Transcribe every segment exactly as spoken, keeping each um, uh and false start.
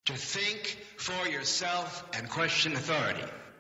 To think for yourself and question authority.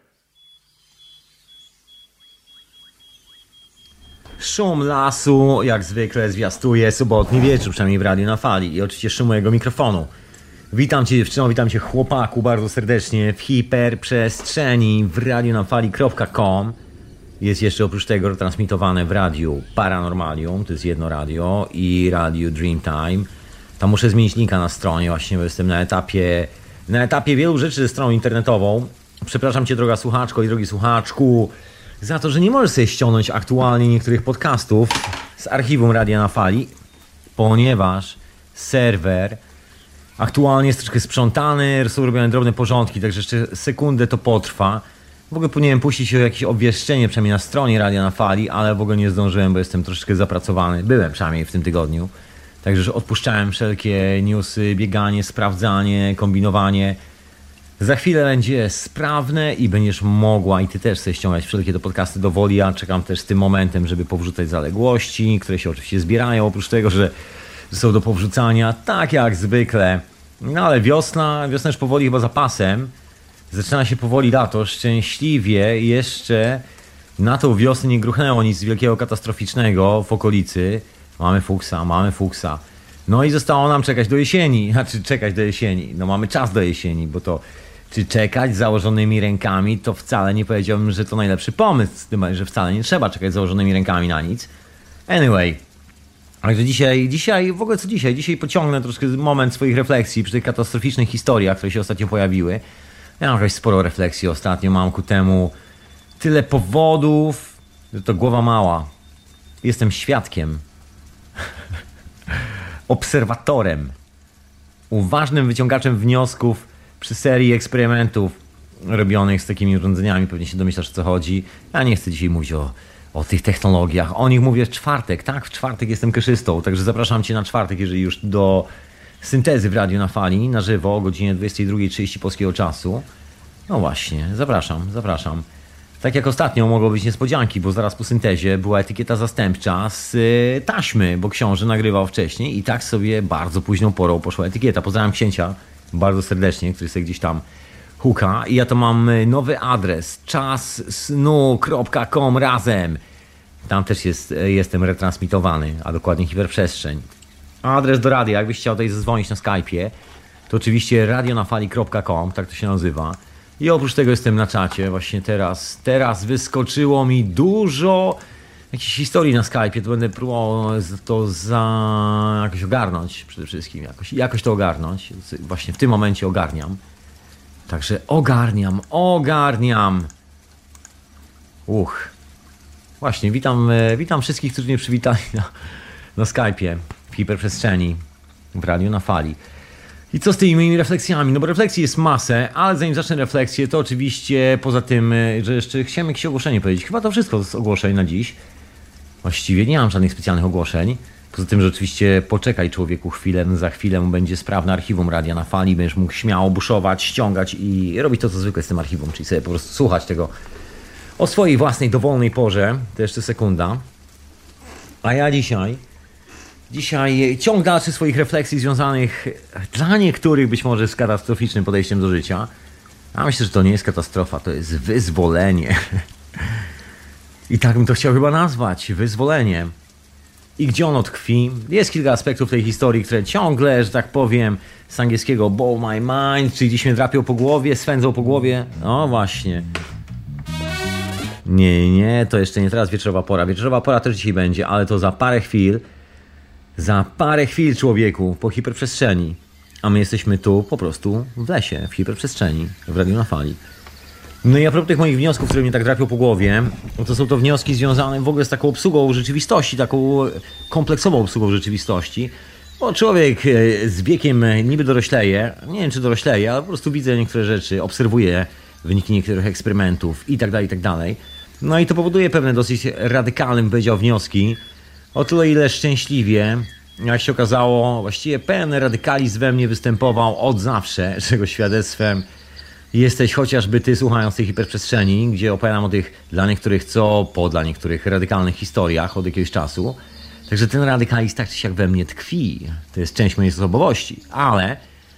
Szum lasu, jak zwykle zwiastuje sobotni wieczór, przynajmniej w Radiu na Fali, i oczywiście szum mojego mikrofonu. Witam Cię dziewczyno, witam Cię chłopaku bardzo serdecznie w hiperprzestrzeni w radiu na fali kropka com. Jest jeszcze oprócz tego transmitowane w radiu Paranormalium, to jest jedno radio, i radiu Dreamtime. Tam muszę zmienić linka na stronie właśnie, bo jestem na etapie, na etapie wielu rzeczy ze stroną internetową. Przepraszam Cię, droga słuchaczko i drogi słuchaczku, za to, że nie możesz sobie ściągnąć aktualnie niektórych podcastów z archiwum Radia na Fali, ponieważ serwer aktualnie jest troszkę sprzątany, są robione drobne porządki, także jeszcze sekundę to potrwa. W ogóle powinienem puścić jakieś obwieszczenie, przynajmniej na stronie Radia na Fali, ale w ogóle nie zdążyłem, bo jestem troszeczkę zapracowany. Byłem przynajmniej w tym tygodniu. Także już odpuszczałem wszelkie newsy, bieganie, sprawdzanie, kombinowanie. Za chwilę będzie sprawne i będziesz mogła i ty też sobie ściągać wszelkie te podcasty do woli. Ja czekam też z tym momentem, żeby powrzucać zaległości, które się oczywiście zbierają, oprócz tego, że są do powrzucania, tak jak zwykle. No ale wiosna, wiosna już powoli chyba za pasem. Zaczyna się powoli lato, szczęśliwie jeszcze na tą wiosnę nie gruchnęło nic wielkiego, katastroficznego w okolicy. Mamy fuksa, mamy fuksa. No i zostało nam czekać do jesieni, znaczy czekać do jesieni. No mamy czas do jesieni, bo to czy czekać z założonymi rękami, to wcale nie powiedziałbym, że to najlepszy pomysł, z tym, że wcale nie trzeba czekać z założonymi rękami na nic. Anyway, także dzisiaj, dzisiaj, w ogóle co dzisiaj? Dzisiaj pociągnę troszkę moment swoich refleksji przy tych katastroficznych historiach, które się ostatnio pojawiły. Ja mam jakąś sporo refleksji ostatnio, mam ku temu tyle powodów, że to głowa mała. Jestem świadkiem, obserwatorem, uważnym wyciągaczem wniosków przy serii eksperymentów robionych z takimi urządzeniami. Pewnie się domyślasz, o co chodzi. Ja nie chcę dzisiaj mówić o, o tych technologiach. O nich mówię w czwartek, tak? W czwartek jestem keszystą, także zapraszam Cię na czwartek, jeżeli już do syntezy w Radiu na Fali, na żywo o godzinie dwudziestej drugiej trzydzieści polskiego czasu. No właśnie, zapraszam, zapraszam. Tak jak ostatnio mogło być niespodzianki, bo zaraz po syntezie była etykieta zastępcza z taśmy, bo książę nagrywał wcześniej i tak sobie bardzo późną porą poszła etykieta. Pozdrawiam księcia bardzo serdecznie, który sobie gdzieś tam huka. I ja to mam nowy adres, czas snu kropka com razem. Tam też jest, jestem retransmitowany, a dokładnie hiperprzestrzeń. Adres do radia, jakbyś chciał tutaj zadzwonić na Skype'ie, to oczywiście radio na fali kropka com, tak to się nazywa. I oprócz tego jestem na czacie. Właśnie teraz, teraz wyskoczyło mi dużo jakichś historii na Skype'ie. To będę próbował to za jakoś ogarnąć przede wszystkim. Jakoś, jakoś to ogarnąć. Właśnie w tym momencie ogarniam. Także ogarniam, ogarniam. Uch. Właśnie, witam, witam wszystkich, którzy mnie przywitali na, na Skype'ie w hiperprzestrzeni w Radiu na Fali. I co z tymi moimi refleksjami? No bo refleksji jest masę, ale zanim zacznę refleksję, to oczywiście poza tym, że jeszcze chciałem jakieś ogłoszenie powiedzieć. Chyba to wszystko z ogłoszeń na dziś. Właściwie nie mam żadnych specjalnych ogłoszeń. Poza tym, że oczywiście poczekaj człowieku chwilę, za chwilę będzie sprawne archiwum Radia na Fali. Będziesz mógł śmiało buszować, ściągać i robić to, co zwykle z tym archiwum, czyli sobie po prostu słuchać tego o swojej własnej dowolnej porze. To jeszcze sekunda. A ja dzisiaj... Dzisiaj ciąg dalszy swoich refleksji związanych dla niektórych być może z katastroficznym podejściem do życia. A myślę, że to nie jest katastrofa, to jest wyzwolenie. I tak bym to chciał chyba nazwać, wyzwolenie. I gdzie ono tkwi? Jest kilka aspektów tej historii, które ciągle, że tak powiem, z angielskiego blow my mind, czyli gdzieś mnie drapią po głowie, swędzą po głowie. No właśnie. Nie, nie, to jeszcze nie teraz wieczorowa pora. Wieczorowa pora też dzisiaj będzie, ale to za parę chwil. Za parę chwil, człowieku, po hiperprzestrzeni. A my jesteśmy tu po prostu w lesie, w hiperprzestrzeni, w Radiu na Fali. No i a propos tych moich wniosków, które mnie tak drapią po głowie, no to są to wnioski związane w ogóle z taką obsługą rzeczywistości, taką kompleksową obsługą rzeczywistości. Bo człowiek z wiekiem niby dorośleje, nie wiem czy dorośleje, ale po prostu widzę niektóre rzeczy, obserwuję wyniki niektórych eksperymentów i tak dalej, i tak dalej. No i to powoduje pewne dosyć radykalne, bym powiedział, wnioski. O tyle, ile szczęśliwie, jak się okazało, właściwie pełen radykalizm we mnie występował od zawsze, czego świadectwem jesteś chociażby ty, słuchając tej hiperprzestrzeni, gdzie opowiadam o tych dla niektórych co, po dla niektórych radykalnych historiach od jakiegoś czasu. Także ten radykalizm tak czy siak we mnie tkwi. To jest część mojej osobowości, ale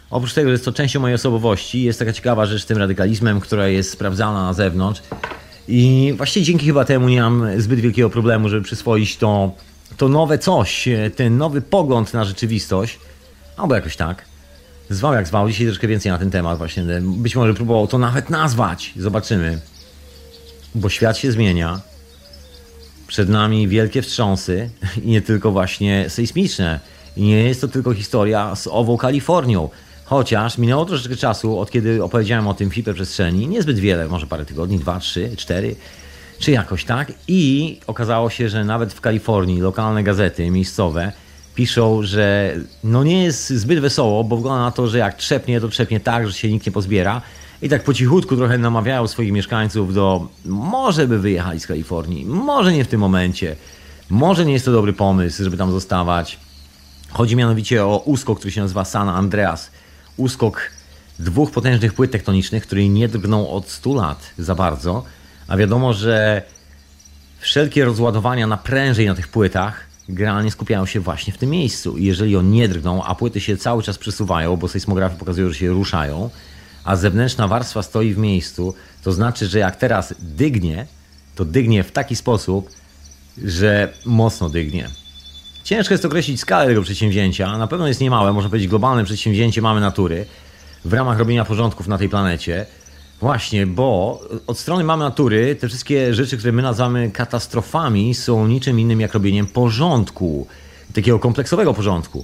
Oprócz tego, że jest to częścią mojej osobowości, jest taka ciekawa rzecz z tym radykalizmem, która jest sprawdzana na zewnątrz. I właściwie dzięki chyba temu nie mam zbyt wielkiego problemu, żeby przyswoić to, to nowe coś, ten nowy pogląd na rzeczywistość. Albo jakoś tak. Zwał jak zwał, dzisiaj troszkę więcej na ten temat właśnie. Być może próbował to nawet nazwać. Zobaczymy. Bo świat się zmienia. Przed nami wielkie wstrząsy i nie tylko właśnie sejsmiczne. I nie jest to tylko historia z ową Kalifornią. Chociaż minęło troszeczkę czasu, od kiedy opowiedziałem o tym w hiperprzestrzeni. Niezbyt wiele, może parę tygodni, dwa, trzy, cztery, czy jakoś tak. I okazało się, że nawet w Kalifornii lokalne gazety miejscowe piszą, że no nie jest zbyt wesoło, bo wygląda na to, że jak trzepnie, to trzepnie tak, że się nikt nie pozbiera. I tak po cichutku trochę namawiają swoich mieszkańców do może by wyjechali z Kalifornii, może nie w tym momencie, może nie jest to dobry pomysł, żeby tam zostawać. Chodzi mianowicie o uskok, który się nazywa San Andreas. Uskok dwóch potężnych płyt tektonicznych, które nie drgną od stu lat za bardzo. A wiadomo, że wszelkie rozładowania naprężeń na tych płytach generalnie skupiają się właśnie w tym miejscu. I jeżeli one nie drgną, a płyty się cały czas przesuwają, bo sejsmografy pokazują, że się ruszają, a zewnętrzna warstwa stoi w miejscu, to znaczy, że jak teraz dygnie, to dygnie w taki sposób, że mocno dygnie. Ciężko jest określić skalę tego przedsięwzięcia. Na pewno jest niemałe, można powiedzieć globalne przedsięwzięcie mamy natury w ramach robienia porządków na tej planecie. Właśnie, bo od strony mamy natury te wszystkie rzeczy, które my nazywamy katastrofami, są niczym innym jak robieniem porządku. Takiego kompleksowego porządku.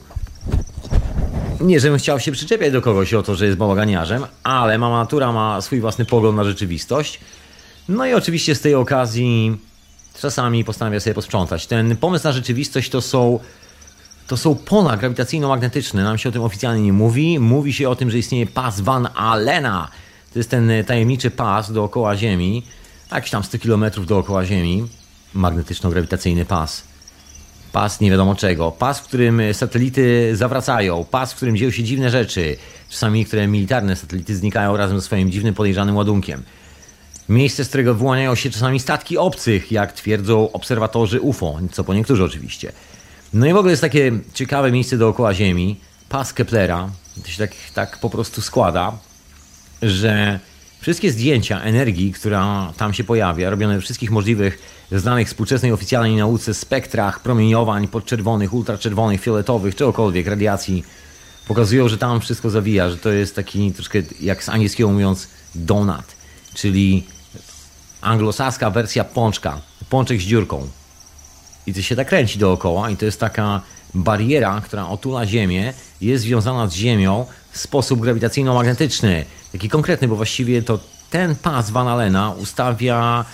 Nie, żebym chciał się przyczepiać do kogoś o to, że jest bałaganiarzem, ale mama natura ma swój własny pogląd na rzeczywistość. No i oczywiście z tej okazji czasami postanawia sobie posprzątać. Ten pomysł na rzeczywistość to są, to są pola grawitacyjno-magnetyczne. Nam się o tym oficjalnie nie mówi. Mówi się o tym, że istnieje pas Van Allena. To jest ten tajemniczy pas dookoła Ziemi. Jakieś tam sto kilometrów dookoła Ziemi. Magnetyczno-grawitacyjny pas. Pas nie wiadomo czego. Pas, w którym satelity zawracają. Pas, w którym dzieją się dziwne rzeczy. Czasami niektóre militarne satelity znikają razem ze swoim dziwnym, podejrzanym ładunkiem. Miejsce, z którego wyłaniają się czasami statki obcych, jak twierdzą obserwatorzy U F O, co po niektórzy oczywiście. No i w ogóle jest takie ciekawe miejsce dookoła Ziemi, pas Keplera. To się tak, tak po prostu składa, że wszystkie zdjęcia energii, która tam się pojawia, robione we wszystkich możliwych, znanych współczesnej oficjalnej nauce spektrach, promieniowań podczerwonych, ultraczerwonych, fioletowych, czegokolwiek, radiacji, pokazują, że tam wszystko zawija, że to jest taki troszkę, jak z angielskiego mówiąc, donut, czyli anglosaska wersja pączka, pączek z dziurką. I to się tak kręci dookoła i to jest taka bariera, która otula Ziemię, jest związana z Ziemią w sposób grawitacyjno-magnetyczny. Taki konkretny, bo właściwie to ten pas Van Allena ustawia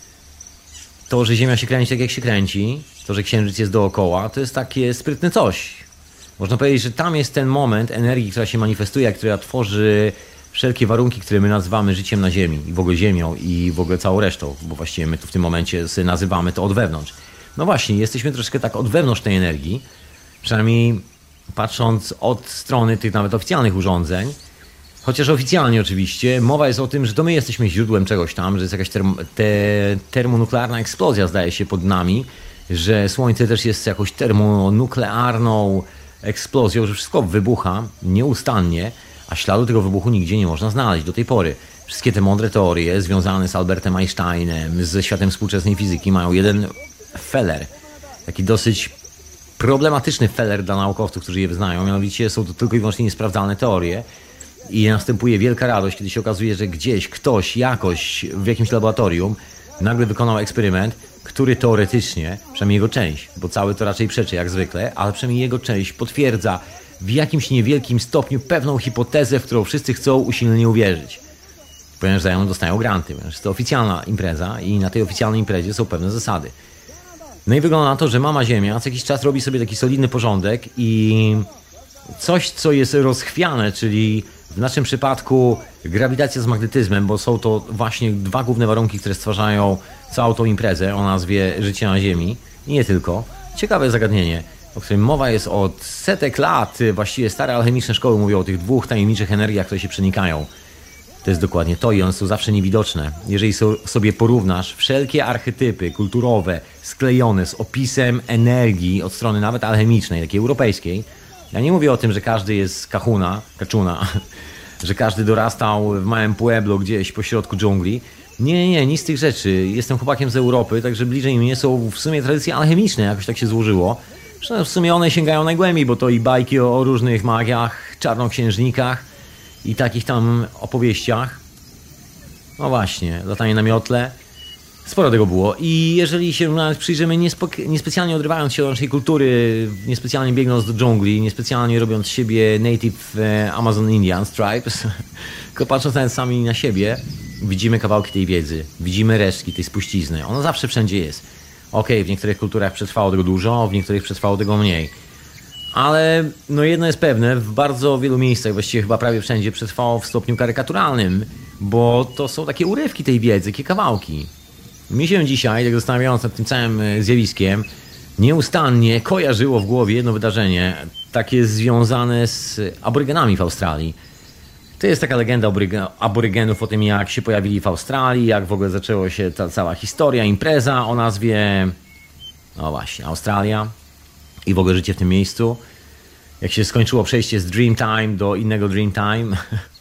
to, że Ziemia się kręci tak jak się kręci, to, że Księżyc jest dookoła, to jest takie sprytne coś. Można powiedzieć, że tam jest ten moment energii, która się manifestuje, która tworzy wszelkie warunki, które my nazywamy życiem na Ziemi i w ogóle Ziemią i w ogóle całą resztą, bo właściwie my tu w tym momencie sobie nazywamy to od wewnątrz. No właśnie, jesteśmy troszkę tak od wewnątrz tej energii, przynajmniej patrząc od strony tych nawet oficjalnych urządzeń, chociaż oficjalnie oczywiście mowa jest o tym, że to my jesteśmy źródłem czegoś tam, że jest jakaś term te termonuklearna eksplozja zdaje się pod nami, że Słońce też jest jakąś termonuklearną eksplozją, że wszystko wybucha nieustannie, a śladu tego wybuchu nigdzie nie można znaleźć do tej pory. Wszystkie te mądre teorie związane z Albertem Einsteinem, ze światem współczesnej fizyki mają jeden feller, taki dosyć problematyczny feller dla naukowców, którzy je wyznają, mianowicie są to tylko i wyłącznie niesprawdzalne teorie i następuje wielka radość, kiedy się okazuje, że gdzieś ktoś jakoś w jakimś laboratorium nagle wykonał eksperyment, który teoretycznie, przynajmniej jego część, bo cały to raczej przeczy jak zwykle, ale przynajmniej jego część potwierdza w jakimś niewielkim stopniu pewną hipotezę, w którą wszyscy chcą usilnie uwierzyć. Ponieważ za ją dostają granty, ponieważ to oficjalna impreza i na tej oficjalnej imprezie są pewne zasady. No i wygląda na to, że mama Ziemia co jakiś czas robi sobie taki solidny porządek i coś, co jest rozchwiane, czyli w naszym przypadku grawitacja z magnetyzmem, bo są to właśnie dwa główne warunki, które stwarzają całą tą imprezę o nazwie życie na Ziemi i nie tylko. Ciekawe zagadnienie, o którym mowa jest od setek lat. Właściwie stare alchemiczne szkoły mówią o tych dwóch tajemniczych energiach, które się przenikają. To jest dokładnie to i one są zawsze niewidoczne. Jeżeli so, sobie porównasz wszelkie archetypy kulturowe sklejone z opisem energii od strony nawet alchemicznej, takiej europejskiej, Ja nie mówię o tym, że każdy jest kahuna, kaczuna, że każdy dorastał w małym pueblo gdzieś pośrodku dżungli. Nie, nie, nie, nic z tych rzeczy. Jestem chłopakiem z Europy, także bliżej mnie są w sumie tradycje alchemiczne, jakoś tak się złożyło. Że w sumie one sięgają najgłębiej, bo to i bajki o, o różnych magiach, czarnoksiężnikach i takich tam opowieściach. No właśnie, latanie na miotle. Sporo tego było i jeżeli się nawet przyjrzymy, niespo- niespecjalnie odrywając się od naszej kultury, niespecjalnie biegnąc do dżungli, niespecjalnie robiąc z siebie native e, Amazon Indian Stripes, tylko patrząc nawet sami na siebie, widzimy kawałki tej wiedzy, widzimy resztki tej spuścizny. Ona zawsze wszędzie jest. Okej, okay, w niektórych kulturach przetrwało tego dużo, w niektórych przetrwało tego mniej. Ale no jedno jest pewne, w bardzo wielu miejscach, właściwie chyba prawie wszędzie, przetrwało w stopniu karykaturalnym, bo to są takie urywki tej wiedzy, takie kawałki. Mi się dzisiaj, tak zastanawiając nad tym całym zjawiskiem, nieustannie kojarzyło w głowie jedno wydarzenie, takie związane z aborygenami w Australii. To jest taka legenda aborygenów o tym, jak się pojawili w Australii, jak w ogóle zaczęła się ta cała historia, impreza o nazwie, no właśnie, Australia i w ogóle życie w tym miejscu. Jak się skończyło przejście z Dreamtime do innego Dreamtime,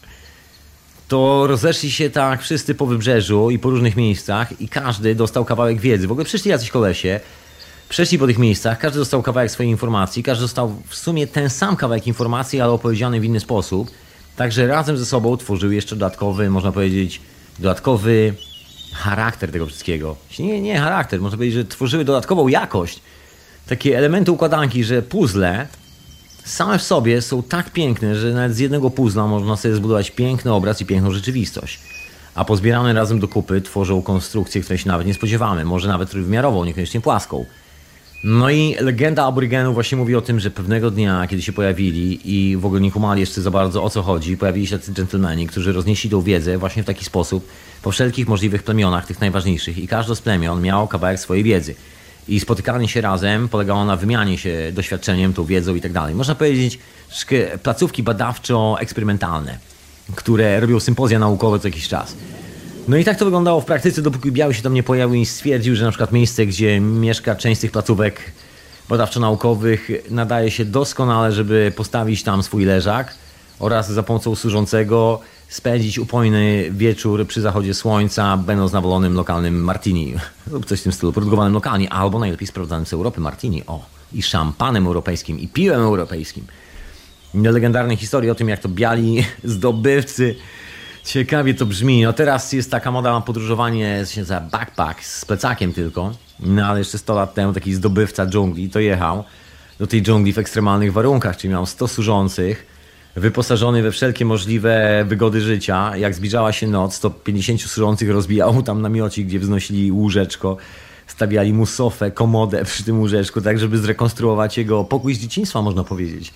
to rozeszli się tak wszyscy po wybrzeżu i po różnych miejscach i każdy dostał kawałek wiedzy. W ogóle przyszli jacyś kolesie, przeszli po tych miejscach, każdy dostał kawałek swojej informacji, każdy dostał w sumie ten sam kawałek informacji, ale opowiedziany w inny sposób. Także razem ze sobą tworzyły jeszcze dodatkowy, można powiedzieć, dodatkowy charakter tego wszystkiego. Nie, nie charakter, można powiedzieć, że tworzyły dodatkową jakość. Takie elementy układanki, że puzzle same w sobie są tak piękne, że nawet z jednego puzzla można sobie zbudować piękny obraz i piękną rzeczywistość. A pozbierane razem do kupy tworzą konstrukcję, której się nawet nie spodziewamy. Może nawet trójwymiarową, niekoniecznie płaską. No i legenda aborygenów właśnie mówi o tym, że pewnego dnia, kiedy się pojawili i w ogóle nie kumali jeszcze za bardzo o co chodzi, pojawili się tacy dżentelmeni, którzy roznieśli tą wiedzę właśnie w taki sposób po wszelkich możliwych plemionach, tych najważniejszych. I każde z plemion miało kawałek swojej wiedzy. I spotykanie się razem polegało na wymianie się doświadczeniem, tą wiedzą i tak dalej. Można powiedzieć, że placówki badawczo-eksperymentalne, które robią sympozja naukowe co jakiś czas. No i tak to wyglądało w praktyce, dopóki Biały się tam nie pojawił i stwierdził, że na przykład miejsce, gdzie mieszka część z tych placówek badawczo-naukowych, nadaje się doskonale, żeby postawić tam swój leżak oraz za pomocą służącego spędzić upojny wieczór przy zachodzie słońca, będąc nawolonym lokalnym martini lub coś w tym stylu, produkowanym lokalnie, albo najlepiej sprawdzanym z Europy martini, o, i szampanem europejskim, i piwem europejskim. Legendarne historie o tym, jak to biali zdobywcy. Ciekawie to brzmi. No teraz jest taka moda na podróżowanie za backpack z plecakiem tylko. No ale jeszcze sto lat temu taki zdobywca dżungli to jechał do tej dżungli w ekstremalnych warunkach, czyli miał sto służących, wyposażony we wszelkie możliwe wygody życia. Jak zbliżała się noc, sto pięćdziesięciu służących rozbijało tam namiocik, gdzie wznosili łóżeczko. Stawiali mu sofę, komodę przy tym łóżeczku, tak żeby zrekonstruować jego pokój z dzieciństwa, można powiedzieć.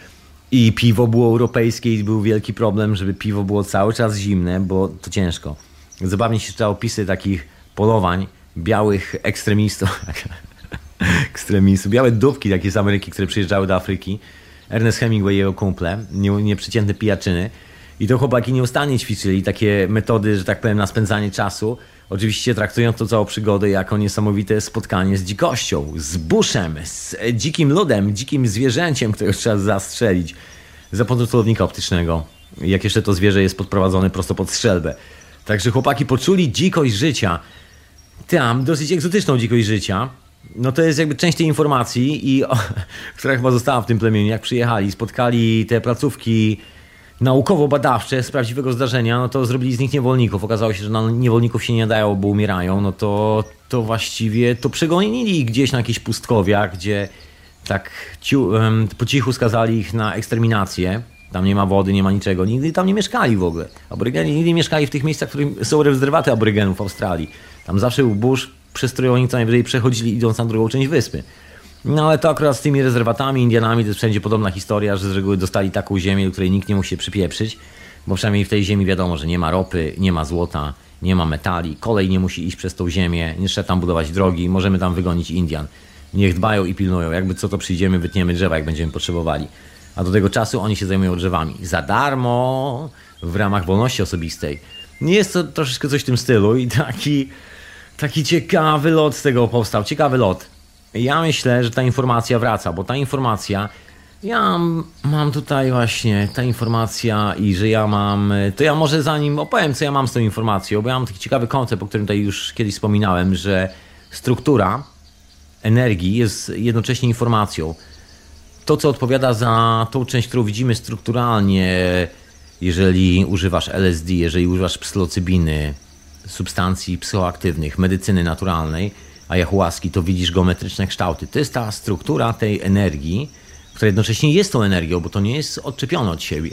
I piwo było europejskie i był wielki problem, żeby piwo było cały czas zimne, bo to ciężko. Zabawnie się czytało opisy takich polowań białych ekstremistów. ekstremistów. Białe dupki takie z Ameryki, które przyjeżdżały do Afryki. Ernest Hemingway i jego kumple, nie, nieprzeciętne pijaczyny. I to chłopaki nieustannie ćwiczyli takie metody, że tak powiem, na spędzanie czasu. Oczywiście traktując to całą przygodę jako niesamowite spotkanie z dzikością, z buszem, z dzikim ludem, dzikim zwierzęciem, którego trzeba zastrzelić za pomocą celownika optycznego. Jak jeszcze to zwierzę jest podprowadzone prosto pod strzelbę. Także chłopaki poczuli dzikość życia. Tam dosyć egzotyczną dzikość życia. No to jest jakby część tej informacji, i o, która chyba została w tym plemieniu. Jak przyjechali, spotkali te placówki naukowo-badawcze z prawdziwego zdarzenia, no to zrobili z nich niewolników. Okazało się, że na niewolników się nie dają, bo umierają. No to, to właściwie to przegonili ich gdzieś na jakichś pustkowiach, gdzie tak ciu, um, po cichu skazali ich na eksterminację. Tam nie ma wody, nie ma niczego. Nigdy tam nie mieszkali w ogóle. Aborygeni nigdy nie mieszkali w tych miejscach, w których są rezerwaty aborygenów w Australii. Tam zawsze był burz, przez który oni co najwyżej przechodzili, idąc na drugą część wyspy. No ale to akurat z tymi rezerwatami, Indianami, to jest wszędzie podobna historia, że z reguły dostali taką ziemię, do której nikt nie musi się przypieprzyć, bo przynajmniej w tej ziemi wiadomo, że nie ma ropy, nie ma złota, nie ma metali, kolej nie musi iść przez tą ziemię, nie trzeba tam budować drogi, możemy tam wygonić Indian. Niech dbają i pilnują, jakby co to przyjdziemy, wytniemy drzewa, jak będziemy potrzebowali. A do tego czasu oni się zajmują drzewami. Za darmo, w ramach wolności osobistej. Nie jest to troszeczkę coś w tym stylu i taki, taki ciekawy lot z tego powstał, ciekawy lot. Ja myślę, że ta informacja wraca, bo ta informacja Ja mam tutaj właśnie ta informacja i że ja mam, to ja może zanim opowiem, co ja mam z tą informacją, bo ja mam taki ciekawy koncept, o którym tutaj już kiedyś wspominałem, że struktura energii jest jednocześnie informacją. To, co odpowiada za tą część, którą widzimy strukturalnie, jeżeli używasz L S D, jeżeli używasz psylocybiny, substancji psychoaktywnych, medycyny naturalnej, ayahuaski, to widzisz geometryczne kształty. To jest ta struktura tej energii, która jednocześnie jest tą energią, bo to nie jest odczepione od siebie.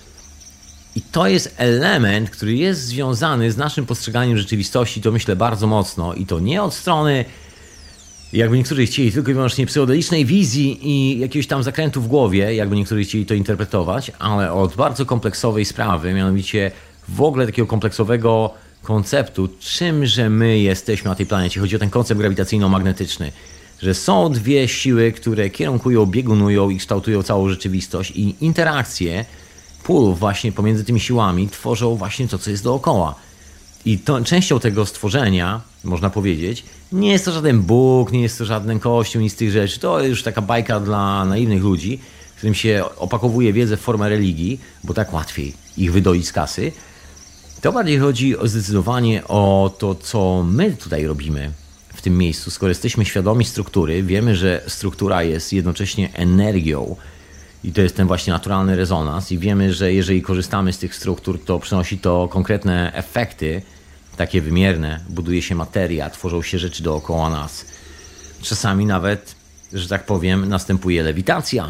I to jest element, który jest związany z naszym postrzeganiem rzeczywistości, to myślę bardzo mocno. I to nie od strony, jakby niektórzy chcieli, tylko i wyłącznie psychodelicznej wizji i jakiegoś tam zakrętu w głowie, jakby niektórzy chcieli to interpretować, ale od bardzo kompleksowej sprawy, mianowicie w ogóle takiego kompleksowego konceptu, czymże my jesteśmy na tej planecie. Chodzi o ten koncept grawitacyjno-magnetyczny, że są dwie siły, które kierunkują, biegunują i kształtują całą rzeczywistość i interakcje pól właśnie pomiędzy tymi siłami tworzą właśnie to, co jest dookoła. I to, częścią tego stworzenia, można powiedzieć, nie jest to żaden Bóg, nie jest to żaden Kościół, nic z tych rzeczy. To jest już taka bajka dla naiwnych ludzi, którym się opakowuje wiedzę w formę religii, bo tak łatwiej ich wydoić z kasy. To bardziej chodzi o zdecydowanie o to, co my tutaj robimy w tym miejscu. Skoro jesteśmy świadomi struktury, wiemy, że struktura jest jednocześnie energią i to jest ten właśnie naturalny rezonans i wiemy, że jeżeli korzystamy z tych struktur, to przynosi to konkretne efekty, takie wymierne, buduje się materia, tworzą się rzeczy dookoła nas. Czasami nawet, że tak powiem, następuje lewitacja.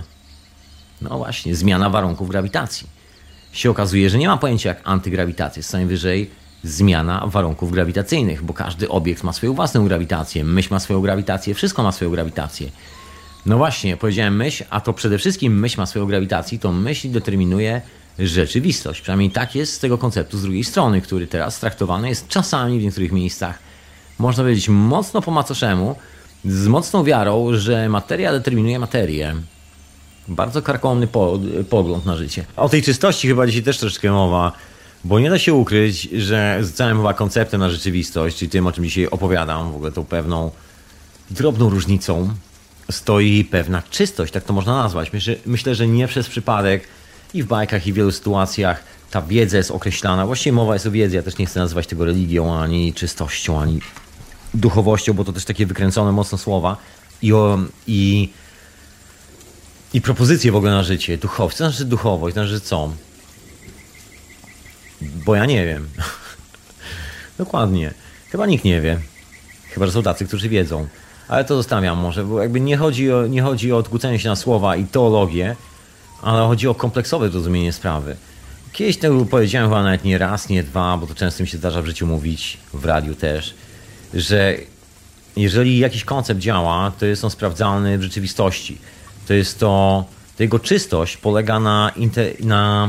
No właśnie, zmiana warunków grawitacji. Się okazuje, że nie ma pojęcia jak antygrawitacja, jest co najwyżej zmiana warunków grawitacyjnych, bo każdy obiekt ma swoją własną grawitację, myśl ma swoją grawitację, wszystko ma swoją grawitację. No właśnie, powiedziałem myśl, a to przede wszystkim myśl ma swoją grawitację, to myśl determinuje rzeczywistość. Przynajmniej tak jest z tego konceptu z drugiej strony, który teraz traktowany jest czasami w niektórych miejscach, można powiedzieć, mocno po macoszemu, z mocną wiarą, że materia determinuje materię. Bardzo karkołomny po, pogląd na życie. O tej czystości chyba dzisiaj też troszeczkę mowa, bo nie da się ukryć, że z całym chyba konceptem na rzeczywistość, czyli tym, o czym dzisiaj opowiadam, w ogóle tą pewną drobną różnicą, stoi pewna czystość, tak to można nazwać. Myślę, myślę, że nie przez przypadek i w bajkach, i w wielu sytuacjach ta wiedza jest określana. Właściwie mowa jest o wiedzy, ja też nie chcę nazywać tego religią, ani czystością, ani duchowością, bo to też takie wykręcone mocno słowa. I, o, i, i propozycje w ogóle na życie. Duchowość. Co znaczy duchowość? To znaczy co? Bo ja nie wiem. Dokładnie. Chyba nikt nie wie. Chyba, że są tacy, którzy wiedzą. Ale to zostawiam może, bo jakby nie chodzi o, nie chodzi o odkłócenie się na słowa i teologię, ale chodzi o kompleksowe zrozumienie sprawy. Kiedyś tego powiedziałem chyba nawet nie raz, nie dwa, bo to często mi się zdarza w życiu mówić, w radiu też, że jeżeli jakiś koncept działa, to jest on sprawdzalny w rzeczywistości. To jest to, to jego czystość polega na, na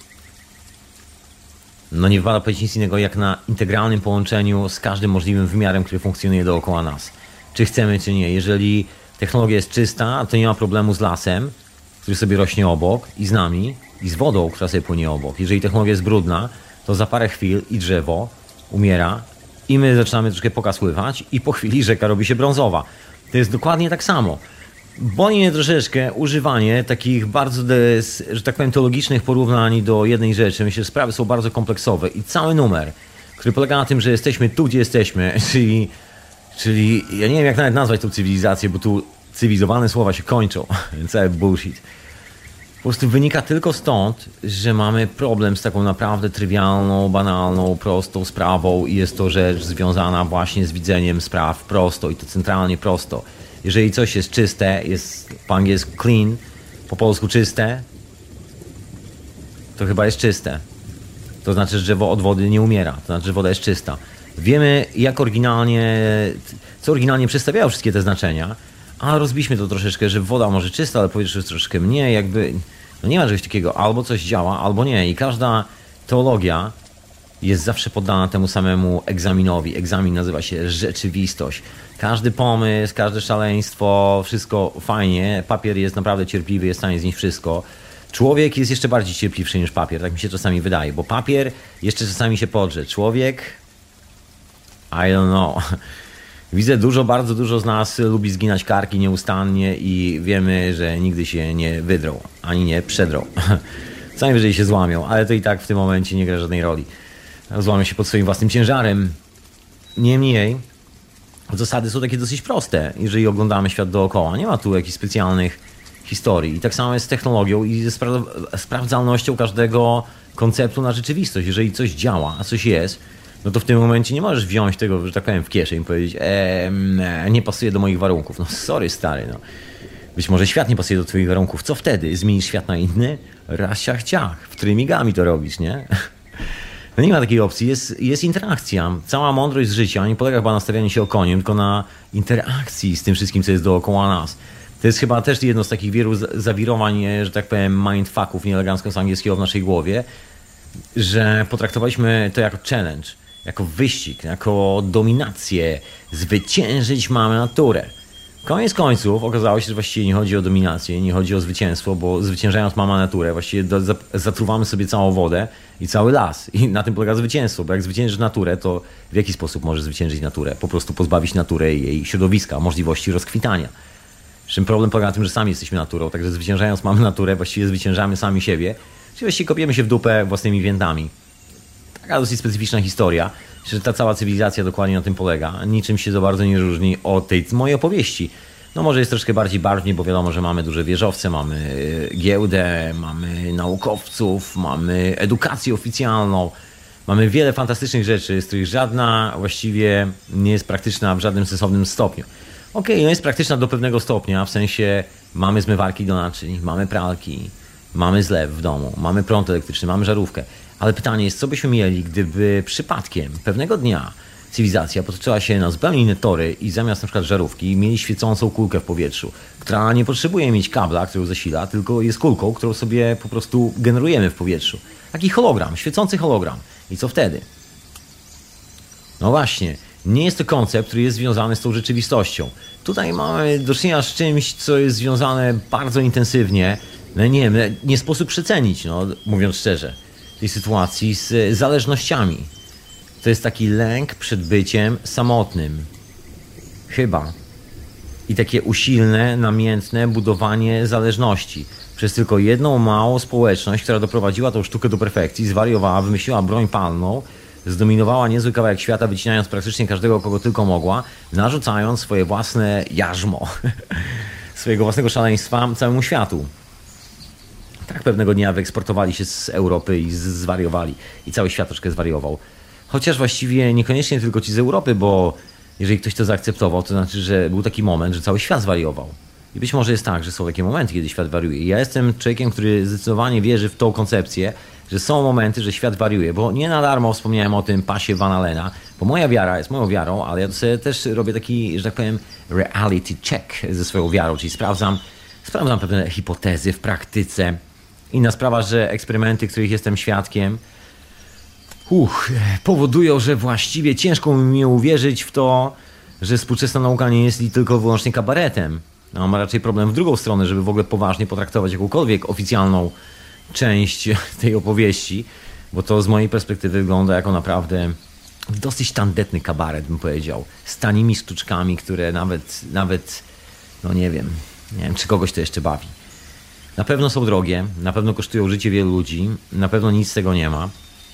no nie wypada powiedzieć nic innego, jak na integralnym połączeniu z każdym możliwym wymiarem, który funkcjonuje dookoła nas. Czy chcemy, czy nie. Jeżeli technologia jest czysta, to nie ma problemu z lasem, który sobie rośnie obok, i z nami, i z wodą, która sobie płynie obok. Jeżeli technologia jest brudna, to za parę chwil i drzewo umiera, i my zaczynamy troszkę pokasływać, i po chwili rzeka robi się brązowa. To jest dokładnie tak samo. Boli mnie troszeczkę używanie takich bardzo, des, że tak powiem, teologicznych porównań do jednej rzeczy. Myślę, że sprawy są bardzo kompleksowe i cały numer, który polega na tym, że jesteśmy tu, gdzie jesteśmy, czyli, czyli ja nie wiem, jak nawet nazwać tą cywilizację, bo tu cywilizowane słowa się kończą, cały bullshit. Po prostu wynika tylko stąd, że mamy problem z taką naprawdę trywialną, banalną, prostą sprawą i jest to rzecz związana właśnie z widzeniem spraw prosto i to centralnie prosto. Jeżeli coś jest czyste, jest po angielsku clean, po polsku czyste, to chyba jest czyste. To znaczy, że drzewo od wody nie umiera, to znaczy, że woda jest czysta. Wiemy, jak oryginalnie, co oryginalnie przedstawiają wszystkie te znaczenia, a rozbiliśmy to troszeczkę, że woda może czysta, ale powietrze jest troszeczkę mniej, jakby, no nie ma czegoś takiego, albo coś działa, albo nie. I każda teologia jest zawsze poddana temu samemu egzaminowi. Egzamin nazywa się rzeczywistość. Każdy pomysł, każde szaleństwo, wszystko fajnie. Papier jest naprawdę cierpliwy, jest w stanie znieść wszystko. Człowiek jest jeszcze bardziej cierpliwszy niż papier, tak mi się czasami wydaje, bo papier jeszcze czasami się podrze. Człowiek, I don't know. Widzę dużo, bardzo dużo z nas lubi zginać karki nieustannie i wiemy, że nigdy się nie wydrą, ani nie przedrą. Co najwyżej się złamią, ale to i tak w tym momencie nie gra żadnej roli. Złamią się pod swoim własnym ciężarem. Niemniej zasady są takie dosyć proste, jeżeli oglądamy świat dookoła. Nie ma tu jakichś specjalnych historii. I tak samo jest z technologią i ze spra- sprawdzalnością każdego konceptu na rzeczywistość. Jeżeli coś działa, a coś jest, no to w tym momencie nie możesz wziąć tego, że tak powiem, w kieszeń i powiedzieć eee, nie pasuje do moich warunków. No sorry stary, no. Być może świat nie pasuje do twoich warunków. Co wtedy? Zmienisz świat na inny? Raz ciach ciach. W trymigami to robisz, nie? No nie ma takiej opcji. Jest, jest interakcja. Cała mądrość z życia nie polega chyba na stawianiu się okoniem, tylko na interakcji z tym wszystkim, co jest dookoła nas. To jest chyba też jedno z takich wielu zawirowań, że tak powiem, mindfucków, nieelegancko z angielskiego w naszej głowie, że potraktowaliśmy to jako challenge, jako wyścig, jako dominację. Zwyciężyć mamy naturę. Koniec końców okazało się, że właściwie nie chodzi o dominację, nie chodzi o zwycięstwo, bo zwyciężając mamy naturę, właściwie do, zatruwamy sobie całą wodę i cały las. I na tym polega zwycięstwo, bo jak zwyciężysz naturę, to w jaki sposób możesz zwyciężyć naturę? Po prostu pozbawić naturę jej środowiska, możliwości rozkwitania. Przy czym problem polega na tym, że sami jesteśmy naturą, także zwyciężając mamy naturę, właściwie zwyciężamy sami siebie, czyli właściwie kopiemy się w dupę własnymi więdami. Taka dosyć specyficzna historia, że ta cała cywilizacja dokładnie na tym polega. Niczym się za bardzo nie różni od tej mojej opowieści. No może jest troszkę bardziej barwnie, bo wiadomo, że mamy duże wieżowce, mamy giełdę, mamy naukowców, mamy edukację oficjalną, mamy wiele fantastycznych rzeczy, z których żadna właściwie nie jest praktyczna w żadnym sensownym stopniu. Okej, okay, no jest praktyczna do pewnego stopnia, w sensie mamy zmywarki do naczyń, mamy pralki, mamy zlew w domu, mamy prąd elektryczny, mamy żarówkę. Ale pytanie jest, co byśmy mieli, gdyby przypadkiem pewnego dnia cywilizacja potoczyła się na zupełnie inne tory i zamiast na przykład żarówki mieli świecącą kulkę w powietrzu, która nie potrzebuje mieć kabla, który ją zasila, tylko jest kulką, którą sobie po prostu generujemy w powietrzu. Taki hologram, świecący hologram. I co wtedy? No właśnie, nie jest to koncept, który jest związany z tą rzeczywistością. Tutaj mamy do czynienia z czymś, co jest związane bardzo intensywnie, no nie wiem, nie sposób przecenić, no, mówiąc szczerze, tej sytuacji z zależnościami. To jest taki lęk przed byciem samotnym. Chyba. I takie usilne, namiętne budowanie zależności. Przez tylko jedną małą społeczność, która doprowadziła tą sztukę do perfekcji, zwariowała, wymyśliła broń palną, zdominowała niezły kawałek świata, wycinając praktycznie każdego, kogo tylko mogła, narzucając swoje własne jarzmo, swojego własnego szaleństwa całemu światu. Tak pewnego dnia wyeksportowali się z Europy i zwariowali. I cały świat troszkę zwariował. Chociaż właściwie niekoniecznie tylko ci z Europy, bo jeżeli ktoś to zaakceptował, to znaczy, że był taki moment, że cały świat zwariował. I być może jest tak, że są takie momenty, kiedy świat wariuje. I ja jestem człowiekiem, który zdecydowanie wierzy w tą koncepcję, że są momenty, że świat wariuje, bo nie na darmo wspomniałem o tym pasie Van Allena, bo moja wiara jest moją wiarą, ale ja sobie też robię taki, że tak powiem, reality check ze swoją wiarą, czyli sprawdzam, sprawdzam pewne hipotezy w praktyce. Inna sprawa, że eksperymenty, których jestem świadkiem, uch, powodują, że właściwie ciężko mi uwierzyć w to, że współczesna nauka nie jest tylko wyłącznie kabaretem. No, ma raczej problem w drugą stronę, żeby w ogóle poważnie potraktować jakąkolwiek oficjalną część tej opowieści, bo to z mojej perspektywy wygląda jako naprawdę dosyć tandetny kabaret, bym powiedział. Z tanimi sztuczkami, które nawet, nawet, no nie wiem, nie wiem, czy kogoś to jeszcze bawi. Na pewno są drogie, na pewno kosztują życie wielu ludzi, na pewno nic z tego nie ma.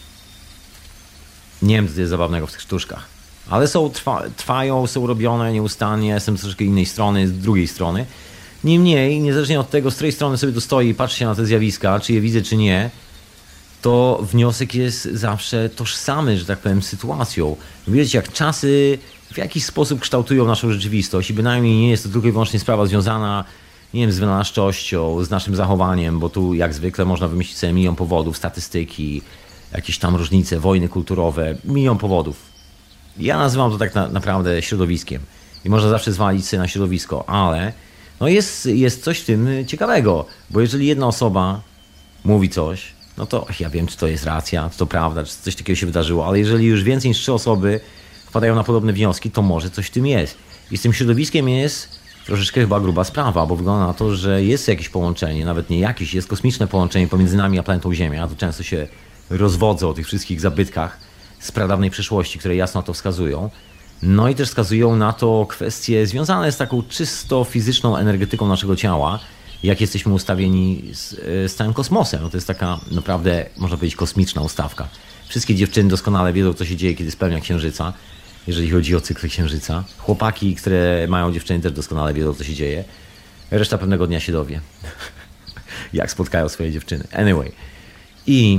Nie wiem, co jest zabawnego w tych sztuczkach. Ale są, trwa, trwają, są robione nieustannie, jestem z troszkę innej strony, z drugiej strony. Niemniej, niezależnie od tego, z której strony sobie to stoi i patrzy się na te zjawiska, czy je widzę, czy nie, to wniosek jest zawsze tożsamy, że tak powiem, z sytuacją. Widać, jak czasy w jakiś sposób kształtują naszą rzeczywistość i bynajmniej nie jest to tylko i wyłącznie sprawa związana, nie wiem, z wynalazczością, z naszym zachowaniem, bo tu jak zwykle można wymyślić sobie milion powodów, statystyki, jakieś tam różnice, wojny kulturowe, milion powodów. Ja nazywam to tak na, naprawdę środowiskiem i można zawsze zwalić sobie na środowisko, ale no jest, jest coś w tym ciekawego, bo jeżeli jedna osoba mówi coś, no to ja wiem, czy to jest racja, czy to prawda, czy coś takiego się wydarzyło, ale jeżeli już więcej niż trzy osoby wpadają na podobne wnioski, to może coś w tym jest. I z tym środowiskiem jest troszeczkę chyba gruba sprawa, bo wygląda na to, że jest jakieś połączenie, nawet nie jakieś, jest kosmiczne połączenie pomiędzy nami a planetą Ziemia, a to często się rozwodzę o tych wszystkich zabytkach z pradawnej przeszłości, które jasno to wskazują. No i też wskazują na to kwestie związane z taką czysto fizyczną energetyką naszego ciała, jak jesteśmy ustawieni z, z całym kosmosem. No to jest taka naprawdę, można powiedzieć, kosmiczna ustawka. Wszystkie dziewczyny doskonale wiedzą, co się dzieje, kiedy spełnia księżyca, jeżeli chodzi o cykl księżyca. Chłopaki, które mają dziewczyny, też doskonale wiedzą, co się dzieje. Reszta pewnego dnia się dowie, jak spotkają swoje dziewczyny. Anyway. I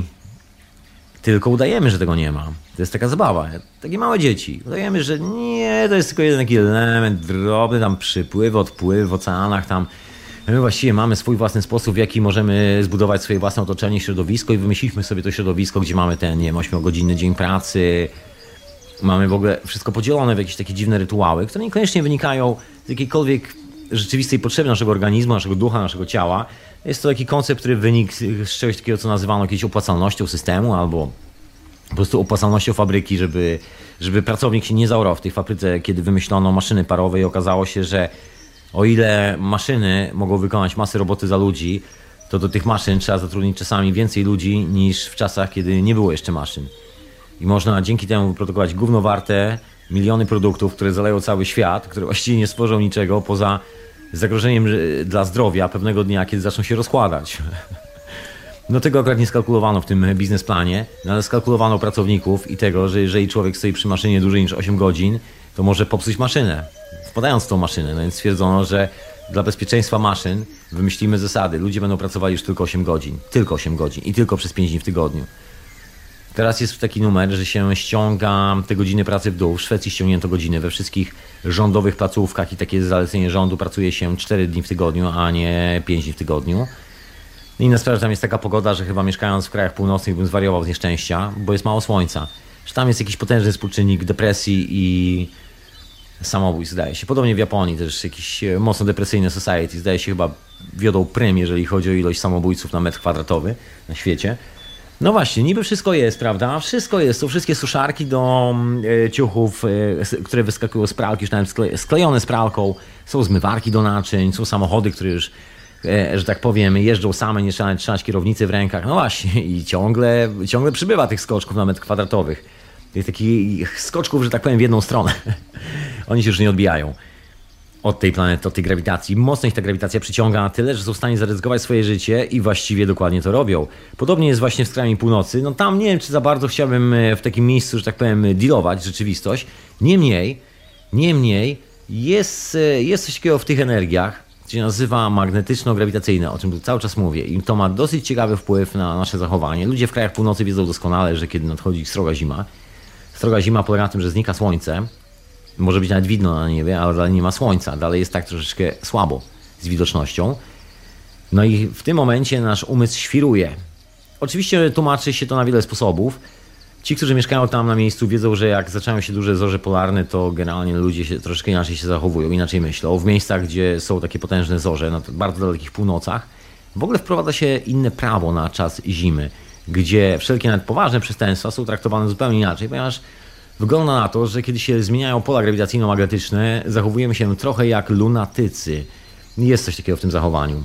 tylko udajemy, że tego nie ma. To jest taka zabawa. Takie małe dzieci. Udajemy, że nie, to jest tylko jeden taki element drobny, tam przypływy, odpływy w oceanach, tam my właściwie mamy swój własny sposób, w jaki możemy zbudować swoje własne otoczenie, środowisko i wymyśliliśmy sobie to środowisko, gdzie mamy ten, nie wiem, ośmiogodzinny dzień pracy. Mamy w ogóle wszystko podzielone w jakieś takie dziwne rytuały, które niekoniecznie wynikają z jakiejkolwiek rzeczywistej potrzeby naszego organizmu, naszego ducha, naszego ciała. Jest to taki koncept, który wynikł z czegoś takiego, co nazywano jakąś opłacalnością systemu albo po prostu opłacalnością fabryki, żeby, żeby pracownik się nie zaorał w tej fabryce, kiedy wymyślono maszyny parowe i okazało się, że o ile maszyny mogą wykonać masę roboty za ludzi, to do tych maszyn trzeba zatrudnić czasami więcej ludzi niż w czasach, kiedy nie było jeszcze maszyn. I można dzięki temu wyprodukować gówno warte miliony produktów, które zaleją cały świat, które właściwie nie stworzą niczego poza zagrożeniem dla zdrowia pewnego dnia, kiedy zaczną się rozkładać. No tego akurat nie skalkulowano w tym biznesplanie, no ale skalkulowano pracowników i tego, że jeżeli człowiek stoi przy maszynie dłużej niż osiem godzin, to może popsuć maszynę, wpadając w tą maszynę. No więc stwierdzono, że dla bezpieczeństwa maszyn wymyślimy zasady. Ludzie będą pracowali już tylko osiem godzin. Tylko osiem godzin i tylko przez pięć dni w tygodniu. Teraz jest taki numer, że się ściąga te godziny pracy w dół. W Szwecji ściągnięto godziny. We wszystkich rządowych placówkach i takie jest zalecenie rządu, pracuje się cztery dni w tygodniu, a nie pięć dni w tygodniu. Inna sprawa, że tam jest taka pogoda, że chyba mieszkając w krajach północnych bym zwariował z nieszczęścia, bo jest mało słońca. Że tam jest jakiś potężny współczynnik depresji i samobójstw, zdaje się. Podobnie w Japonii też jakieś mocno depresyjne society, zdaje się chyba wiodą prym, jeżeli chodzi o ilość samobójców na metr kwadratowy na świecie. No właśnie, niby wszystko jest, prawda? Wszystko jest. Są wszystkie suszarki do e, ciuchów, e, które wyskakują z pralki, już nawet skle, sklejone z pralką. Są zmywarki do naczyń, są samochody, które już, e, że tak powiem, jeżdżą same, nie trzeba trzymać kierownicy w rękach. No właśnie, i ciągle, ciągle przybywa tych skoczków na metr kwadratowych. Tych takich skoczków, że tak powiem, w jedną stronę. Oni się już nie odbijają od tej planety, od tej grawitacji. Mocno ich ta grawitacja przyciąga na tyle, że są w stanie zaryzykować swoje życie i właściwie dokładnie to robią. Podobnie jest właśnie w skrajnej północy. No tam nie wiem, czy za bardzo chciałbym w takim miejscu, że tak powiem, dealować rzeczywistość. Niemniej, niemniej jest, jest coś takiego w tych energiach, co się nazywa magnetyczno-grawitacyjne, o czym tu cały czas mówię. I to ma dosyć ciekawy wpływ na nasze zachowanie. Ludzie w krajach północy wiedzą doskonale, że kiedy nadchodzi sroga zima, sroga zima polega na tym, że znika słońce. Może być nawet widno na niebie, ale dalej nie ma słońca. Dalej jest tak troszeczkę słabo z widocznością. No i w tym momencie nasz umysł świruje. Oczywiście tłumaczy się to na wiele sposobów. Ci, którzy mieszkają tam na miejscu, wiedzą, że jak zaczynają się duże zorze polarne, to generalnie ludzie się troszeczkę inaczej się zachowują, inaczej myślą. W miejscach, gdzie są takie potężne zorze, na bardzo dalekich północach, w ogóle wprowadza się inne prawo na czas zimy, gdzie wszelkie nawet poważne przestępstwa są traktowane zupełnie inaczej, ponieważ wygląda na to, że kiedy się zmieniają pola grawitacyjno-magnetyczne, zachowujemy się trochę jak lunatycy. Jest coś takiego w tym zachowaniu.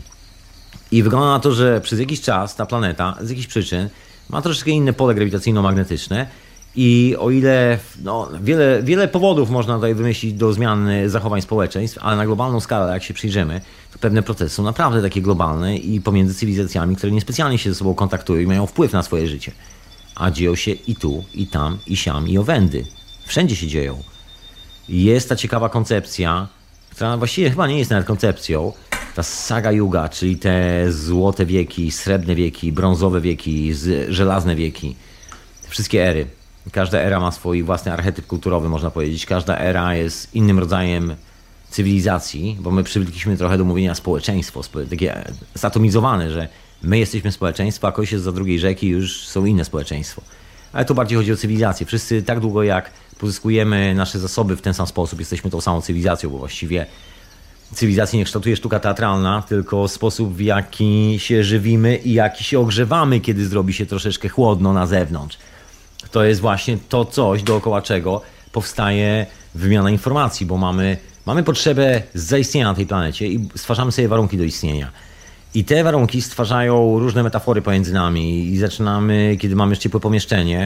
I wygląda na to, że przez jakiś czas ta planeta z jakichś przyczyn ma troszeczkę inne pole grawitacyjno-magnetyczne i o ile no, wiele, wiele powodów można tutaj wymyślić do zmiany zachowań społeczeństw, ale na globalną skalę, jak się przyjrzymy, to pewne procesy są naprawdę takie globalne i pomiędzy cywilizacjami, które niespecjalnie się ze sobą kontaktują i mają wpływ na swoje życie. A dzieją się i tu, i tam, i siam, i owędy. Wszędzie się dzieją. Jest ta ciekawa koncepcja, która właściwie chyba nie jest nawet koncepcją, ta saga Yuga, czyli te złote wieki, srebrne wieki, brązowe wieki, żelazne wieki. Wszystkie ery. Każda era ma swój własny archetyp kulturowy, można powiedzieć. Każda era jest innym rodzajem cywilizacji, bo my przywykliśmy trochę do mówienia społeczeństwo, takie zatomizowane, że my jesteśmy społeczeństwo, a kogoś jest za drugiej rzeki już są inne społeczeństwo. Ale tu bardziej chodzi o cywilizację. Wszyscy tak długo jak pozyskujemy nasze zasoby w ten sam sposób, jesteśmy tą samą cywilizacją, bo właściwie cywilizacji nie kształtuje sztuka teatralna, tylko sposób, w jaki się żywimy i jaki się ogrzewamy, kiedy zrobi się troszeczkę chłodno na zewnątrz. To jest właśnie to coś, dookoła czego powstaje wymiana informacji, bo mamy, mamy potrzebę zaistnienia na tej planecie i stwarzamy sobie warunki do istnienia. I te warunki stwarzają różne metafory pomiędzy nami i zaczynamy, kiedy mamy już ciepłe pomieszczenie,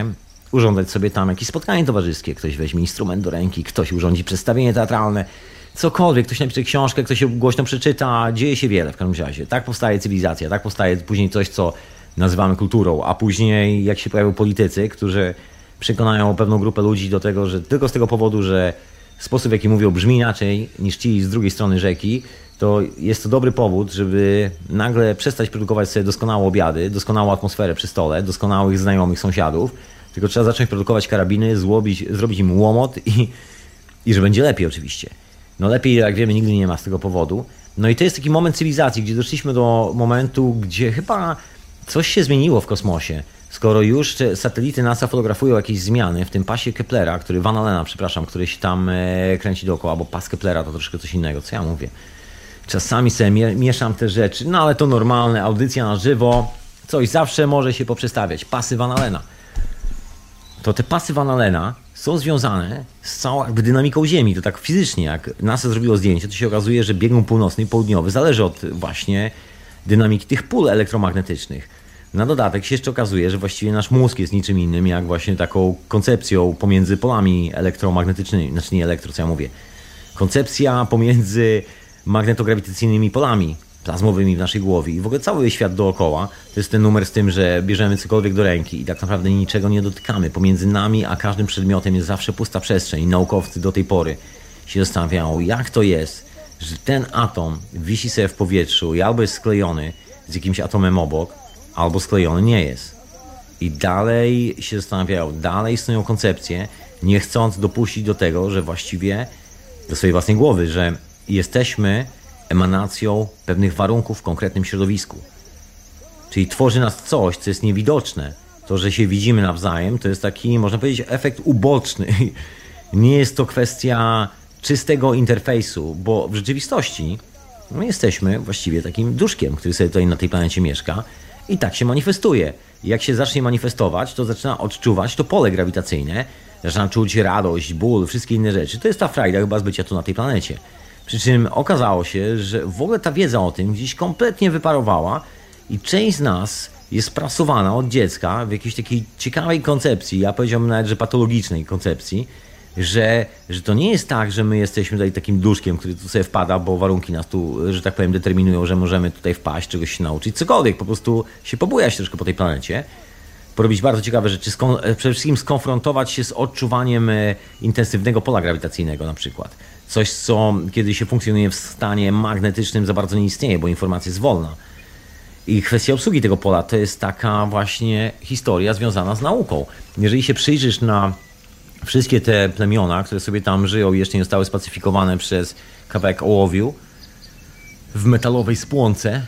urządzać sobie tam jakieś spotkanie towarzyskie, ktoś weźmie instrument do ręki, ktoś urządzi przedstawienie teatralne, cokolwiek, ktoś napisze książkę, ktoś ją głośno przeczyta, dzieje się wiele w każdym razie. Tak powstaje cywilizacja, tak powstaje później coś, co nazywamy kulturą, a później jak się pojawią politycy, którzy przekonają pewną grupę ludzi do tego, że tylko z tego powodu, że sposób, w jaki mówią, brzmi inaczej niż ci z drugiej strony rzeki, to jest to dobry powód, żeby nagle przestać produkować sobie doskonałe obiady, doskonałą atmosferę przy stole, doskonałych znajomych sąsiadów, tylko trzeba zacząć produkować karabiny, złobić, zrobić im łomot i, i że będzie lepiej oczywiście. No lepiej, jak wiemy, nigdy nie ma z tego powodu. No i to jest taki moment cywilizacji, gdzie doszliśmy do momentu, gdzie chyba coś się zmieniło w kosmosie. Skoro już te satelity NASA fotografują jakieś zmiany w tym pasie Keplera, który Van Allena, przepraszam, który się tam e, kręci dookoła, bo pas Keplera to troszkę coś innego, co ja mówię. Czasami sobie mie- mieszam te rzeczy, no ale to normalne, audycja na żywo, coś zawsze może się poprzestawiać. Pasy Van Allena. To te pasy Van Allena są związane z całą jakby dynamiką Ziemi. To tak fizycznie, jak NASA zrobiło zdjęcie, to się okazuje, że biegun północny i południowy zależy od właśnie dynamiki tych pól elektromagnetycznych. Na dodatek się jeszcze okazuje, że właściwie nasz mózg jest niczym innym, jak właśnie taką koncepcją pomiędzy polami elektromagnetycznymi, znaczy nie elektro, co ja mówię, koncepcja pomiędzy magnetograwitacyjnymi polami plazmowymi w naszej głowie i w ogóle cały świat dookoła. To jest ten numer z tym, że bierzemy cokolwiek do ręki i tak naprawdę niczego nie dotykamy. Pomiędzy nami a każdym przedmiotem jest zawsze pusta przestrzeń. Naukowcy do tej pory się zastanawiają, jak to jest, że ten atom wisi sobie w powietrzu i albo jest sklejony z jakimś atomem obok, albo sklejony nie jest. I dalej się zastanawiają, dalej istnieją koncepcje, nie chcąc dopuścić do tego, że właściwie do swojej własnej głowy, że jesteśmy emanacją pewnych warunków w konkretnym środowisku. Czyli tworzy nas coś, co jest niewidoczne. To, że się widzimy nawzajem, to jest taki, można powiedzieć, efekt uboczny. Nie jest to kwestia czystego interfejsu, bo w rzeczywistości my jesteśmy właściwie takim duszkiem, który sobie tutaj na tej planecie mieszka i tak się manifestuje. Jak się zacznie manifestować, to zaczyna odczuwać to pole grawitacyjne, zaczyna czuć radość, ból, wszystkie inne rzeczy. To jest ta frajda chyba z bycia tu na tej planecie. Przy czym okazało się, że w ogóle ta wiedza o tym gdzieś kompletnie wyparowała i część z nas jest prasowana od dziecka w jakiejś takiej ciekawej koncepcji, ja powiedziałbym nawet, że patologicznej koncepcji, że, że to nie jest tak, że my jesteśmy tutaj takim duszkiem, który tu sobie wpada, bo warunki nas tu, że tak powiem, determinują, że możemy tutaj wpaść, czegoś się nauczyć, cokolwiek, po prostu się pobujać troszkę po tej planecie, porobić bardzo ciekawe rzeczy, skon- przede wszystkim skonfrontować się z odczuwaniem e, intensywnego pola grawitacyjnego na przykład. Coś, co kiedy się funkcjonuje w stanie magnetycznym za bardzo nie istnieje, bo informacja jest wolna. I kwestia obsługi tego pola to jest taka właśnie historia związana z nauką. Jeżeli się przyjrzysz na wszystkie te plemiona, które sobie tam żyją i jeszcze nie zostały spacyfikowane przez kawałek ołowiu w metalowej spłonce,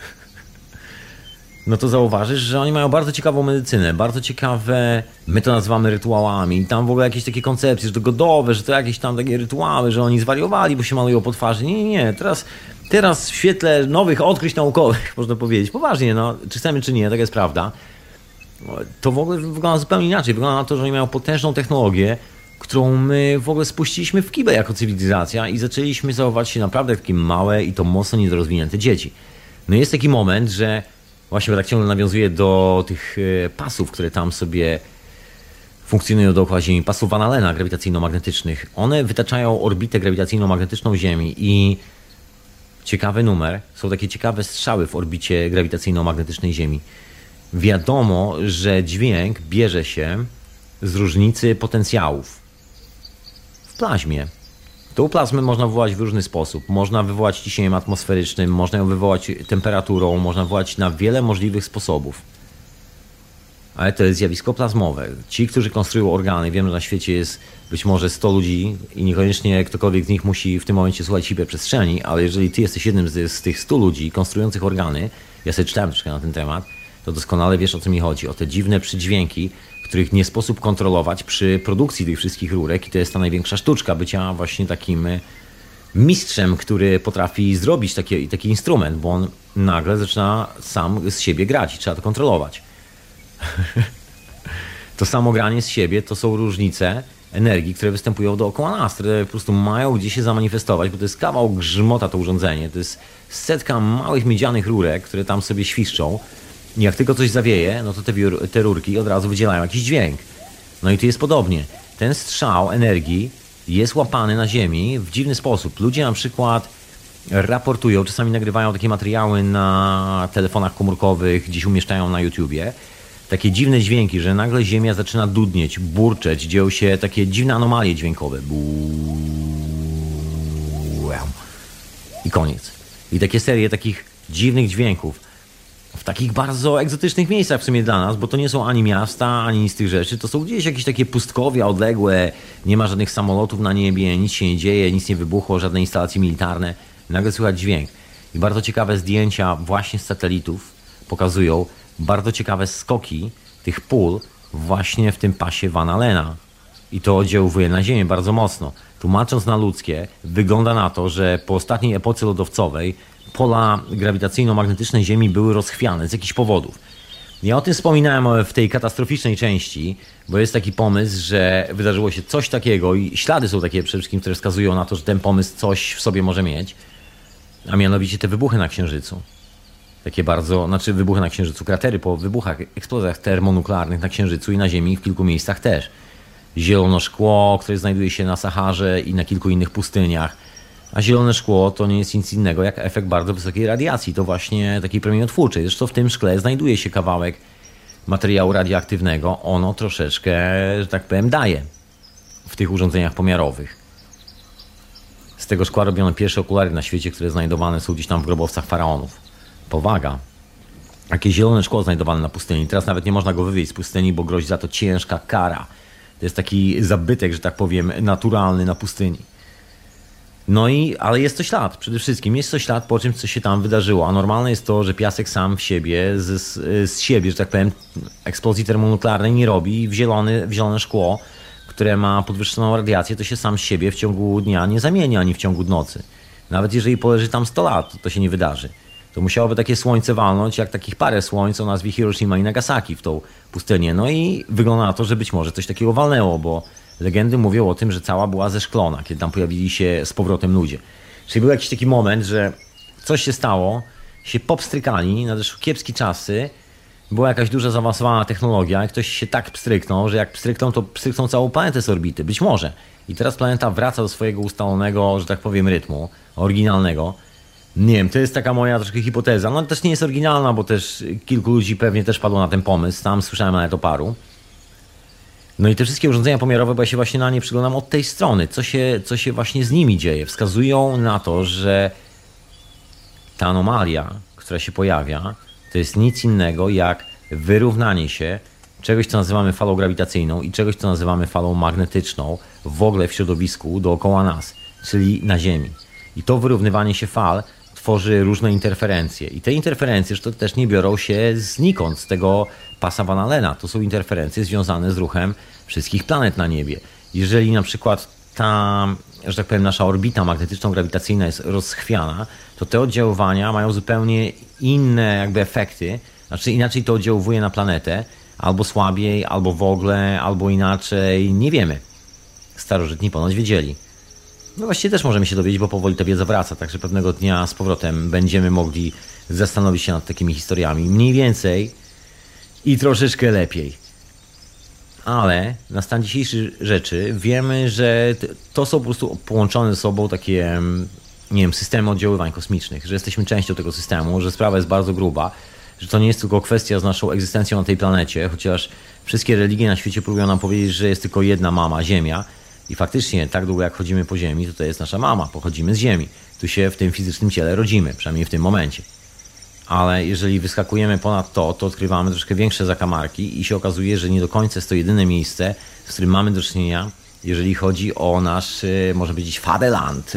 no to zauważysz, że oni mają bardzo ciekawą medycynę, bardzo ciekawe, my to nazywamy rytuałami, i tam w ogóle jakieś takie koncepcje, że to godowe, że to jakieś tam takie rytuały, że oni zwariowali, bo się malują po twarzy. Nie, nie, nie, teraz, teraz w świetle nowych odkryć naukowych, można powiedzieć, poważnie, no, czy chcemy, czy nie, tak jest prawda, to w ogóle wygląda zupełnie inaczej. Wygląda na to, że oni mają potężną technologię, którą my w ogóle spuściliśmy w kibę jako cywilizacja i zaczęliśmy zachowywać się naprawdę takie małe i to mocno niedorozwinięte dzieci. No jest taki moment, że właśnie tak ciągle nawiązuje do tych pasów, które tam sobie funkcjonują dookoła Ziemi, pasów Van Allena grawitacyjno-magnetycznych. One wytaczają orbitę grawitacyjno-magnetyczną Ziemi i ciekawy numer, są takie ciekawe strzały w orbicie grawitacyjno-magnetycznej Ziemi. Wiadomo, że dźwięk bierze się z różnicy potencjałów w plazmie. Tą plazmę można wywołać w różny sposób. Można wywołać ciśnieniem atmosferycznym, można ją wywołać temperaturą, można wywołać na wiele możliwych sposobów. Ale to jest zjawisko plazmowe. Ci, którzy konstruują organy, wiem, że na świecie jest być może sto ludzi i niekoniecznie ktokolwiek z nich musi w tym momencie słuchać hiperprzestrzeni, ale jeżeli ty jesteś jednym z, z tych stu ludzi konstruujących organy, ja sobie czytałem troszkę na ten temat, to doskonale wiesz, o co mi chodzi. O te dziwne przydźwięki, których nie sposób kontrolować przy produkcji tych wszystkich rurek i to jest ta największa sztuczka bycia właśnie takim mistrzem, który potrafi zrobić taki, taki instrument, bo on nagle zaczyna sam z siebie grać i trzeba to kontrolować. To samo granie z siebie to są różnice energii, które występują dookoła nas, które po prostu mają gdzie się zamanifestować, bo to jest kawał grzmota to urządzenie, to jest setka małych miedzianych rurek, które tam sobie świszczą. I jak tylko coś zawieje, no to te, te rurki od razu wydzielają jakiś dźwięk. No i tu jest podobnie. Ten strzał energii jest łapany na Ziemi w dziwny sposób. Ludzie na przykład raportują, czasami nagrywają takie materiały na telefonach komórkowych, gdzieś umieszczają na YouTubie. Takie dziwne dźwięki, że nagle Ziemia zaczyna dudnieć, burczeć, dzieją się takie dziwne anomalie dźwiękowe. I koniec. I takie serie takich dziwnych dźwięków w takich bardzo egzotycznych miejscach w sumie dla nas, bo to nie są ani miasta, ani nic z tych rzeczy. To są gdzieś jakieś takie pustkowia odległe, nie ma żadnych samolotów na niebie, nic się nie dzieje, nic nie wybuchło, żadne instalacje militarne. Nagle słychać dźwięk. I bardzo ciekawe zdjęcia właśnie z satelitów pokazują bardzo ciekawe skoki tych pól właśnie w tym pasie Van Allena. I to oddziałuje na Ziemię bardzo mocno. Tłumacząc na ludzkie, wygląda na to, że po ostatniej epoce lodowcowej pola grawitacyjno-magnetyczne Ziemi były rozchwiane z jakichś powodów. Ja o tym wspominałem w tej katastroficznej części, bo jest taki pomysł, że wydarzyło się coś takiego i ślady są takie przede wszystkim, które wskazują na to, że ten pomysł coś w sobie może mieć, a mianowicie te wybuchy na Księżycu. Takie bardzo, znaczy wybuchy na Księżycu, kratery po wybuchach, eksplozjach termonuklearnych na Księżycu i na Ziemi w kilku miejscach też. Zielono szkło, które znajduje się na Saharze i na kilku innych pustyniach. A zielone szkło to nie jest nic innego jak efekt bardzo wysokiej radiacji. To właśnie takiej promieniotwórczej. Zresztą w tym szkle znajduje się kawałek materiału radioaktywnego. Ono troszeczkę, że tak powiem, daje w tych urządzeniach pomiarowych. Z tego szkła robiono pierwsze okulary na świecie, które znajdowane są gdzieś tam w grobowcach faraonów. Powaga. Takie zielone szkło znajdowane na pustyni. Teraz nawet nie można go wywieźć z pustyni, bo grozi za to ciężka kara. To jest taki zabytek, że tak powiem, naturalny na pustyni. No i, ale jest to ślad, przede wszystkim jest to ślad po czymś, co się tam wydarzyło. A normalne jest to, że piasek sam w siebie, z, z siebie, że tak powiem, eksplozji termonuklearnej nie robi. W, zielony, w zielone szkło, które ma podwyższoną radiację, to się sam z siebie w ciągu dnia nie zamienia, ani w ciągu nocy. Nawet jeżeli poleży tam sto lat, to się nie wydarzy. To musiałoby takie słońce walnąć, jak takich parę słońc o nazwie Hiroshima i Nagasaki w tą pustynię. No i wygląda na to, że być może coś takiego walnęło, bo legendy mówią o tym, że cała była zeszklona, kiedy tam pojawili się z powrotem ludzie. Czyli był jakiś taki moment, że coś się stało, się popstrykali, nadeszły kiepskie czasy, była jakaś duża zaawansowana technologia i ktoś się tak pstryknął, że jak pstrykną, to pstrykną całą planetę z orbity. Być może. I teraz planeta wraca do swojego ustalonego, że tak powiem, rytmu, oryginalnego. Nie wiem, to jest taka moja troszkę hipoteza. No też nie jest oryginalna, bo też kilku ludzi pewnie też padło na ten pomysł. Tam słyszałem nawet o paru. No i te wszystkie urządzenia pomiarowe, bo ja się właśnie na nie przyglądam od tej strony. Co się, co się właśnie z nimi dzieje? Wskazują na to, że ta anomalia, która się pojawia, to jest nic innego jak wyrównanie się czegoś, co nazywamy falą grawitacyjną i czegoś, co nazywamy falą magnetyczną w ogóle w środowisku dookoła nas, czyli na Ziemi. I to wyrównywanie się fal tworzy różne interferencje. I te interferencje to też nie biorą się znikąd, z tego pasa Van Allena. To są interferencje związane z ruchem wszystkich planet na niebie. Jeżeli na przykład ta, że tak powiem, nasza orbita magnetyczno-grawitacyjna jest rozchwiana, to te oddziaływania mają zupełnie inne jakby efekty. Znaczy inaczej to oddziałuje na planetę, albo słabiej, albo w ogóle, albo inaczej. Nie wiemy. Starożytni ponoć wiedzieli. No właściwie też możemy się dowiedzieć, bo powoli ta wiedza wraca, także pewnego dnia z powrotem będziemy mogli zastanowić się nad takimi historiami mniej więcej i troszeczkę lepiej. Ale na stan dzisiejszy rzeczy wiemy, że to są po prostu połączone ze sobą takie, nie wiem, systemy oddziaływań kosmicznych, że jesteśmy częścią tego systemu, że sprawa jest bardzo gruba, że to nie jest tylko kwestia z naszą egzystencją na tej planecie, chociaż wszystkie religie na świecie próbują nam powiedzieć, że jest tylko jedna mama, Ziemia. I faktycznie tak długo jak chodzimy po Ziemi, to to jest nasza mama, pochodzimy z Ziemi. Tu się w tym fizycznym ciele rodzimy, przynajmniej w tym momencie. Ale jeżeli wyskakujemy ponad to, to odkrywamy troszkę większe zakamarki i się okazuje, że nie do końca jest to jedyne miejsce, z którym mamy do czynienia, jeżeli chodzi o nasz, może powiedzieć, Fadeland.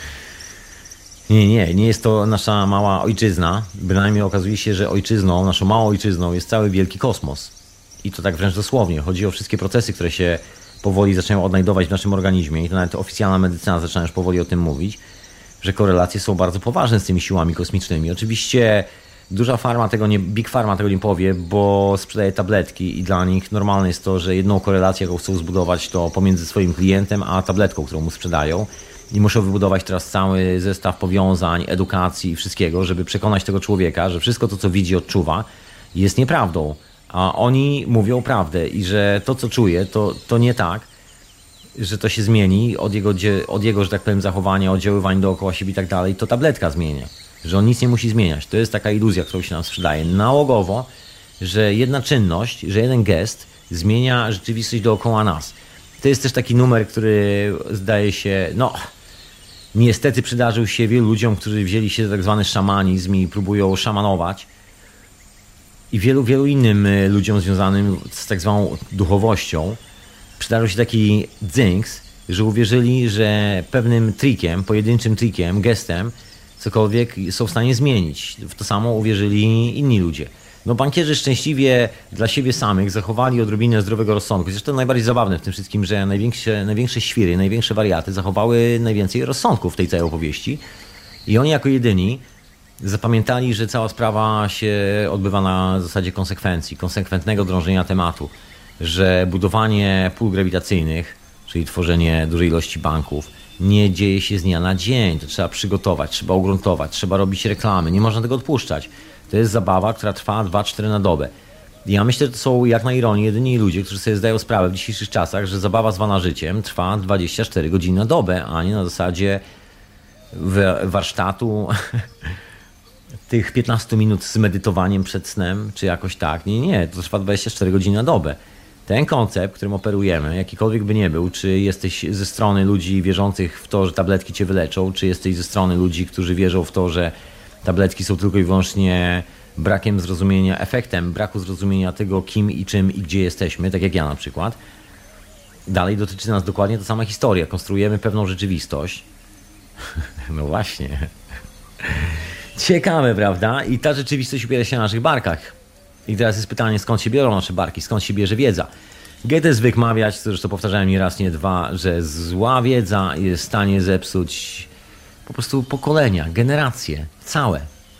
Nie, nie, nie jest to nasza mała ojczyzna. Bynajmniej okazuje się, że ojczyzną, naszą małą ojczyzną jest cały wielki kosmos. I to tak wręcz dosłownie. Chodzi o wszystkie procesy, które się powoli zaczynają odnajdować w naszym organizmie i to nawet oficjalna medycyna zaczyna już powoli o tym mówić, że korelacje są bardzo poważne z tymi siłami kosmicznymi. Oczywiście duża farma tego nie, Big Pharma tego nie powie, bo sprzedaje tabletki i dla nich normalne jest to, że jedną korelację, jaką chcą zbudować, to pomiędzy swoim klientem a tabletką, którą mu sprzedają i muszą wybudować teraz cały zestaw powiązań, edukacji i wszystkiego, żeby przekonać tego człowieka, że wszystko to, co widzi, odczuwa, jest nieprawdą. A oni mówią prawdę i że to, co czuje, to, to nie tak, że to się zmieni od jego, od jego, że tak powiem, zachowania, oddziaływań dookoła siebie i tak dalej, to tabletka zmienia. Że on nic nie musi zmieniać. To jest taka iluzja, którą się nam sprzedaje nałogowo, że jedna czynność, że jeden gest zmienia rzeczywistość dookoła nas. To jest też taki numer, który zdaje się, no niestety przydarzył się wielu ludziom, którzy wzięli się za tak zwany szamanizm i próbują szamanować. I wielu, wielu innym ludziom związanym z tak zwaną duchowością przydarzył się taki dzynks, że uwierzyli, że pewnym trikiem, pojedynczym trikiem, gestem, cokolwiek są w stanie zmienić. W to samo uwierzyli inni ludzie. No bankierzy szczęśliwie dla siebie samych zachowali odrobinę zdrowego rozsądku. Zresztą najbardziej zabawne w tym wszystkim, że największe, największe świry, największe wariaty zachowały najwięcej rozsądku w tej całej opowieści. I oni jako jedyni zapamiętali, że cała sprawa się odbywa na zasadzie konsekwencji, konsekwentnego drążenia tematu. Że budowanie pól grawitacyjnych, czyli tworzenie dużej ilości banków, nie dzieje się z dnia na dzień. To trzeba przygotować, trzeba ugruntować, trzeba robić reklamy. Nie można tego odpuszczać. To jest zabawa, która trwa dwa cztery na dobę. Ja myślę, że to są jak na ironię jedyni ludzie, którzy sobie zdają sprawę w dzisiejszych czasach, że zabawa zwana życiem trwa dwadzieścia cztery godziny na dobę, a nie na zasadzie warsztatu tych piętnaście minut z medytowaniem przed snem, czy jakoś tak. Nie, nie, to trwa dwadzieścia cztery godziny na dobę. Ten koncept, którym operujemy, jakikolwiek by nie był, czy jesteś ze strony ludzi wierzących w to, że tabletki cię wyleczą, czy jesteś ze strony ludzi, którzy wierzą w to, że tabletki są tylko i wyłącznie brakiem zrozumienia, efektem braku zrozumienia tego, kim i czym i gdzie jesteśmy, tak jak ja na przykład. Dalej dotyczy nas dokładnie ta sama historia. Konstruujemy pewną rzeczywistość. No właśnie. Ciekawe, prawda? I ta rzeczywistość opiera się na naszych barkach. I teraz jest pytanie, skąd się biorą nasze barki, skąd się bierze wiedza. Goethe zwykł mawiać, co zresztą powtarzałem nie raz, nie dwa, że zła wiedza jest w stanie zepsuć po prostu pokolenia, generacje, całe.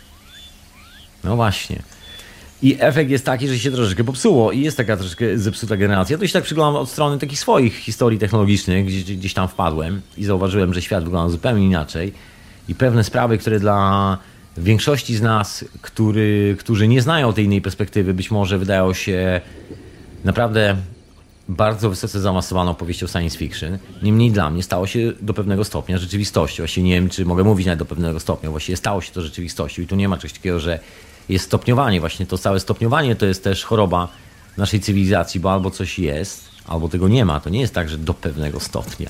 No właśnie. I efekt jest taki, że się troszeczkę popsuło i jest taka troszeczkę zepsuta generacja. To się tak przyglądam od strony takich swoich historii technologicznych, gdzieś, gdzieś tam wpadłem i zauważyłem, że świat wygląda zupełnie inaczej. I pewne sprawy, które dla większości z nas, który, którzy nie znają tej innej perspektywy, być może wydają się naprawdę bardzo wysoce zaawansowaną opowieścią science fiction. Niemniej dla mnie stało się do pewnego stopnia rzeczywistością. Właściwie nie wiem, czy mogę mówić nawet do pewnego stopnia. Właściwie stało się to rzeczywistością i tu nie ma czegoś takiego, że jest stopniowanie. Właśnie to całe stopniowanie to jest też choroba naszej cywilizacji, bo albo coś jest, albo tego nie ma. To nie jest tak, że do pewnego stopnia.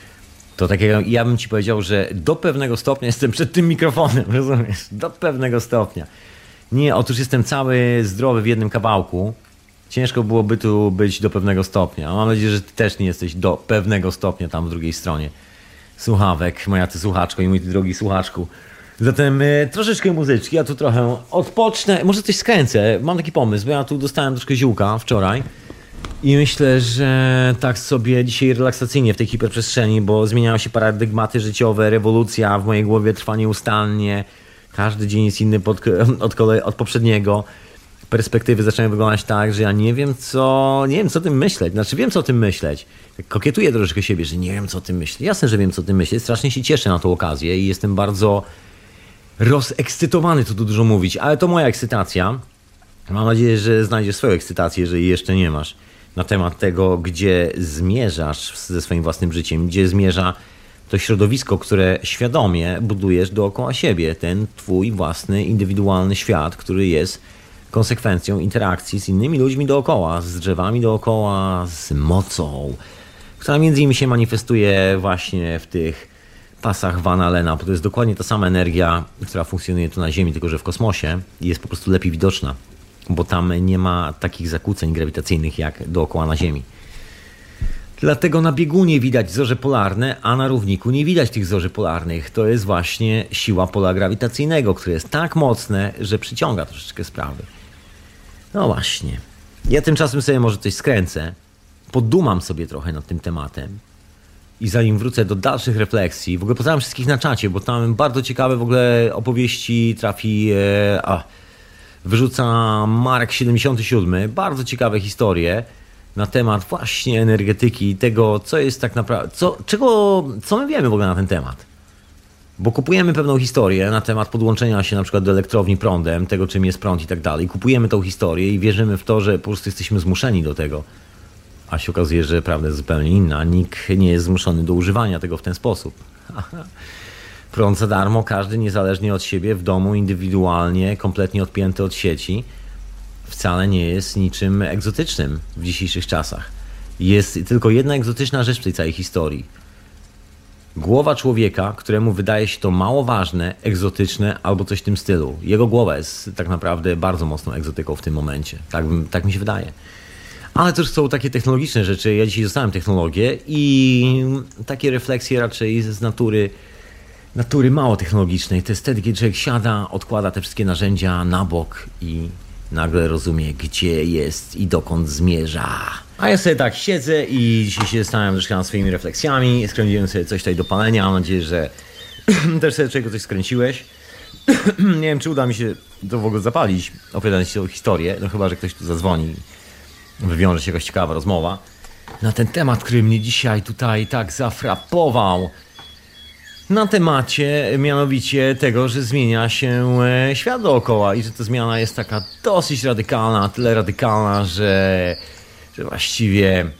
To tak jak ja bym ci powiedział, że do pewnego stopnia jestem przed tym mikrofonem, rozumiesz? Do pewnego stopnia. Nie, otóż jestem cały zdrowy w jednym kawałku. Ciężko byłoby tu być do pewnego stopnia. Mam nadzieję, że ty też nie jesteś do pewnego stopnia tam w drugiej stronie słuchawek, moja ty słuchaczko i mój ty drogi słuchaczku. Zatem y, troszeczkę muzyczki, ja tu trochę odpocznę, może coś skręcę. Mam taki pomysł, bo ja tu dostałem troszkę ziółka wczoraj. I myślę, że tak sobie dzisiaj relaksacyjnie w tej hiperprzestrzeni, bo zmieniają się paradygmaty życiowe, rewolucja w mojej głowie trwa nieustannie. Każdy dzień jest inny pod, od, kolei, od poprzedniego. Perspektywy zaczynają wyglądać tak, że ja nie wiem co, nie wiem co o tym myśleć. Znaczy wiem co o tym myśleć. Kokietuję troszeczkę siebie, że nie wiem co o tym myśleć. Jasne, że wiem co o tym myśleć. Strasznie się cieszę na tą okazję i jestem bardzo rozekscytowany, tu dużo mówić. Ale to moja ekscytacja. Mam nadzieję, że znajdziesz swoją ekscytację, jeżeli jeszcze nie masz. Na temat tego, gdzie zmierzasz ze swoim własnym życiem, gdzie zmierza to środowisko, które świadomie budujesz dookoła siebie. Ten twój własny, indywidualny świat, który jest konsekwencją interakcji z innymi ludźmi dookoła, z drzewami dookoła, z mocą, która między innymi się manifestuje właśnie w tych pasach Van Allena, bo to jest dokładnie ta sama energia, która funkcjonuje tu na Ziemi, tylko że w kosmosie i jest po prostu lepiej widoczna, bo tam nie ma takich zakłóceń grawitacyjnych jak dookoła na Ziemi. Dlatego na biegunie widać zorze polarne, a na równiku nie widać tych zorzy polarnych. To jest właśnie siła pola grawitacyjnego, które jest tak mocne, że przyciąga troszeczkę sprawy. No właśnie. Ja tymczasem sobie może coś skręcę, podumam sobie trochę nad tym tematem i zanim wrócę do dalszych refleksji, w ogóle pozdrawiam wszystkich na czacie, bo tam bardzo ciekawe w ogóle opowieści trafi... E, a, wyrzuca Mark siedemdziesiąty siódmy, bardzo ciekawe historie na temat właśnie energetyki i tego, co jest tak naprawdę, co, czego, co my wiemy w ogóle na ten temat. Bo kupujemy pewną historię na temat podłączenia się na przykład do elektrowni prądem, tego czym jest prąd i tak dalej. Kupujemy tą historię i wierzymy w to, że po prostu jesteśmy zmuszeni do tego. A się okazuje, że prawda jest zupełnie inna. Nikt nie jest zmuszony do używania tego w ten sposób. Prąd za darmo, każdy niezależnie od siebie, w domu, indywidualnie, kompletnie odpięty od sieci, wcale nie jest niczym egzotycznym w dzisiejszych czasach. Jest tylko jedna egzotyczna rzecz w tej całej historii. Głowa człowieka, któremu wydaje się to mało ważne, egzotyczne albo coś w tym stylu. Jego głowa jest tak naprawdę bardzo mocną egzotyką w tym momencie. Tak, tak mi się wydaje. Ale też są takie technologiczne rzeczy. Ja dzisiaj dostałem technologię i takie refleksje raczej z natury, natury mało technologicznej. To jest wtedy, kiedy człowiek siada, odkłada te wszystkie narzędzia na bok i nagle rozumie, gdzie jest i dokąd zmierza. A ja sobie tak siedzę i dzisiaj się zastanawiam troszkę nad swoimi refleksjami. Skręciłem sobie coś tutaj do palenia. Mam nadzieję, że też sobie czego coś skręciłeś. Nie wiem, czy uda mi się to w ogóle zapalić, opowiadając ci tą historię. No chyba, że ktoś tu zadzwoni. Wywiąże się jakaś ciekawa rozmowa na ten temat, który mnie dzisiaj tutaj tak zafrapował. Na temacie mianowicie tego, że zmienia się świat dookoła i że ta zmiana jest taka dosyć radykalna, tyle radykalna, że, że właściwie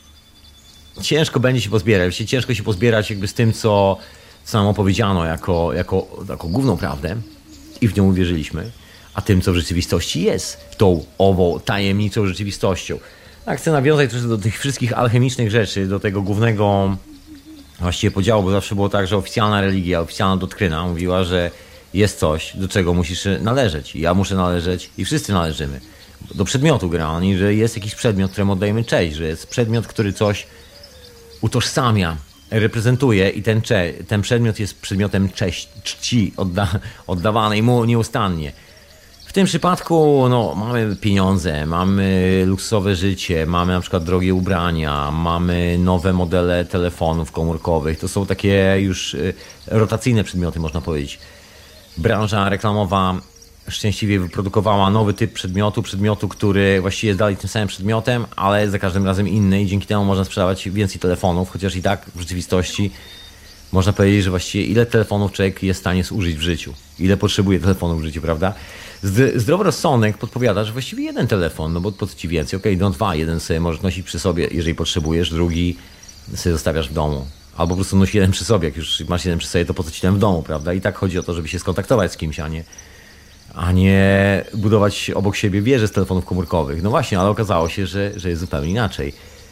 ciężko będzie się pozbierać. Właściwie ciężko się pozbierać jakby z tym, co, co nam opowiedziano jako, jako, jako główną prawdę i w nią uwierzyliśmy, a tym, co w rzeczywistości jest tą ową tajemniczą rzeczywistością. Tak, chcę nawiązać troszkę do tych wszystkich alchemicznych rzeczy, do tego głównego właściwie podziału, bo zawsze było tak, że oficjalna religia, oficjalna doktryna mówiła, że jest coś, do czego musisz należeć. I ja muszę należeć i wszyscy należymy. Do przedmiotu generalnie, że jest jakiś przedmiot, któremu oddajemy cześć, że jest przedmiot, który coś utożsamia, reprezentuje i ten, cze, ten przedmiot jest przedmiotem cześć, czci odda, oddawanej mu nieustannie. W tym przypadku no, mamy pieniądze, mamy luksusowe życie, mamy na przykład drogie ubrania, mamy nowe modele telefonów komórkowych. To są takie już rotacyjne przedmioty, można powiedzieć. Branża reklamowa szczęśliwie wyprodukowała nowy typ przedmiotu, przedmiotu, który właściwie jest dalej tym samym przedmiotem, ale za każdym razem inny i dzięki temu można sprzedawać więcej telefonów, chociaż i tak w rzeczywistości można powiedzieć, że właściwie ile telefonów człowiek jest w stanie zużyć w życiu. Ile potrzebuje telefonów w życiu, prawda? Zdrowy rozsądek podpowiada, że właściwie jeden telefon, no bo po co ci więcej? Okej, okay, no dwa, jeden sobie możesz nosić przy sobie, jeżeli potrzebujesz, drugi sobie zostawiasz w domu. Albo po prostu nosi jeden przy sobie, jak już masz jeden przy sobie, to po co ci ten w domu, prawda? I tak chodzi o to, żeby się skontaktować z kimś, a nie, a nie budować obok siebie wieże z telefonów komórkowych. No właśnie, ale okazało się, że, że jest zupełnie inaczej.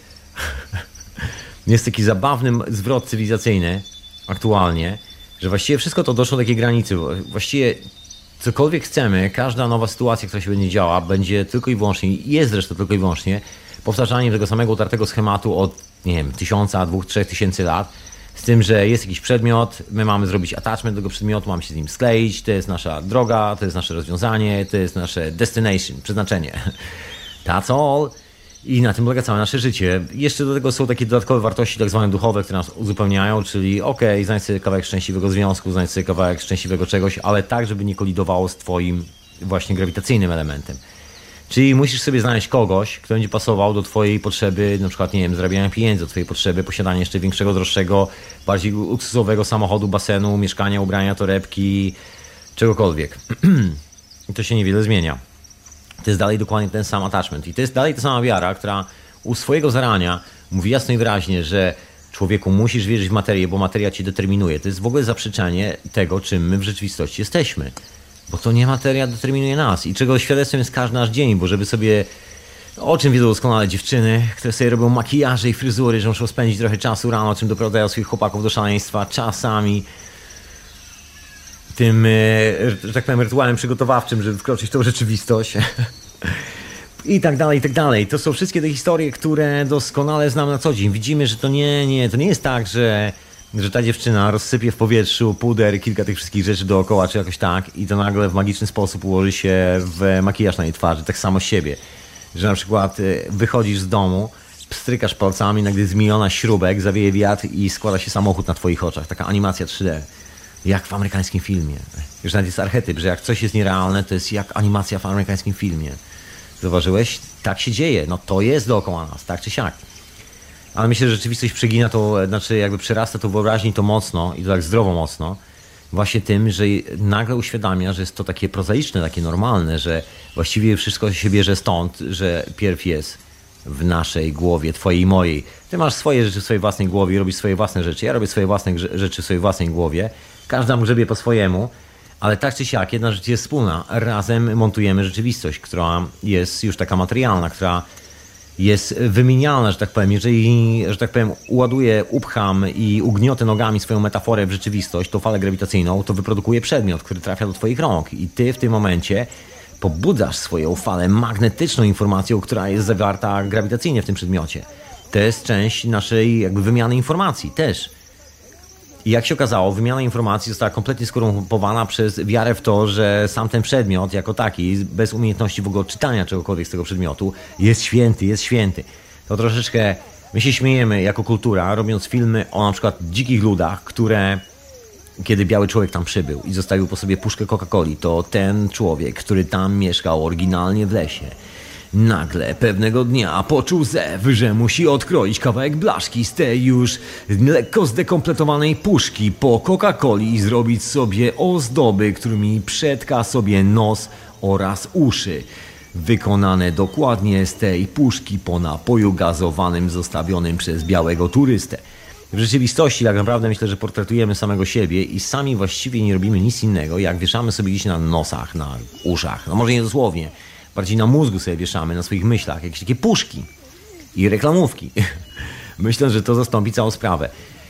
Jest taki zabawny zwrot cywilizacyjny aktualnie, że właściwie wszystko to doszło do takiej granicy. Właściwie cokolwiek chcemy, każda nowa sytuacja, która się będzie działa, będzie tylko i wyłącznie, jest zresztą tylko i wyłącznie powtarzaniem tego samego utartego schematu od, nie wiem, tysiąca, dwóch, trzech tysięcy lat, z tym, że jest jakiś przedmiot, my mamy zrobić attachment do tego przedmiotu, mamy się z nim skleić, to jest nasza droga, to jest nasze rozwiązanie, to jest nasze destination, przeznaczenie. That's all. I na tym polega całe nasze życie. Jeszcze do tego są takie dodatkowe wartości tak zwane duchowe, które nas uzupełniają, czyli okej, okay, znajdź sobie kawałek szczęśliwego związku, znajdź sobie kawałek szczęśliwego czegoś, ale tak, żeby nie kolidowało z twoim właśnie grawitacyjnym elementem. Czyli musisz sobie znaleźć kogoś, kto będzie pasował do twojej potrzeby, na przykład, nie wiem, zarabiania pieniędzy, do twojej potrzeby posiadania jeszcze większego, droższego, bardziej luksusowego samochodu, basenu, mieszkania, ubrania, torebki, czegokolwiek. I to się niewiele zmienia. To jest dalej dokładnie ten sam attachment. I to jest dalej ta sama wiara, która u swojego zarania mówi jasno i wyraźnie, że człowieku musisz wierzyć w materię, bo materia cię determinuje. To jest w ogóle zaprzeczenie tego, czym my w rzeczywistości jesteśmy. Bo to nie materia determinuje nas. I czego świadectwem jest każdy nasz dzień, bo żeby sobie, o czym wiedzą doskonale dziewczyny, które sobie robią makijaże i fryzury, że muszą spędzić trochę czasu rano, czym doprowadzają swoich chłopaków do szaleństwa, czasami tym, że tak powiem, rytuałem przygotowawczym, żeby wkroczyć w tą rzeczywistość. I tak dalej, i tak dalej. To są wszystkie te historie, które doskonale znam na co dzień. Widzimy, że to nie, nie, to nie jest tak, że, że ta dziewczyna rozsypie w powietrzu puder, kilka tych wszystkich rzeczy dookoła, czy jakoś tak, i to nagle w magiczny sposób ułoży się w makijaż na jej twarzy, tak samo siebie. Że na przykład wychodzisz z domu, pstrykasz palcami, nagle jest miliona śrubek, zawieje wiatr i składa się samochód na twoich oczach. Taka animacja trzy D. Jak w amerykańskim filmie. Już nawet jest archetyp, że jak coś jest nierealne, to jest jak animacja w amerykańskim filmie. Zauważyłeś? Tak się dzieje. No to jest dookoła nas, tak czy siak. Ale myślę, że rzeczywistość przegina to, znaczy jakby przerasta to wyobraźni to mocno i to tak zdrowo mocno, właśnie tym, że nagle uświadamia, że jest to takie prozaiczne, takie normalne, że właściwie wszystko się bierze stąd, że pierw jest w naszej głowie, twojej i mojej. Ty masz swoje rzeczy w swojej własnej głowie, robisz swoje własne rzeczy, ja robię swoje własne rzeczy w swojej własnej głowie. Każda grzebie po swojemu, ale tak czy siak jedna rzecz jest wspólna. Razem montujemy rzeczywistość, która jest już taka materialna, która jest wymienialna, że tak powiem. Jeżeli, że tak powiem, uładuję, upcham i ugniotę nogami swoją metaforę w rzeczywistość, tą falę grawitacyjną, to wyprodukuje przedmiot, który trafia do twoich rąk. I ty w tym momencie pobudzasz swoją falę magnetyczną informacją, która jest zawarta grawitacyjnie w tym przedmiocie. To jest część naszej jakby wymiany informacji też. I jak się okazało, wymiana informacji została kompletnie skorumpowana przez wiarę w to, że sam ten przedmiot jako taki, bez umiejętności w ogóle czytania czegokolwiek z tego przedmiotu, jest święty, jest święty. To troszeczkę, my się śmiejemy jako kultura, robiąc filmy o na przykład dzikich ludach, które, kiedy biały człowiek tam przybył i zostawił po sobie puszkę Coca-Coli, to ten człowiek, który tam mieszkał oryginalnie w lesie, nagle pewnego dnia poczuł zew, że musi odkroić kawałek blaszki z tej już lekko zdekompletowanej puszki po Coca-Coli i zrobić sobie ozdoby, którymi przetka sobie nos oraz uszy. Wykonane dokładnie z tej puszki po napoju gazowanym zostawionym przez białego turystę. W rzeczywistości tak naprawdę myślę, że portretujemy samego siebie i sami właściwie nie robimy nic innego, jak wieszamy sobie gdzieś na nosach, na uszach, no może nie dosłownie, bardziej na mózgu sobie wieszamy, na swoich myślach, jakieś takie puszki i reklamówki. Myślę, że to zastąpi całą sprawę.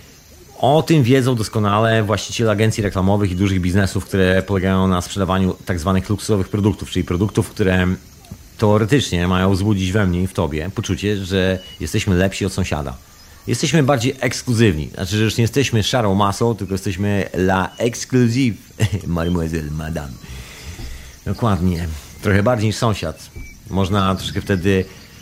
O tym wiedzą doskonale właściciele agencji reklamowych i dużych biznesów, które polegają na sprzedawaniu tak zwanych luksusowych produktów, czyli produktów, które teoretycznie mają wzbudzić we mnie i w tobie poczucie, że jesteśmy lepsi od sąsiada. Jesteśmy bardziej ekskluzywni. Znaczy, że już nie jesteśmy szarą masą, tylko jesteśmy la exclusive, mademoiselle, madame. Dokładnie. Trochę bardziej niż sąsiad. Można troszkę wtedy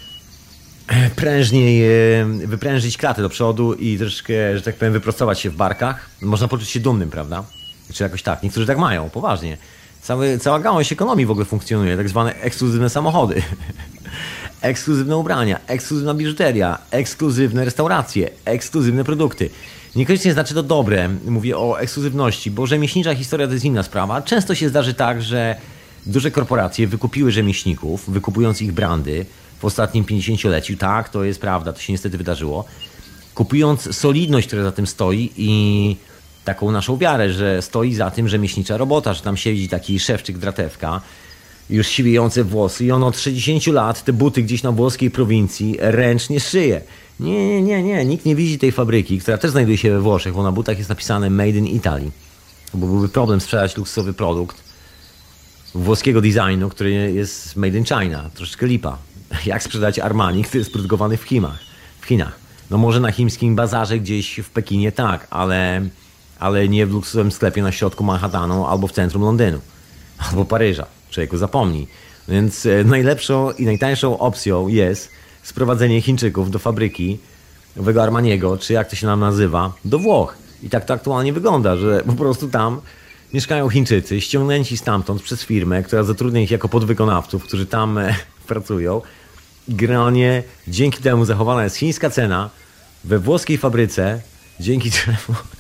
prężniej wyprężyć klatę do przodu i troszkę, że tak powiem, wyprostować się w barkach. Można poczuć się dumnym, prawda? Czy jakoś tak. Niektórzy tak mają, poważnie. Cały, cała gałąź ekonomii w ogóle funkcjonuje. Tak zwane ekskluzywne samochody. Ekskluzywne ubrania, ekskluzywna biżuteria, ekskluzywne restauracje, ekskluzywne produkty. Niekoniecznie znaczy to dobre. Mówię o ekskluzywności, bo rzemieślnicza historia to jest inna sprawa. Często się zdarzy tak, że duże korporacje wykupiły rzemieślników, wykupując ich brandy w ostatnim pięćdziesięcioleciu. Tak, to jest prawda, to się niestety wydarzyło. Kupując solidność, która za tym stoi i taką naszą wiarę, że stoi za tym rzemieślnicza robota, że tam siedzi taki szewczyk dratewka, już siwiejące włosy i on od sześćdziesięciu lat te buty gdzieś na włoskiej prowincji ręcznie szyje. Nie, nie, nie, nie, nikt nie widzi tej fabryki, która też znajduje się we Włoszech, bo na butach jest napisane Made in Italy. Bo byłby problem sprzedać luksusowy produkt włoskiego designu, który jest Made in China. Troszeczkę lipa. Jak sprzedać Armani, który jest produkowany w Chinach? W Chinach. No może na chińskim bazarze gdzieś w Pekinie tak, ale, ale nie w luksusowym sklepie na środku Manhattanu albo w centrum Londynu. Albo Paryża. Człowieku, zapomnij. Więc najlepszą i najtańszą opcją jest sprowadzenie Chińczyków do fabryki owego Armaniego, czy jak to się nam nazywa, do Włoch. I tak to aktualnie wygląda, że po prostu tam mieszkają Chińczycy, ściągnięci stamtąd przez firmę, która zatrudnia ich jako podwykonawców, którzy tam pracują. I generalnie dzięki temu zachowana jest chińska cena we włoskiej fabryce, dzięki czemu,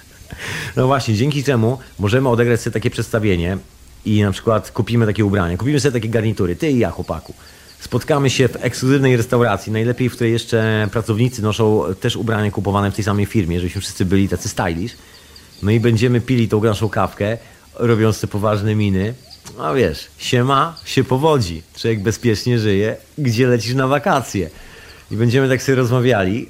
no właśnie, dzięki czemu możemy odegrać sobie takie przedstawienie i na przykład kupimy takie ubrania, kupimy sobie takie garnitury, ty i ja, chłopaku. Spotkamy się w ekskluzywnej restauracji, najlepiej w której jeszcze pracownicy noszą też ubrania kupowane w tej samej firmie, żebyśmy wszyscy byli tacy stylish. No i będziemy pili tą naszą kawkę, robiąc te poważne miny. A wiesz, siema, się powodzi. Człowiek bezpiecznie żyje, gdzie lecisz na wakacje. I będziemy tak sobie rozmawiali.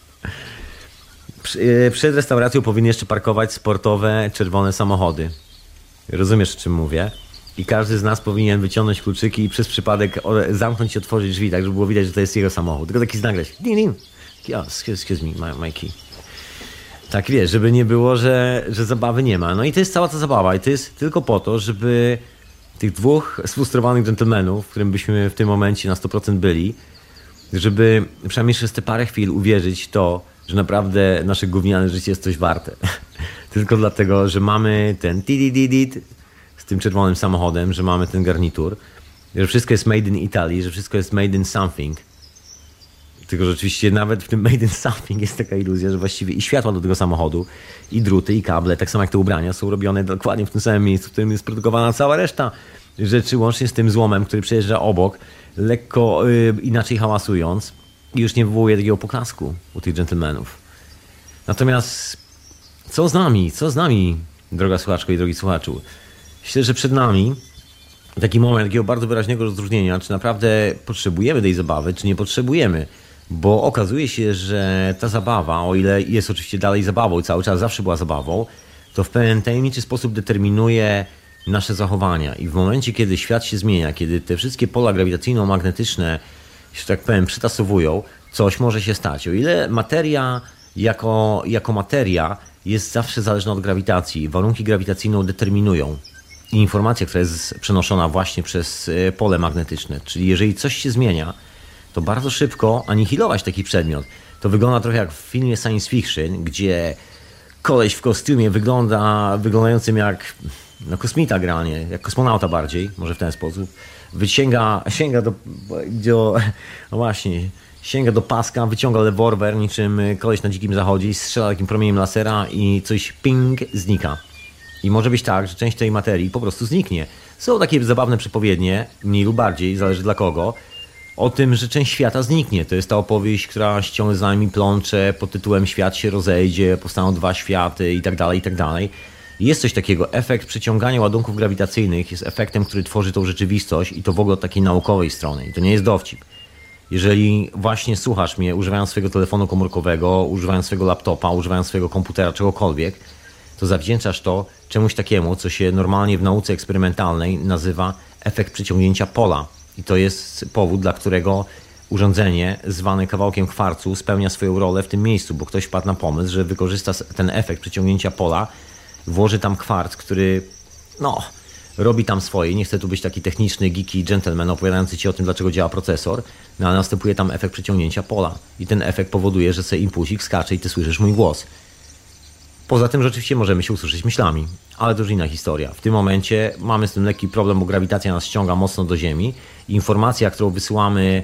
Przed restauracją powinny jeszcze parkować sportowe, czerwone samochody. Rozumiesz, o czym mówię? I każdy z nas powinien wyciągnąć kluczyki i przez przypadek zamknąć i otworzyć drzwi, tak żeby było widać, że to jest jego samochód. Tylko taki znak grać. Ding, ding. Yeah, excuse, excuse me, my, my key. Tak wiesz, żeby nie było, że, że zabawy nie ma. No i to jest cała ta zabawa i to jest tylko po to, żeby tych dwóch sfrustrowanych dżentelmenów, w którym byśmy w tym momencie na sto procent byli, żeby przynajmniej przez te parę chwil uwierzyć w to, że naprawdę nasze gówniane życie jest coś warte. Tylko dlatego, że mamy ten tidididid z tym czerwonym samochodem, że mamy ten garnitur, że wszystko jest made in Italy, że wszystko jest made in something. Tylko rzeczywiście nawet w tym Made in Something jest taka iluzja, że właściwie i światła do tego samochodu, i druty, i kable, tak samo jak te ubrania, są robione dokładnie w tym samym miejscu, w którym jest produkowana cała reszta rzeczy, łącznie z tym złomem, który przejeżdża obok, lekko yy, inaczej hałasując i już nie wywołuje takiego poklasku u tych dżentelmenów. Natomiast co z nami? Co z nami, droga słuchaczko i drogi słuchaczu? Myślę, że przed nami taki moment takiego bardzo wyraźnego rozróżnienia, czy naprawdę potrzebujemy tej zabawy, czy nie potrzebujemy. Bo okazuje się, że ta zabawa, o ile jest oczywiście dalej zabawą i cały czas zawsze była zabawą, to w pewien tajemniczy sposób determinuje nasze zachowania. I w momencie, kiedy świat się zmienia, kiedy te wszystkie pola grawitacyjno-magnetyczne, że tak powiem, przytasowują, coś może się stać. O ile materia jako, jako materia jest zawsze zależna od grawitacji, warunki grawitacyjne determinują i informacja, która jest przenoszona właśnie przez pole magnetyczne. Czyli jeżeli coś się zmienia, to bardzo szybko anihilować taki przedmiot. To wygląda trochę jak w filmie science fiction, gdzie koleś w kostiumie wygląda, wyglądającym jak no, kosmita granie, jak kosmonauta bardziej, może w ten sposób. Wyciąga, sięga do, do no właśnie, sięga do paska, wyciąga rewolwer niczym koleś na dzikim zachodzie i strzela takim promieniem lasera i coś ping, znika. I może być tak, że część tej materii po prostu zniknie. Są takie zabawne przepowiednie, mniej lub bardziej, zależy dla kogo, o tym, że część świata zniknie. To jest ta opowieść, która ściąga za nami plącze pod tytułem Świat się rozejdzie, powstaną dwa światy i tak dalej, i tak dalej. Jest coś takiego. Efekt przyciągania ładunków grawitacyjnych jest efektem, który tworzy tą rzeczywistość i to w ogóle od takiej naukowej strony. I to nie jest dowcip. Jeżeli właśnie słuchasz mnie używając swojego telefonu komórkowego, używając swojego laptopa, używając swojego komputera, czegokolwiek, to zawdzięczasz to czemuś takiemu, co się normalnie w nauce eksperymentalnej nazywa efekt przyciągnięcia pola. I to jest powód, dla którego urządzenie zwane kawałkiem kwarcu spełnia swoją rolę w tym miejscu, bo ktoś wpadł na pomysł, że wykorzysta ten efekt przyciągnięcia pola, włoży tam kwarc, który no, robi tam swoje. Nie chcę tu być taki techniczny, geeky gentleman opowiadający ci o tym, dlaczego działa procesor, no ale następuje tam efekt przyciągnięcia pola. I ten efekt powoduje, że sobie impulsik skacze i ty słyszysz mój głos. Poza tym, że oczywiście możemy się usłyszeć myślami, ale to już inna historia. W tym momencie mamy z tym lekki problem, bo grawitacja nas ściąga mocno do Ziemi. Informacja, którą wysyłamy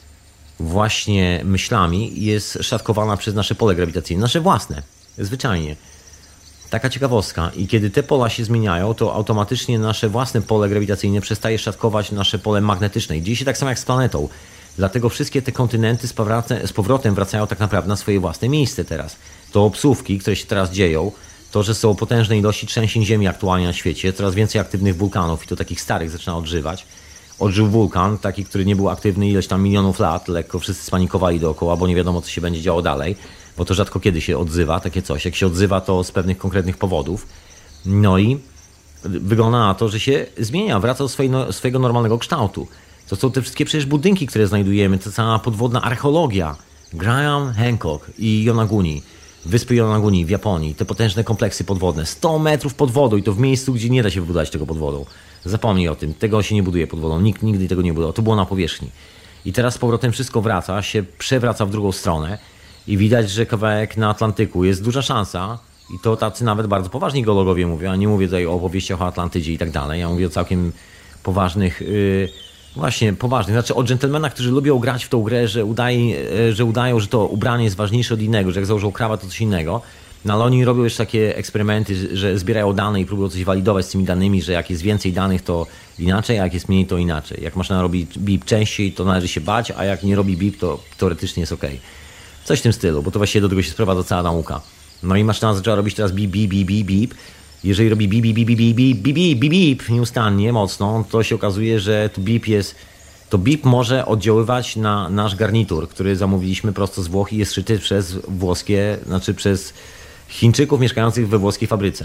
właśnie myślami, jest szatkowana przez nasze pole grawitacyjne, nasze własne, zwyczajnie. Taka ciekawostka. I kiedy te pola się zmieniają, to automatycznie nasze własne pole grawitacyjne przestaje szatkować nasze pole magnetyczne. I dzieje się tak samo jak z planetą. Dlatego wszystkie te kontynenty z powrotem, z powrotem wracają tak naprawdę na swoje własne miejsce teraz. To obsówki, które się teraz dzieją, to, że są potężne ilości trzęsień ziemi aktualnie na świecie, coraz więcej aktywnych wulkanów i to takich starych zaczyna odżywać. Odżył wulkan, taki, który nie był aktywny ileś tam milionów lat, lekko wszyscy spanikowali dookoła, bo nie wiadomo, co się będzie działo dalej, bo to rzadko kiedy się odzywa, takie coś. Jak się odzywa, to z pewnych konkretnych powodów. No i wygląda na to, że się zmienia, wraca do swojego, swojego normalnego kształtu. To są te wszystkie przecież budynki, które znajdujemy, to cała podwodna archeologia. Graham Hancock i Yonaguni, wyspy Yonaguni w Japonii, te potężne kompleksy podwodne, sto metrów pod wodą i to w miejscu, gdzie nie da się wybudować tego pod wodą. Zapomnij o tym, tego się nie buduje pod wodą, nikt nigdy tego nie budował, to było na powierzchni. I teraz z powrotem wszystko wraca, się przewraca w drugą stronę i widać, że kawałek na Atlantyku jest duża szansa i to tacy nawet bardzo poważni geologowie mówią, a nie mówię tutaj o opowieściach o Atlantydzie i tak dalej, ja mówię o całkiem poważnych... Yy, Właśnie, poważnie. Znaczy o dżentelmenach, którzy lubią grać w tą grę, że, udaje, że udają, że to ubranie jest ważniejsze od innego, że jak założą krawat, to coś innego. No ale oni robią jeszcze takie eksperymenty, że zbierają dane i próbują coś walidować z tymi danymi, że jak jest więcej danych, to inaczej, a jak jest mniej, to inaczej. Jak maszyna robi bip częściej, to należy się bać, a jak nie robi bip, to teoretycznie jest ok. Coś w tym stylu, bo to właściwie do tego się sprowadza cała nauka. No i maszyna zaczęła robić teraz bip, bip, bip, bip, bip. Jeżeli robi bip, bip, bip, bip, bip, bip, bip, bip, bip nieustannie, mocno, to się okazuje, że to bip jest, to bip może oddziaływać na nasz garnitur, który zamówiliśmy prosto z Włoch i jest szyty przez włoskie, znaczy przez Chińczyków mieszkających we włoskiej fabryce.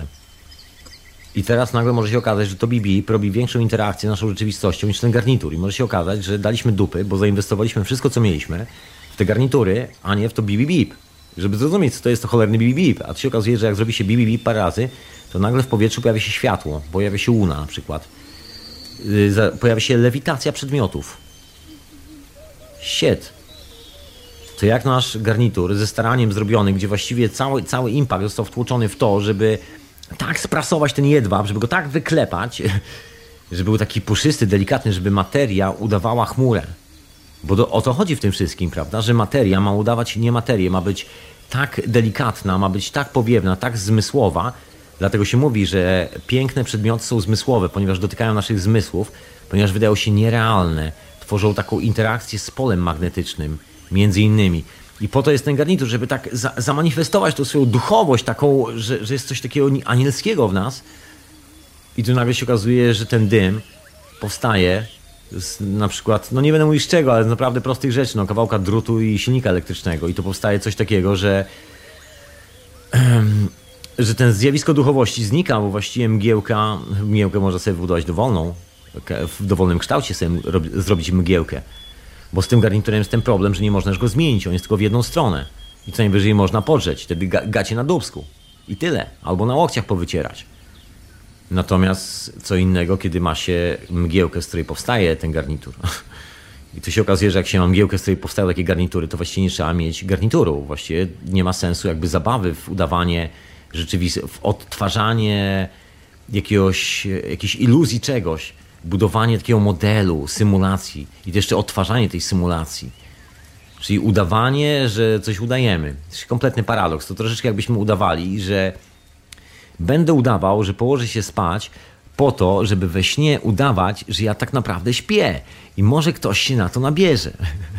I teraz nagle może się okazać, że to bip, bip robi większą interakcję z naszą rzeczywistością niż ten garnitur. I może się okazać, że daliśmy dupy, bo zainwestowaliśmy wszystko, co mieliśmy w te garnitury, a nie w to bip, bip, bip. Żeby zrozumieć, co to jest to cholerny bip, bip, a to się okazuje, że jak zrobi się bip, bip, bip parę razy, to nagle w powietrzu pojawia się światło, pojawia się łuna na przykład. Pojawia się lewitacja przedmiotów. Shit. To jak nasz garnitur ze staraniem zrobiony, gdzie właściwie cały, cały impact został wtłoczony w to, żeby tak sprasować ten jedwab, żeby go tak wyklepać, żeby był taki puszysty, delikatny, żeby materia udawała chmurę. Bo do, o to chodzi w tym wszystkim, prawda? Że materia ma udawać niematerię, ma być tak delikatna, ma być tak powiewna, tak zmysłowa. Dlatego się mówi, że piękne przedmioty są zmysłowe, ponieważ dotykają naszych zmysłów, ponieważ wydają się nierealne. Tworzą taką interakcję z polem magnetycznym, między innymi. I po to jest ten garnitur, żeby tak za, zamanifestować tą swoją duchowość, taką, że, że jest coś takiego anielskiego w nas. I tu nagle się okazuje, że ten dym powstaje z, na przykład, no nie będę mówić z czego, ale z naprawdę prostych rzeczy, no kawałka drutu i silnika elektrycznego. I to powstaje coś takiego, że że ten zjawisko duchowości znika, bo właściwie mgiełka, mgiełkę można sobie wybudować dowolną, w dowolnym kształcie sobie zrobić mgiełkę. Bo z tym garniturem jest ten problem, że nie można go zmienić, on jest tylko w jedną stronę. I co najwyżej można podrzeć, wtedy ga gacie na dubsku. I tyle. Albo na łokciach powycierać. Natomiast co innego, kiedy ma się mgiełkę, z której powstaje ten garnitur. I tu się okazuje, że jak się ma mgiełkę, z której powstają takie garnitury, to właściwie nie trzeba mieć garnituru. Właściwie nie ma sensu jakby zabawy w udawanie rzeczywistości, w odtwarzanie jakiegoś, jakiejś iluzji czegoś. Budowanie takiego modelu, symulacji i to jeszcze odtwarzanie tej symulacji. Czyli udawanie, że coś udajemy. To jest kompletny paradoks. To troszeczkę jakbyśmy udawali, że będę udawał, że położę się spać po to, żeby we śnie udawać, że ja tak naprawdę śpię. I może ktoś się na to nabierze.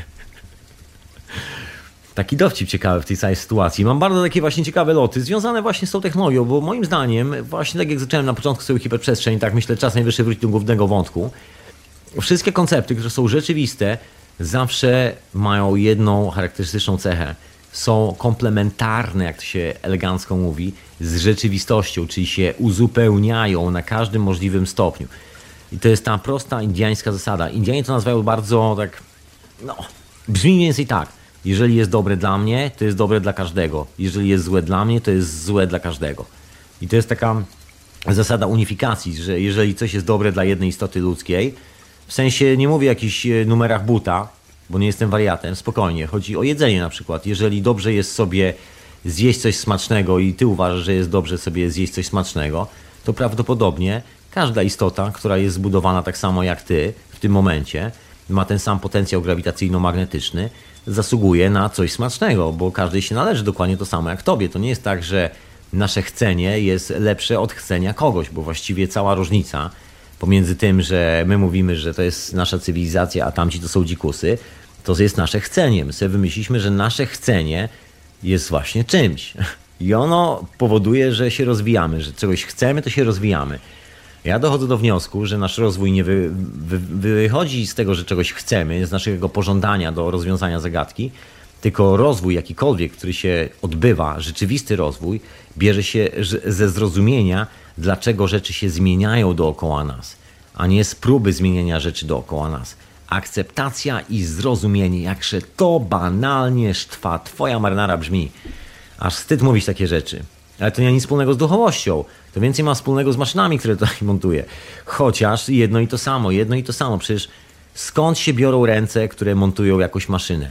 Taki dowcip ciekawy w tej całej sytuacji. Mam bardzo takie właśnie ciekawe loty związane właśnie z tą technologią, bo moim zdaniem, właśnie tak jak zacząłem na początku sobie hiperprzestrzeń, tak myślę, czas najwyższy wrócić do głównego wątku. Wszystkie koncepty, które są rzeczywiste, zawsze mają jedną charakterystyczną cechę. Są komplementarne, jak to się elegancko mówi, z rzeczywistością, czyli się uzupełniają na każdym możliwym stopniu. I to jest ta prosta indiańska zasada. Indianie to nazywają bardzo tak, no, brzmi mniej więcej tak. Jeżeli jest dobre dla mnie, to jest dobre dla każdego. Jeżeli jest złe dla mnie, to jest złe dla każdego. I to jest taka zasada unifikacji, że jeżeli coś jest dobre dla jednej istoty ludzkiej, w sensie nie mówię o jakichś numerach buta, bo nie jestem wariatem, spokojnie. Chodzi o jedzenie na przykład. Jeżeli dobrze jest sobie zjeść coś smacznego i ty uważasz, że jest dobrze sobie zjeść coś smacznego, to prawdopodobnie każda istota, która jest zbudowana tak samo jak ty w tym momencie, ma ten sam potencjał grawitacyjno-magnetyczny, zasługuje na coś smacznego, bo każdej się należy dokładnie to samo jak tobie. To nie jest tak, że nasze chcenie jest lepsze od chcenia kogoś, bo właściwie cała różnica pomiędzy tym, że my mówimy, że to jest nasza cywilizacja, a tamci to są dzikusy, to jest nasze chcenie. My sobie wymyśliliśmy, że nasze chcenie jest właśnie czymś. I ono powoduje, że się rozwijamy, że czegoś chcemy, to się rozwijamy. Ja dochodzę do wniosku, że nasz rozwój nie wy, wy, wychodzi z tego, że czegoś chcemy, z naszego pożądania do rozwiązania zagadki, tylko rozwój jakikolwiek, który się odbywa, rzeczywisty rozwój, bierze się ze zrozumienia, dlaczego rzeczy się zmieniają dookoła nas, a nie z próby zmieniania rzeczy dookoła nas. Akceptacja i zrozumienie, jakże to banalnie sztwa, twoja marynara brzmi. Aż wstyd mówić takie rzeczy. Ale to nie ma nic wspólnego z duchowością. To więcej ma wspólnego z maszynami, które tutaj montuję. Chociaż jedno i to samo, jedno i to samo. Przecież skąd się biorą ręce, które montują jakąś maszynę?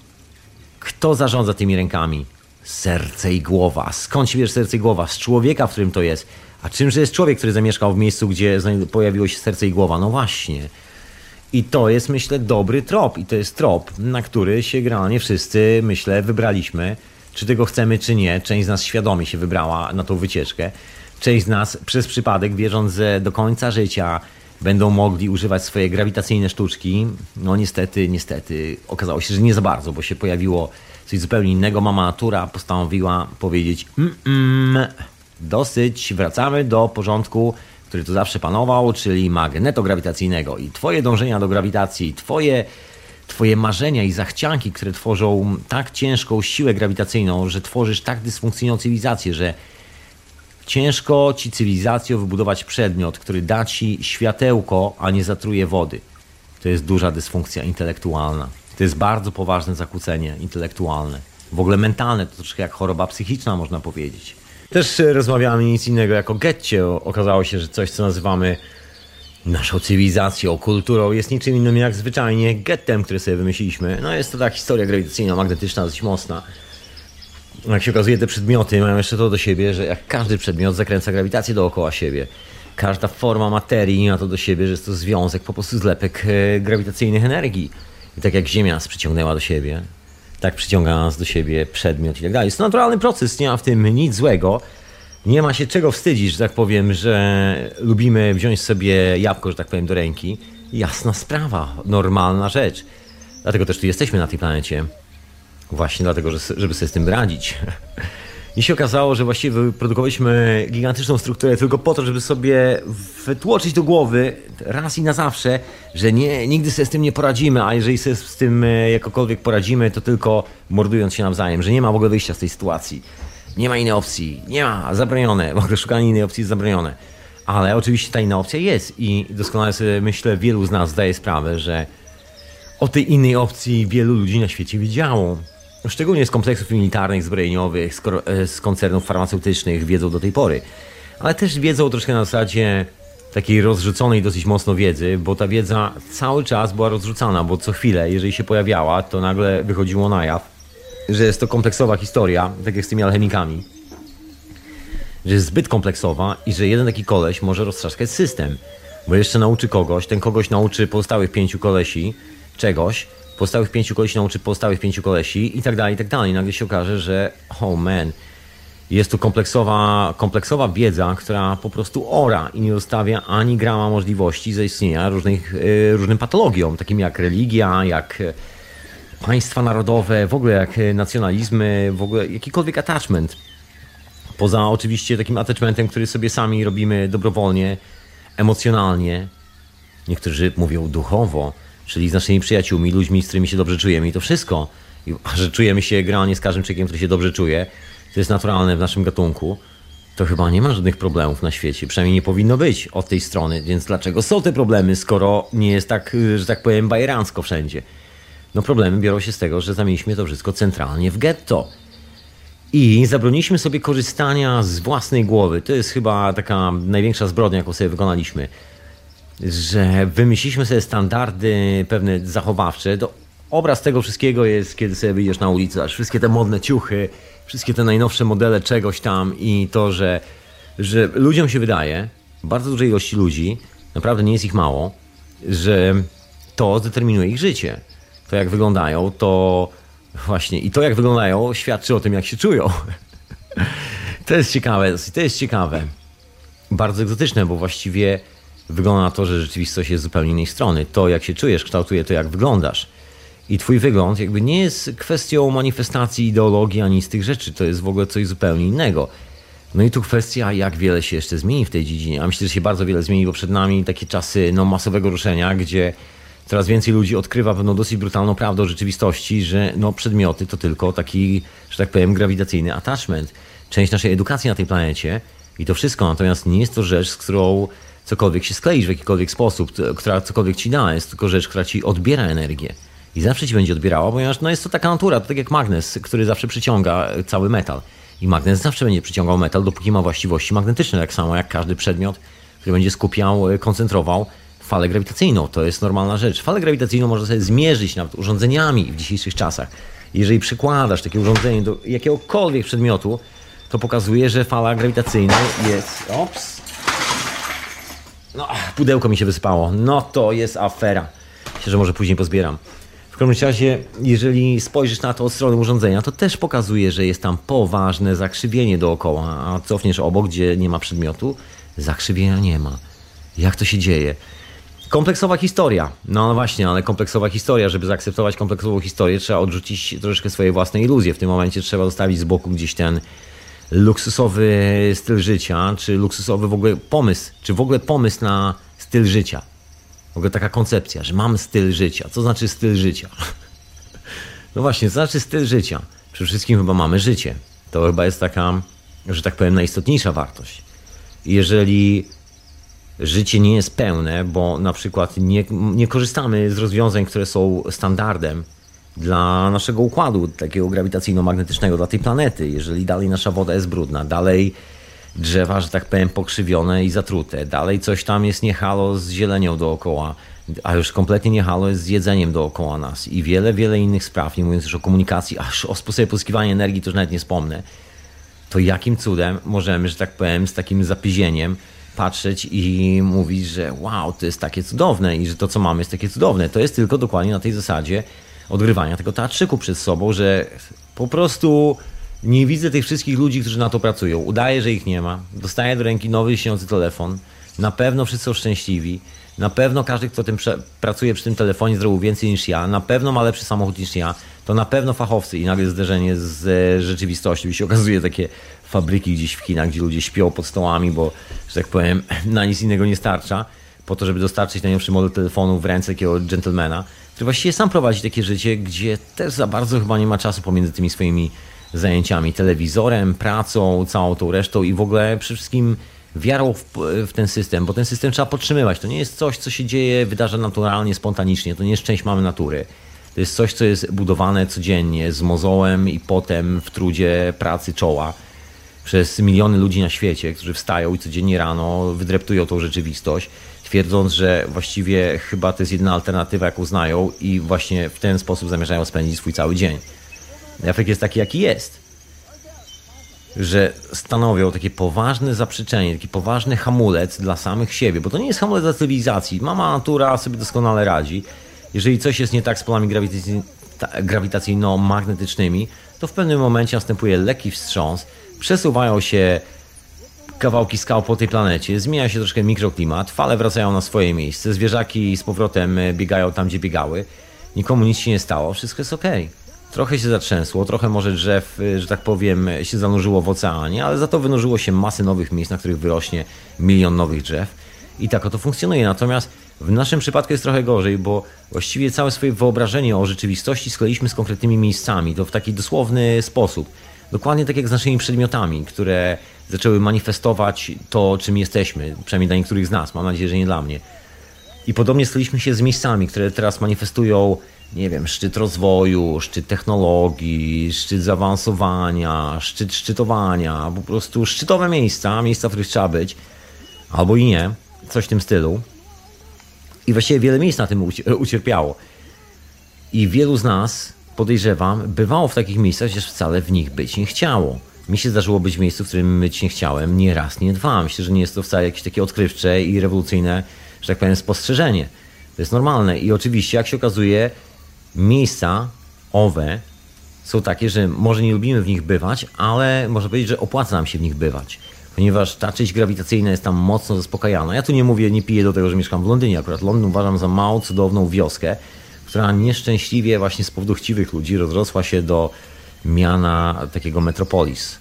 Kto zarządza tymi rękami? Serce i głowa. Skąd się bierze serce i głowa? Z człowieka, w którym to jest. A czymże jest człowiek, który zamieszkał w miejscu, gdzie pojawiło się serce i głowa? No właśnie. I to jest, myślę, dobry trop. I to jest trop, na który się generalnie wszyscy, myślę, wybraliśmy. Czy tego chcemy, czy nie. Część z nas świadomie się wybrała na tą wycieczkę. Część z nas przez przypadek, wierząc, że do końca życia będą mogli używać swoje grawitacyjne sztuczki. No niestety, niestety okazało się, że nie za bardzo, bo się pojawiło coś zupełnie innego. Mama natura postanowiła powiedzieć mm, mm, dosyć, wracamy do porządku, który tu zawsze panował, czyli magnetograwitacyjnego. I twoje dążenia do grawitacji, twoje Twoje marzenia i zachcianki, które tworzą tak ciężką siłę grawitacyjną, że tworzysz tak dysfunkcyjną cywilizację, że ciężko ci cywilizacją wybudować przedmiot, który da ci światełko, a nie zatruje wody. To jest duża dysfunkcja intelektualna. To jest bardzo poważne zakłócenie intelektualne. W ogóle mentalne, to troszkę jak choroba psychiczna, można powiedzieć. Też rozmawiamy nic innego jako getcie. Okazało się, że coś, co nazywamy naszą cywilizacją, kulturą jest niczym innym jak zwyczajnie gettem, który sobie wymyśliliśmy. No jest to ta historia grawitacyjno-magnetyczna dość mocna. Jak się okazuje, te przedmioty mają jeszcze to do siebie, że jak każdy przedmiot zakręca grawitację dookoła siebie. Każda forma materii ma to do siebie, że jest to związek, po prostu zlepek grawitacyjnych energii. I tak jak Ziemia nas przyciągnęła do siebie, tak przyciąga nas do siebie przedmiot i tak dalej. Jest to naturalny proces, nie ma w tym nic złego. Nie ma się czego wstydzić, że tak powiem, że lubimy wziąć sobie jabłko, że tak powiem, do ręki. Jasna sprawa, normalna rzecz. Dlatego też tu jesteśmy na tej planecie. Właśnie dlatego, że, żeby sobie z tym radzić. I się okazało, że właściwie wyprodukowaliśmy gigantyczną strukturę tylko po to, żeby sobie wtłoczyć do głowy raz i na zawsze, że nie, nigdy sobie z tym nie poradzimy, a jeżeli sobie z tym jakokolwiek poradzimy, to tylko mordując się nawzajem, że nie ma w ogóle wyjścia z tej sytuacji. Nie ma innej opcji, nie ma, zabronione, w ogóle szukanie innej opcji jest zabronione. Ale oczywiście ta inna opcja jest i doskonale sobie myślę, wielu z nas zdaje sprawę, że o tej innej opcji wielu ludzi na świecie wiedziało. Szczególnie z kompleksów militarnych, zbrojeniowych, z, z koncernów farmaceutycznych wiedzą do tej pory. Ale też wiedzą troszkę na zasadzie takiej rozrzuconej dosyć mocno wiedzy, bo ta wiedza cały czas była rozrzucana, bo co chwilę, jeżeli się pojawiała, to nagle wychodziło na jaw, że jest to kompleksowa historia, tak jak z tymi alchemikami. Że jest zbyt kompleksowa i że jeden taki koleś może roztrzaskać system. Bo jeszcze nauczy kogoś, ten kogoś nauczy pozostałych pięciu kolesi czegoś, pozostałych pięciu kolesi nauczy pozostałych pięciu kolesi i tak dalej, i tak dalej. I nagle się okaże, że oh man, jest tu kompleksowa, kompleksowa wiedza, która po prostu ora i nie zostawia ani grama możliwości zaistnienia różnych, yy, różnym patologiom, takim jak religia, jak państwa narodowe, w ogóle jak nacjonalizmy, w ogóle jakikolwiek attachment. Poza oczywiście takim attachmentem, który sobie sami robimy dobrowolnie, emocjonalnie. Niektórzy mówią duchowo, czyli z naszymi przyjaciółmi, ludźmi, z którymi się dobrze czujemy i to wszystko. A że czujemy się generalnie z każdym człowiekiem, który się dobrze czuje, to jest naturalne w naszym gatunku, to chyba nie ma żadnych problemów na świecie. Przynajmniej nie powinno być od tej strony. Więc dlaczego są te problemy, skoro nie jest tak, że tak powiem, bajerancko wszędzie? No problemy biorą się z tego, że zamieniliśmy to wszystko centralnie w getto. I zabroniliśmy sobie korzystania z własnej głowy. To jest chyba taka największa zbrodnia, jaką sobie wykonaliśmy. Że wymyśliliśmy sobie standardy pewne zachowawcze. To obraz tego wszystkiego jest, kiedy sobie wyjdziesz na ulicę, aż wszystkie te modne ciuchy, wszystkie te najnowsze modele czegoś tam i to, że, że ludziom się wydaje, bardzo dużej ilości ludzi, naprawdę nie jest ich mało, że to zdeterminuje ich życie. To jak wyglądają, to właśnie i to jak wyglądają świadczy o tym, jak się czują. To jest ciekawe, to jest ciekawe. Bardzo egzotyczne, bo właściwie wygląda na to, że rzeczywistość jest z zupełnie innej strony. To, jak się czujesz, kształtuje to, jak wyglądasz. I twój wygląd jakby nie jest kwestią manifestacji ideologii ani z tych rzeczy. To jest w ogóle coś zupełnie innego. No i tu kwestia, jak wiele się jeszcze zmieni w tej dziedzinie. A myślę, że się bardzo wiele zmieni, bo przed nami takie czasy no, masowego ruszenia, gdzie coraz więcej ludzi odkrywa pewną dosyć brutalną prawdę o rzeczywistości, że no, przedmioty to tylko taki, że tak powiem, grawitacyjny attachment. Część naszej edukacji na tej planecie i to wszystko. Natomiast nie jest to rzecz, z którą cokolwiek się skleisz w jakikolwiek sposób, która cokolwiek ci da. Jest tylko rzecz, która ci odbiera energię. I zawsze ci będzie odbierała, ponieważ no, jest to taka natura, to tak jak magnes, który zawsze przyciąga cały metal. I magnes zawsze będzie przyciągał metal, dopóki ma właściwości magnetyczne, tak samo jak każdy przedmiot, który będzie skupiał, koncentrował falę grawitacyjną. To jest normalna rzecz. Falę grawitacyjną można sobie zmierzyć nawet urządzeniami w dzisiejszych czasach. Jeżeli przykładasz takie urządzenie do jakiegokolwiek przedmiotu, to pokazuje, że fala grawitacyjna jest... Ops! No, pudełko mi się wysypało. No to jest afera. Myślę, że może później pozbieram. W każdym razie, jeżeli spojrzysz na to od strony urządzenia, to też pokazuje, że jest tam poważne zakrzywienie dookoła, a cofniesz obok, gdzie nie ma przedmiotu, zakrzywienia nie ma. Jak to się dzieje? Kompleksowa historia. No właśnie, ale kompleksowa historia, żeby zaakceptować kompleksową historię, trzeba odrzucić troszeczkę swoje własne iluzje. W tym momencie trzeba zostawić z boku gdzieś ten luksusowy styl życia, czy luksusowy w ogóle pomysł, czy w ogóle pomysł na styl życia. W ogóle taka koncepcja, że mam styl życia. Co znaczy styl życia? No właśnie, co znaczy styl życia? Przede wszystkim chyba mamy życie. To chyba jest taka, że tak powiem, najistotniejsza wartość. Jeżeli życie nie jest pełne, bo na przykład nie, nie korzystamy z rozwiązań, które są standardem dla naszego układu takiego grawitacyjno-magnetycznego, dla tej planety, jeżeli dalej nasza woda jest brudna, dalej drzewa, że tak powiem, pokrzywione i zatrute, dalej coś tam jest nie halo z zielenią dookoła, a już kompletnie nie halo jest z jedzeniem dookoła nas i wiele, wiele innych spraw, nie mówiąc już o komunikacji, aż o sposobie pozyskiwania energii to już nawet nie wspomnę, to jakim cudem możemy, że tak powiem, z takim zapyzieniem patrzeć i mówić, że wow, to jest takie cudowne i że to, co mamy, jest takie cudowne. To jest tylko dokładnie na tej zasadzie odgrywania tego teatrzyku przed sobą, że po prostu nie widzę tych wszystkich ludzi, którzy na to pracują. Udaję, że ich nie ma. Dostaję do ręki nowy, lśniący telefon. Na pewno wszyscy są szczęśliwi. Na pewno każdy, kto tym pracuje przy tym telefonie, zrobił więcej niż ja. Na pewno ma lepszy samochód niż ja. To na pewno fachowcy i nagle zderzenie z rzeczywistością. I się okazuje takie fabryki gdzieś w Chinach, gdzie ludzie śpią pod stołami, bo, że tak powiem, na nic innego nie starcza. Po to, żeby dostarczyć najnowszy model telefonu w ręce takiego dżentelmena, który właściwie sam prowadzi takie życie, gdzie też za bardzo chyba nie ma czasu pomiędzy tymi swoimi zajęciami, telewizorem, pracą, całą tą resztą i w ogóle przede wszystkim wiarą w, w ten system, bo ten system trzeba podtrzymywać. To nie jest coś, co się dzieje, wydarza naturalnie, spontanicznie. To nie jest część mamy natury. To jest coś, co jest budowane codziennie z mozołem i potem w trudzie pracy czoła przez miliony ludzi na świecie, którzy wstają i codziennie rano wydreptują tą rzeczywistość, twierdząc, że właściwie chyba to jest jedyna alternatywa, jaką znają i właśnie w ten sposób zamierzają spędzić swój cały dzień. Efekt jest taki, jaki jest. Że stanowią takie poważne zaprzeczenie, taki poważny hamulec dla samych siebie, bo to nie jest hamulec dla cywilizacji. Mama natura sobie doskonale radzi. Jeżeli coś jest nie tak z polami grawitacyjno-magnetycznymi, to w pewnym momencie następuje lekki wstrząs, przesuwają się kawałki skał po tej planecie, zmienia się troszkę mikroklimat, fale wracają na swoje miejsce, zwierzaki z powrotem biegają tam, gdzie biegały, nikomu nic się nie stało, wszystko jest okej. Trochę się zatrzęsło, trochę może drzew, że tak powiem, się zanurzyło w oceanie, ale za to wynurzyło się masy nowych miejsc, na których wyrośnie milion nowych drzew i tak oto funkcjonuje. Natomiast w naszym przypadku jest trochę gorzej, bo właściwie całe swoje wyobrażenie o rzeczywistości skleiliśmy z konkretnymi miejscami, to w taki dosłowny sposób. Dokładnie tak jak z naszymi przedmiotami, które zaczęły manifestować to, czym jesteśmy, przynajmniej dla niektórych z nas, mam nadzieję, że nie dla mnie. I podobnie skleiliśmy się z miejscami, które teraz manifestują, nie wiem, szczyt rozwoju, szczyt technologii, szczyt zaawansowania, szczyt szczytowania, po prostu szczytowe miejsca, miejsca, w których trzeba być, albo i nie, coś w tym stylu. I właściwie wiele miejsc na tym ucierpiało. I wielu z nas, podejrzewam, bywało w takich miejscach, gdzież wcale w nich być nie chciało. Mi się zdarzyło być w miejscu, w którym być nie chciałem, nie raz, nie dwa. Myślę, że nie jest to wcale jakieś takie odkrywcze i rewolucyjne, że tak powiem, spostrzeżenie. To jest normalne. I oczywiście, jak się okazuje, miejsca owe są takie, że może nie lubimy w nich bywać, ale można powiedzieć, że opłaca nam się w nich bywać. Ponieważ ta część grawitacyjna jest tam mocno zaspokajana. Ja tu nie mówię, nie piję do tego, że mieszkam w Londynie. Akurat Londyn uważam za małą, cudowną wioskę, która nieszczęśliwie właśnie z powodu chciwych ludzi rozrosła się do miana takiego metropolis,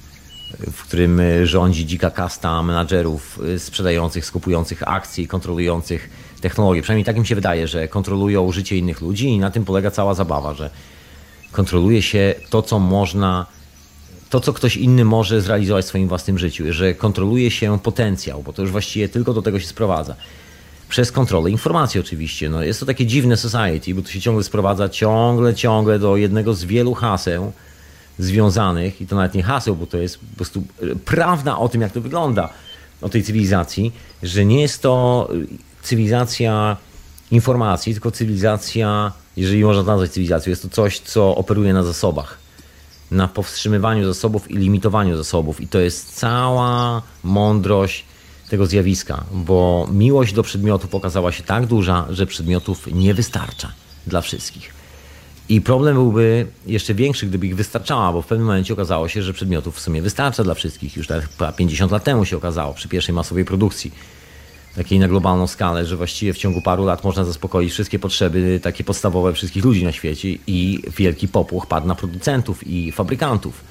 w którym rządzi dzika kasta menadżerów sprzedających, skupujących akcje i kontrolujących technologię. Przynajmniej tak mi się wydaje, że kontrolują życie innych ludzi i na tym polega cała zabawa, że kontroluje się to, co można, to, co ktoś inny może zrealizować w swoim własnym życiu, że kontroluje się potencjał, bo to już właściwie tylko do tego się sprowadza. Przez kontrolę informacji oczywiście. No jest to takie dziwne society, bo to się ciągle sprowadza ciągle, ciągle do jednego z wielu haseł związanych, i to nawet nie haseł, bo to jest po prostu prawda o tym, jak to wygląda, o tej cywilizacji, że nie jest to cywilizacja informacji, tylko cywilizacja, jeżeli można to nazwać cywilizacją, jest to coś, co operuje na zasobach, na powstrzymywaniu zasobów i limitowaniu zasobów. I to jest cała mądrość tego zjawiska, bo miłość do przedmiotów okazała się tak duża, że przedmiotów nie wystarcza dla wszystkich. I problem byłby jeszcze większy, gdyby ich wystarczała, bo w pewnym momencie okazało się, że przedmiotów w sumie wystarcza dla wszystkich. Już tak pięćdziesiąt lat temu się okazało, przy pierwszej masowej produkcji, takiej na globalną skalę, że właściwie w ciągu paru lat można zaspokoić wszystkie potrzeby takie podstawowe wszystkich ludzi na świecie i wielki popłoch padł na producentów i fabrykantów.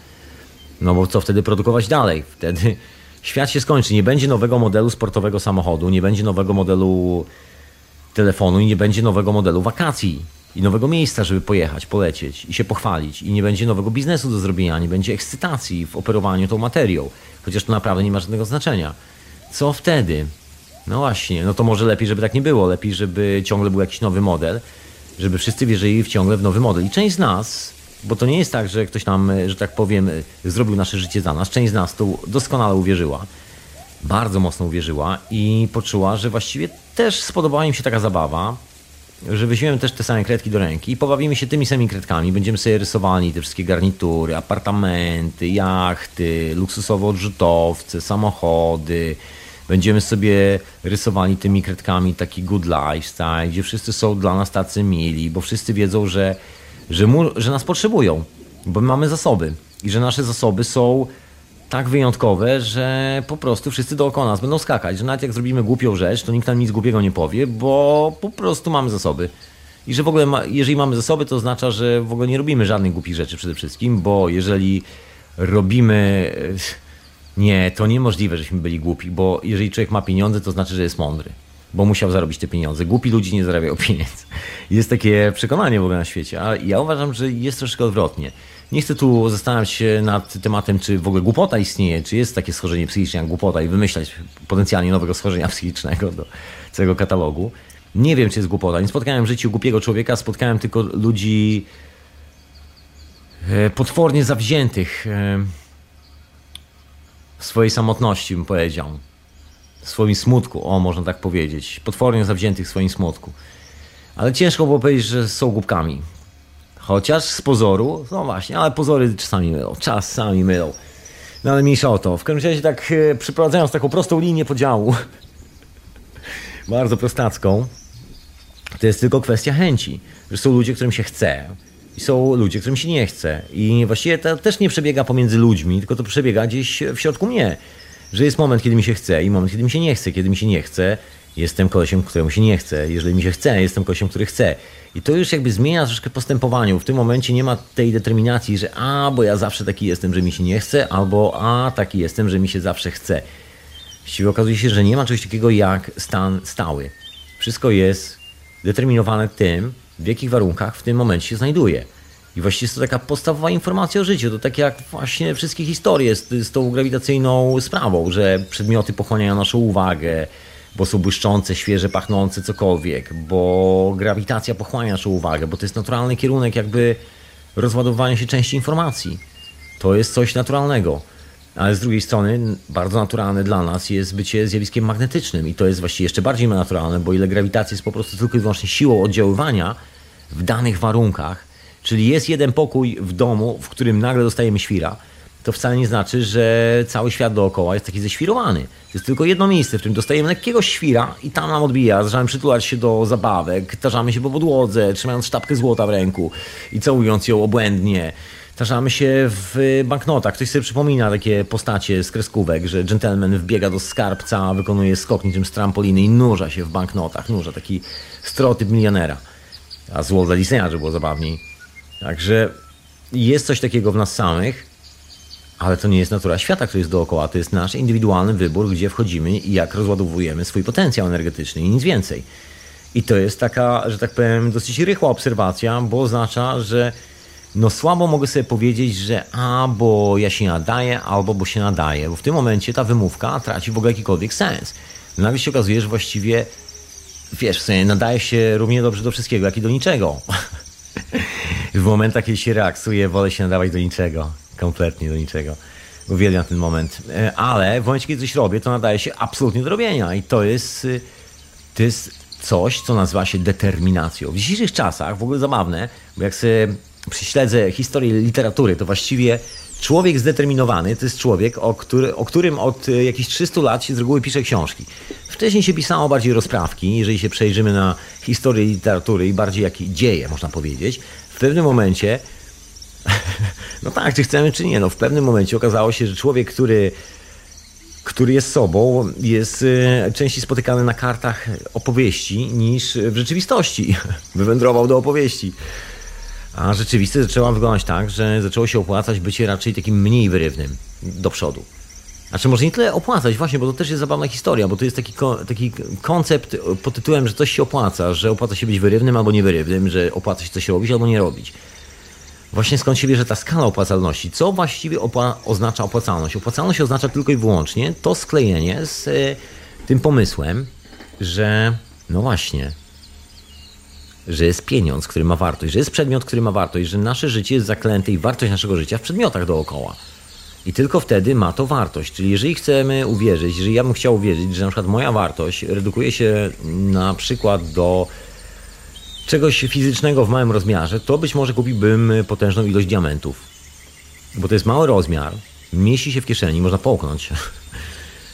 No bo co wtedy produkować dalej? Wtedy świat się skończy. Nie będzie nowego modelu sportowego samochodu, nie będzie nowego modelu telefonu i nie będzie nowego modelu wakacji i nowego miejsca, żeby pojechać, polecieć i się pochwalić. I nie będzie nowego biznesu do zrobienia, nie będzie ekscytacji w operowaniu tą materią. Chociaż to naprawdę nie ma żadnego znaczenia. Co wtedy? No właśnie, no to może lepiej, żeby tak nie było. Lepiej, żeby ciągle był jakiś nowy model, żeby wszyscy wierzyli w ciągle w nowy model. I część z nas, bo to nie jest tak, że ktoś nam, że tak powiem, zrobił nasze życie za nas. Część z nas to doskonale uwierzyła. Bardzo mocno uwierzyła i poczuła, że właściwie też spodobała im się taka zabawa, że weźmiemy też te same kredki do ręki i pobawimy się tymi samymi kredkami. Będziemy sobie rysowali te wszystkie garnitury, apartamenty, jachty, luksusowe odrzutowce, samochody, Będziemy sobie rysowali tymi kredkami taki good lifestyle, gdzie wszyscy są dla nas tacy mili, bo wszyscy wiedzą, że, że, mu, że nas potrzebują, bo my mamy zasoby i że nasze zasoby są tak wyjątkowe, że po prostu wszyscy dookoła nas będą skakać, że nawet jak zrobimy głupią rzecz, to nikt nam nic głupiego nie powie, bo po prostu mamy zasoby. I że w ogóle, ma, jeżeli mamy zasoby, to oznacza, że w ogóle nie robimy żadnych głupich rzeczy przede wszystkim, bo jeżeli robimy... Nie, to niemożliwe, żeśmy byli głupi, bo jeżeli człowiek ma pieniądze, to znaczy, że jest mądry, bo musiał zarobić te pieniądze. Głupi ludzie nie zarabiają pieniędzy. Jest takie przekonanie w ogóle na świecie, a ja uważam, że jest troszkę odwrotnie. Nie chcę tu zastanawiać się nad tematem, czy w ogóle głupota istnieje, czy jest takie schorzenie psychiczne jak głupota i wymyślać potencjalnie nowego schorzenia psychicznego do całego katalogu. Nie wiem, czy jest głupota. Nie spotkałem w życiu głupiego człowieka, spotkałem tylko ludzi potwornie zawziętych w swojej samotności, bym powiedział. W swoim smutku, o, można tak powiedzieć. Potwornie zawziętych w swoim smutku. Ale ciężko było powiedzieć, że są głupkami. Chociaż z pozoru, no właśnie, ale pozory czasami mylą, czasami mylą. No ale mniejsza o to. W każdym razie tak e, przeprowadzając taką prostą linię podziału, bardzo prostacką, to jest tylko kwestia chęci. Że są ludzie, którym się chce i są ludzie, którym się nie chce. I właściwie to też nie przebiega pomiędzy ludźmi, tylko to przebiega gdzieś w środku mnie. Że jest moment, kiedy mi się chce i moment, kiedy mi się nie chce. Kiedy mi się nie chce, jestem kolesiem, któremu się nie chce. Jeżeli mi się chce, jestem kolesiem, który chce. I to już jakby zmienia troszkę postępowaniu. W tym momencie nie ma tej determinacji, że a, bo ja zawsze taki jestem, że mi się nie chce, albo a, taki jestem, że mi się zawsze chce. Właściwie okazuje się, że nie ma czegoś takiego jak stan stały. Wszystko jest determinowane tym, w jakich warunkach w tym momencie się znajduje. I właściwie jest to taka podstawowa informacja o życiu. To tak jak właśnie wszystkie historie z, z tą grawitacyjną sprawą, że przedmioty pochłaniają naszą uwagę, bo są błyszczące, świeże, pachnące, cokolwiek, bo grawitacja pochłania naszą uwagę, bo to jest naturalny kierunek jakby rozładowywania się części informacji. To jest coś naturalnego. Ale z drugiej strony bardzo naturalne dla nas jest bycie zjawiskiem magnetycznym i to jest właściwie jeszcze bardziej naturalne, bo ile grawitacja jest po prostu tylko i wyłącznie siłą oddziaływania w danych warunkach, czyli jest jeden pokój w domu, w którym nagle dostajemy świra, to wcale nie znaczy, że cały świat dookoła jest taki ześwirowany. To jest tylko jedno miejsce, w którym dostajemy lekkiego świra i tam nam odbija. Zaczynamy przytulać się do zabawek, tarzamy się po podłodze, trzymając sztabkę złota w ręku i całując ją obłędnie. Tarzamy się w banknotach. Ktoś sobie przypomina takie postacie z kreskówek, że dżentelmen wbiega do skarbca, wykonuje skok niczym z trampoliny i nurza się w banknotach. Nurza, taki stereotyp milionera. A zło dla Disneya, żeby było zabawniej. Także jest coś takiego w nas samych, ale to nie jest natura świata, który jest dookoła. To jest nasz indywidualny wybór, gdzie wchodzimy i jak rozładowujemy swój potencjał energetyczny i nic więcej. I to jest taka, że tak powiem, dosyć rychła obserwacja, bo oznacza, że no słabo mogę sobie powiedzieć, że a, bo ja się nadaję, albo bo się nadaję. Bo w tym momencie ta wymówka traci w ogóle jakikolwiek sens. Nagle się okazuje, że właściwie, wiesz, w sensie nadaje się równie dobrze do wszystkiego, jak i do niczego. W momentach, kiedy się relaksuje, wolę się nadawać do niczego. Kompletnie do niczego. Uwielbiam ten moment. Ale w momencie, kiedy coś robię, to nadaje się absolutnie do robienia. I to jest, to jest coś, co nazywa się determinacją. W dzisiejszych czasach, w ogóle zabawne, bo jak sobie prześledzę historię literatury, to właściwie człowiek zdeterminowany to jest człowiek, o, który, o którym od jakichś trzystu lat się z reguły pisze książki. Wcześniej się pisało bardziej rozprawki, jeżeli się przejrzymy na historię literatury i bardziej jak dzieje, można powiedzieć. W pewnym momencie, no tak, czy chcemy, czy nie, no w pewnym momencie okazało się, że człowiek, który, który jest sobą, jest częściej spotykany na kartach opowieści niż w rzeczywistości. Wywędrował do opowieści. A rzeczywistość zaczęła wyglądać tak, że zaczęło się opłacać bycie raczej takim mniej wyrywnym do przodu. Znaczy może nie tyle opłacać, właśnie, bo to też jest zabawna historia, bo to jest taki, taki koncept pod tytułem, że coś się opłaca, że opłaca się być wyrywnym albo niewyrywnym, że opłaca się coś robić albo nie robić. Właśnie skąd się bierze ta skala opłacalności? Co właściwie opła- oznacza opłacalność? Opłacalność oznacza tylko i wyłącznie to sklejenie z y, tym pomysłem, że no właśnie, że jest pieniądz, który ma wartość, że jest przedmiot, który ma wartość, że nasze życie jest zaklęte i wartość naszego życia w przedmiotach dookoła. I tylko wtedy ma to wartość. Czyli jeżeli chcemy uwierzyć, jeżeli ja bym chciał uwierzyć, że na przykład moja wartość redukuje się na przykład do czegoś fizycznego w małym rozmiarze, to być może kupiłbym potężną ilość diamentów. Bo to jest mały rozmiar, mieści się w kieszeni, można połknąć.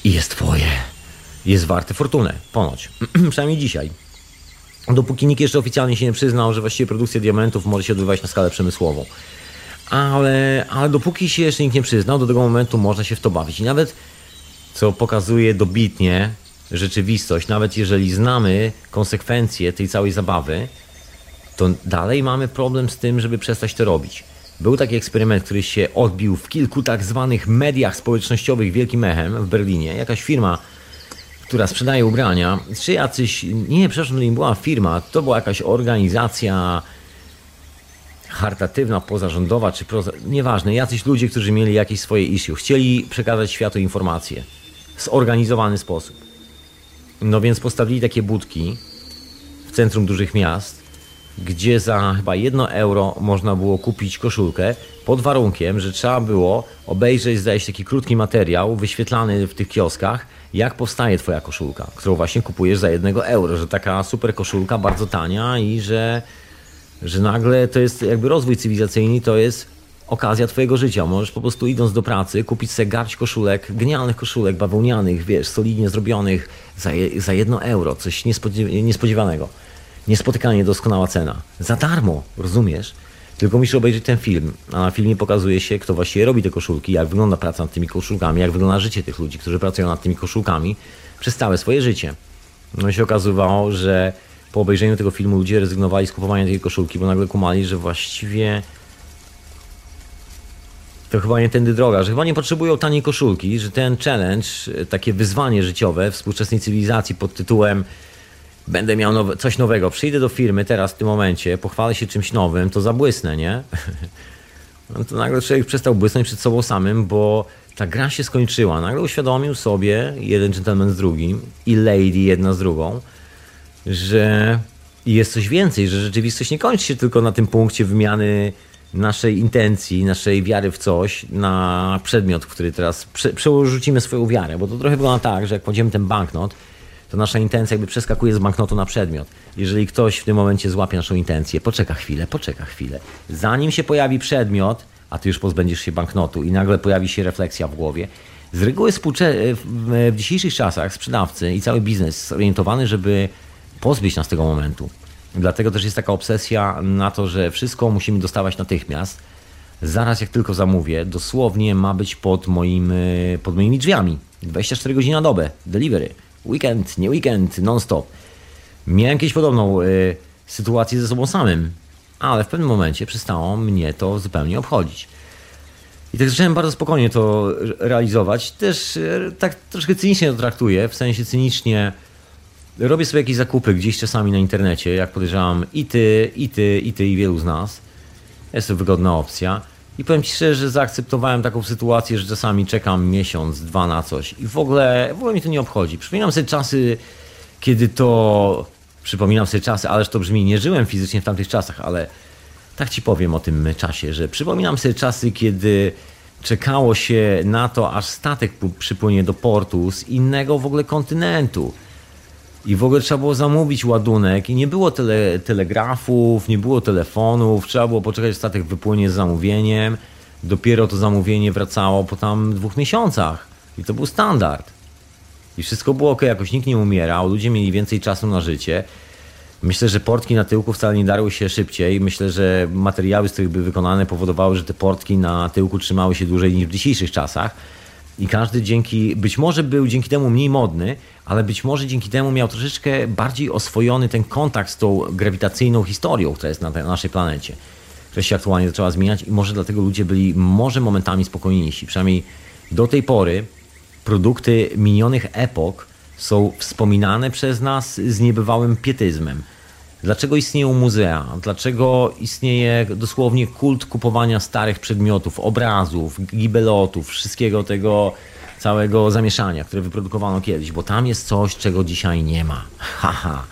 i jest twoje. Jest warte fortunę, ponoć. Przynajmniej dzisiaj. Dopóki nikt jeszcze oficjalnie się nie przyznał, że właściwie produkcja diamentów może się odbywać na skalę przemysłową. Ale, ale dopóki się jeszcze nikt nie przyznał, do tego momentu można się w to bawić. I nawet, co pokazuje dobitnie rzeczywistość, nawet jeżeli znamy konsekwencje tej całej zabawy, to dalej mamy problem z tym, żeby przestać to robić. Był taki eksperyment, który się odbił w kilku tak zwanych mediach społecznościowych wielkim echem w Berlinie. Jakaś firma, która sprzedaje ubrania, czy jacyś, nie, przepraszam, to nie była firma, to była jakaś organizacja charytatywna, pozarządowa, czy proza, nieważne, jacyś ludzie, którzy mieli jakieś swoje issue, chcieli przekazać światu informacje w zorganizowany sposób. No więc postawili takie budki w centrum dużych miast, gdzie za chyba jedno euro można było kupić koszulkę, pod warunkiem, że trzeba było obejrzeć, zdaje się, taki krótki materiał wyświetlany w tych kioskach, jak powstaje twoja koszulka, którą właśnie kupujesz za jednego euro, że taka super koszulka, bardzo tania i że, że nagle to jest jakby rozwój cywilizacyjny, to jest okazja twojego życia. Możesz po prostu idąc do pracy kupić sobie garść koszulek, genialnych koszulek bawełnianych, wiesz, solidnie zrobionych za, je, za jedno euro, coś niespodziewanego. Niespotykanie doskonała cena. Za darmo, rozumiesz? Tylko musisz obejrzeć ten film, a na filmie pokazuje się, kto właściwie robi te koszulki, jak wygląda praca nad tymi koszulkami, jak wygląda życie tych ludzi, którzy pracują nad tymi koszulkami przez całe swoje życie. No i się okazywało, że po obejrzeniu tego filmu ludzie rezygnowali z kupowania tej koszulki, bo nagle kumali, że właściwie to chyba nie tędy droga, że chyba nie potrzebują taniej koszulki, że ten challenge, takie wyzwanie życiowe współczesnej cywilizacji pod tytułem będę miał nowe, coś nowego, przyjdę do firmy teraz w tym momencie, pochwalę się czymś nowym, to zabłysnę, nie? No to nagle człowiek przestał błysnąć przed sobą samym, bo ta gra się skończyła. Nagle uświadomił sobie jeden gentleman z drugim i lady jedna z drugą, że jest coś więcej, że rzeczywistość nie kończy się tylko na tym punkcie wymiany naszej intencji, naszej wiary w coś na przedmiot, w który teraz prze, przerzucimy swoją wiarę, bo to trochę wygląda tak, że jak kładziemy ten banknot, to nasza intencja jakby przeskakuje z banknotu na przedmiot. Jeżeli ktoś w tym momencie złapie naszą intencję, poczeka chwilę, poczeka chwilę. Zanim się pojawi przedmiot, a ty już pozbędziesz się banknotu i nagle pojawi się refleksja w głowie. Z reguły współcze- w dzisiejszych czasach sprzedawcy i cały biznes zorientowany, żeby pozbyć nas tego momentu. Dlatego też jest taka obsesja na to, że wszystko musimy dostawać natychmiast. Zaraz jak tylko zamówię, dosłownie ma być pod, moim, pod moimi drzwiami. dwadzieścia cztery godziny na dobę. Delivery. Weekend, nie weekend, non-stop. Miałem kiedyś podobną y, sytuację ze sobą samym, ale w pewnym momencie przestało mnie to zupełnie obchodzić. I tak zacząłem bardzo spokojnie to realizować. Też y, tak troszkę cynicznie to traktuję, w sensie cynicznie robię sobie jakieś zakupy gdzieś czasami na internecie, jak podejrzewam i ty, i ty, i ty, i wielu z nas. Jest to wygodna opcja. I powiem ci szczerze, że zaakceptowałem taką sytuację, że czasami czekam miesiąc, dwa na coś i w ogóle, w ogóle mi to nie obchodzi. Przypominam sobie czasy, kiedy to... Przypominam sobie czasy, ależ to brzmi, nie żyłem fizycznie w tamtych czasach, ale tak ci powiem o tym czasie, że przypominam sobie czasy, kiedy czekało się na to, aż statek przypłynie do portu z innego w ogóle kontynentu. I w ogóle trzeba było zamówić ładunek i nie było tele, telegrafów, nie było telefonów, trzeba było poczekać, aż statek wypłynie z zamówieniem. Dopiero to zamówienie wracało po tam dwóch miesiącach. I to był standard. I wszystko było ok, jakoś nikt nie umierał, ludzie mieli więcej czasu na życie. Myślę, że portki na tyłku wcale nie darły się szybciej. Myślę, że materiały, z których były wykonane, powodowały, że te portki na tyłku trzymały się dłużej niż w dzisiejszych czasach. I każdy dzięki, być może był dzięki temu mniej modny, ale być może dzięki temu miał troszeczkę bardziej oswojony ten kontakt z tą grawitacyjną historią, która jest na tej naszej planecie, która się aktualnie zaczęła zmieniać i może dlatego ludzie byli może momentami spokojniejsi. Przynajmniej do tej pory produkty minionych epok są wspominane przez nas z niebywałym pietyzmem. Dlaczego istnieją muzea? Dlaczego istnieje dosłownie kult kupowania starych przedmiotów, obrazów, gibelotów, wszystkiego tego całego zamieszania, które wyprodukowano kiedyś? Bo tam jest coś, czego dzisiaj nie ma. Haha.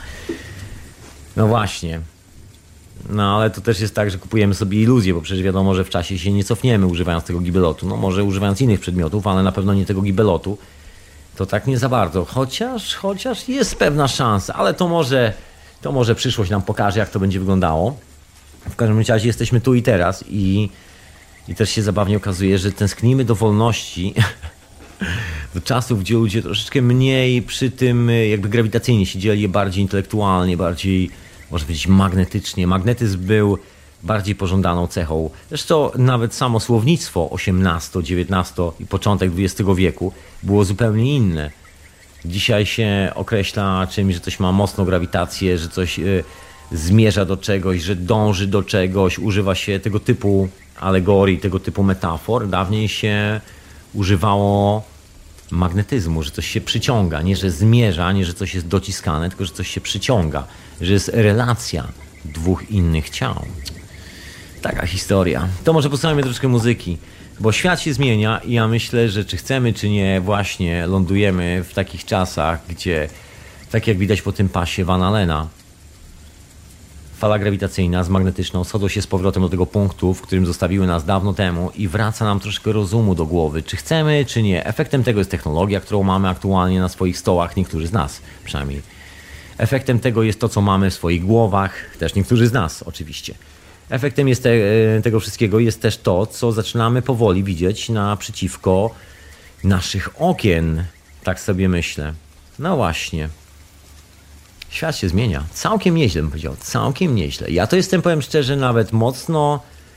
No właśnie. No ale to też jest tak, że kupujemy sobie iluzję, bo przecież wiadomo, że w czasie się nie cofniemy używając tego gibelotu. No może używając innych przedmiotów, ale na pewno nie tego gibelotu. To tak nie za bardzo. Chociaż, chociaż jest pewna szansa, ale to może... To może przyszłość nam pokaże, jak to będzie wyglądało. W każdym razie jesteśmy tu i teraz i, i też się zabawnie okazuje, że tęsknimy do wolności, do czasów, gdzie ludzie troszeczkę mniej przy tym jakby grawitacyjnie siedzieli, bardziej intelektualnie, bardziej, można powiedzieć, magnetycznie. Magnetyzm był bardziej pożądaną cechą. Zresztą nawet samo słownictwo osiemnastego, dziewiętnastego i początek dwudziestego wieku było zupełnie inne. Dzisiaj się określa czymś, że coś ma mocną grawitację, że coś y, zmierza do czegoś, że dąży do czegoś. Używa się tego typu alegorii, tego typu metafor. Dawniej się używało magnetyzmu, że coś się przyciąga. Nie, że zmierza, nie, że coś jest dociskane, tylko że coś się przyciąga. Że jest relacja dwóch innych ciał. Taka historia. To może posłuchajmy troszkę muzyki, bo świat się zmienia i ja myślę, że czy chcemy, czy nie, właśnie lądujemy w takich czasach, gdzie, tak jak widać po tym pasie Van Allena, fala grawitacyjna z magnetyczną schodzą się z powrotem do tego punktu, w którym zostawiły nas dawno temu i wraca nam troszkę rozumu do głowy, czy chcemy, czy nie. Efektem tego jest technologia, którą mamy aktualnie na swoich stołach, niektórzy z nas przynajmniej. Efektem tego jest to, co mamy w swoich głowach, też niektórzy z nas oczywiście. Efektem jest te, tego wszystkiego jest też to, co zaczynamy powoli widzieć naprzeciwko naszych okien. Tak sobie myślę. No właśnie. Świat się zmienia. Całkiem nieźle bym powiedział. Całkiem nieźle. Ja to jestem, powiem szczerze, nawet mocno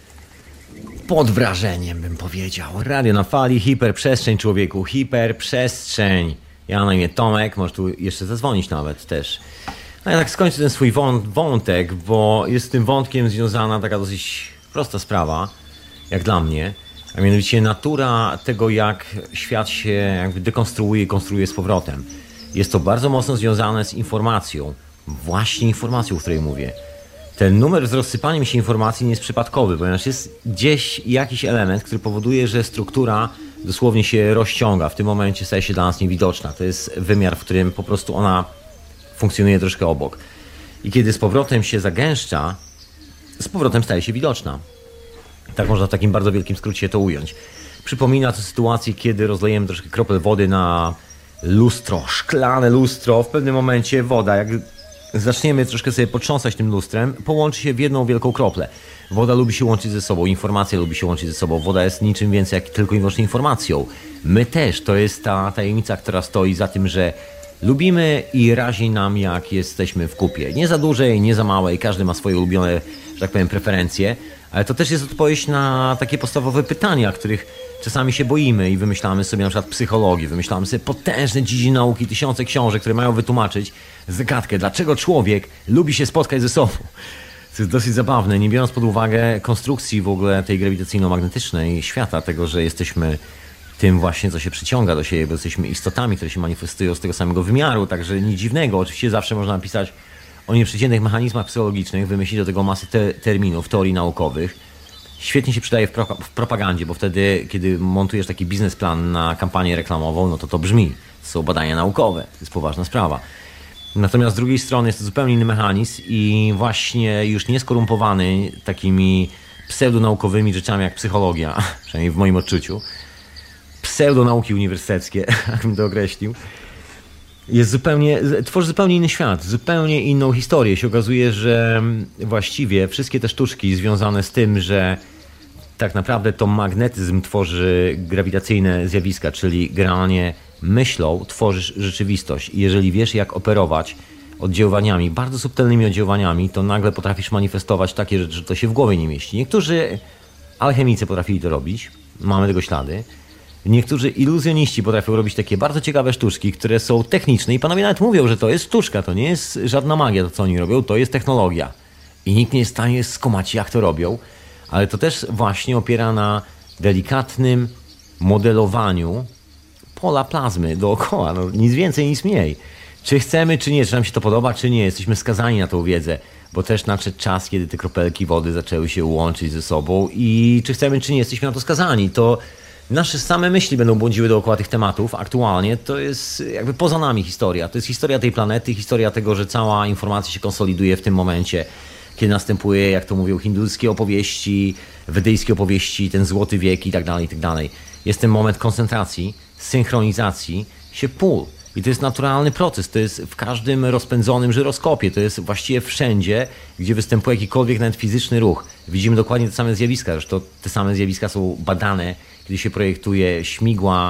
pod wrażeniem bym powiedział. Radio na fali, hiperprzestrzeń człowieku. Hiperprzestrzeń. Ja na imię Tomek. Możesz tu jeszcze zadzwonić nawet też. No ja tak skończę ten swój wątek, bo jest z tym wątkiem związana taka dosyć prosta sprawa, jak dla mnie, a mianowicie natura tego, jak świat się jakby dekonstruuje i konstruuje z powrotem. Jest to bardzo mocno związane z informacją, właśnie informacją, o której mówię. Ten numer z rozsypaniem się informacji nie jest przypadkowy, ponieważ jest gdzieś jakiś element, który powoduje, że struktura dosłownie się rozciąga, w tym momencie staje się dla nas niewidoczna. To jest wymiar, w którym po prostu ona funkcjonuje troszkę obok. I kiedy z powrotem się zagęszcza, z powrotem staje się widoczna. Tak można w takim bardzo wielkim skrócie to ująć. Przypomina to sytuację, kiedy rozlejemy troszkę kropel wody na lustro, szklane lustro. W pewnym momencie woda, jak zaczniemy troszkę sobie potrząsać tym lustrem, połączy się w jedną wielką kroplę. Woda lubi się łączyć ze sobą, informacja lubi się łączyć ze sobą. Woda jest niczym więcej jak tylko i wyłącznie informacją. My też, to jest ta tajemnica, która stoi za tym, że lubimy i razi nam, jak jesteśmy w kupie. Nie za dużej, nie za małej, każdy ma swoje ulubione, że tak powiem, preferencje, ale to też jest odpowiedź na takie podstawowe pytania, których czasami się boimy i wymyślamy sobie na przykład psychologii, wymyślamy sobie potężne dziedziny nauki, tysiące książek, które mają wytłumaczyć zagadkę, dlaczego człowiek lubi się spotkać ze sobą. To jest dosyć zabawne, nie biorąc pod uwagę konstrukcji w ogóle tej grawitacyjno-magnetycznej świata, tego, że jesteśmy tym właśnie, co się przyciąga do siebie, bo jesteśmy istotami, które się manifestują z tego samego wymiaru, także nic dziwnego. Oczywiście zawsze można napisać o nieprzeciętnych mechanizmach psychologicznych, wymyślić do tego masę te terminów, teorii naukowych. Świetnie się przydaje w, pro w propagandzie, bo wtedy, kiedy montujesz taki biznesplan na kampanię reklamową, no to to brzmi. To są badania naukowe, to jest poważna sprawa. Natomiast z drugiej strony jest to zupełnie inny mechanizm i właśnie już nie skorumpowany takimi pseudonaukowymi rzeczami jak psychologia, przynajmniej w moim odczuciu, pseudonauki uniwersyteckie, jak bym to określił, jest zupełnie, tworzy zupełnie inny świat, zupełnie inną historię. Się okazuje, że właściwie wszystkie te sztuczki związane z tym, że tak naprawdę to magnetyzm tworzy grawitacyjne zjawiska, czyli generalnie myślą tworzysz rzeczywistość. I jeżeli wiesz, jak operować oddziaływaniami, bardzo subtelnymi oddziaływaniami, to nagle potrafisz manifestować takie rzeczy, że to się w głowie nie mieści. Niektórzy alchemicy potrafili to robić, mamy tego ślady. Niektórzy iluzjoniści potrafią robić takie bardzo ciekawe sztuczki, które są techniczne i panowie nawet mówią, że to jest sztuczka, to nie jest żadna magia to, co oni robią, to jest technologia. I nikt nie jest w stanie skumać, jak to robią, ale to też właśnie opiera na delikatnym modelowaniu pola plazmy dookoła, no, nic więcej, nic mniej. Czy chcemy, czy nie, czy nam się to podoba, czy nie, jesteśmy skazani na tą wiedzę, bo też nadszedł czas, kiedy te kropelki wody zaczęły się łączyć ze sobą i czy chcemy, czy nie, jesteśmy na to skazani. To nasze same myśli będą błądziły dookoła tych tematów. Aktualnie to jest jakby poza nami historia. To jest historia tej planety, historia tego, że cała informacja się konsoliduje w tym momencie, kiedy następuje, jak to mówią, hinduskie opowieści, wedyjskie opowieści, ten złoty wiek i tak dalej, i tak dalej. Jest ten moment koncentracji, synchronizacji się pól. I to jest naturalny proces, to jest w każdym rozpędzonym żyroskopie, to jest właściwie wszędzie, gdzie występuje jakikolwiek nawet fizyczny ruch. Widzimy dokładnie te same zjawiska, zresztą te same zjawiska są badane, kiedy się projektuje śmigła,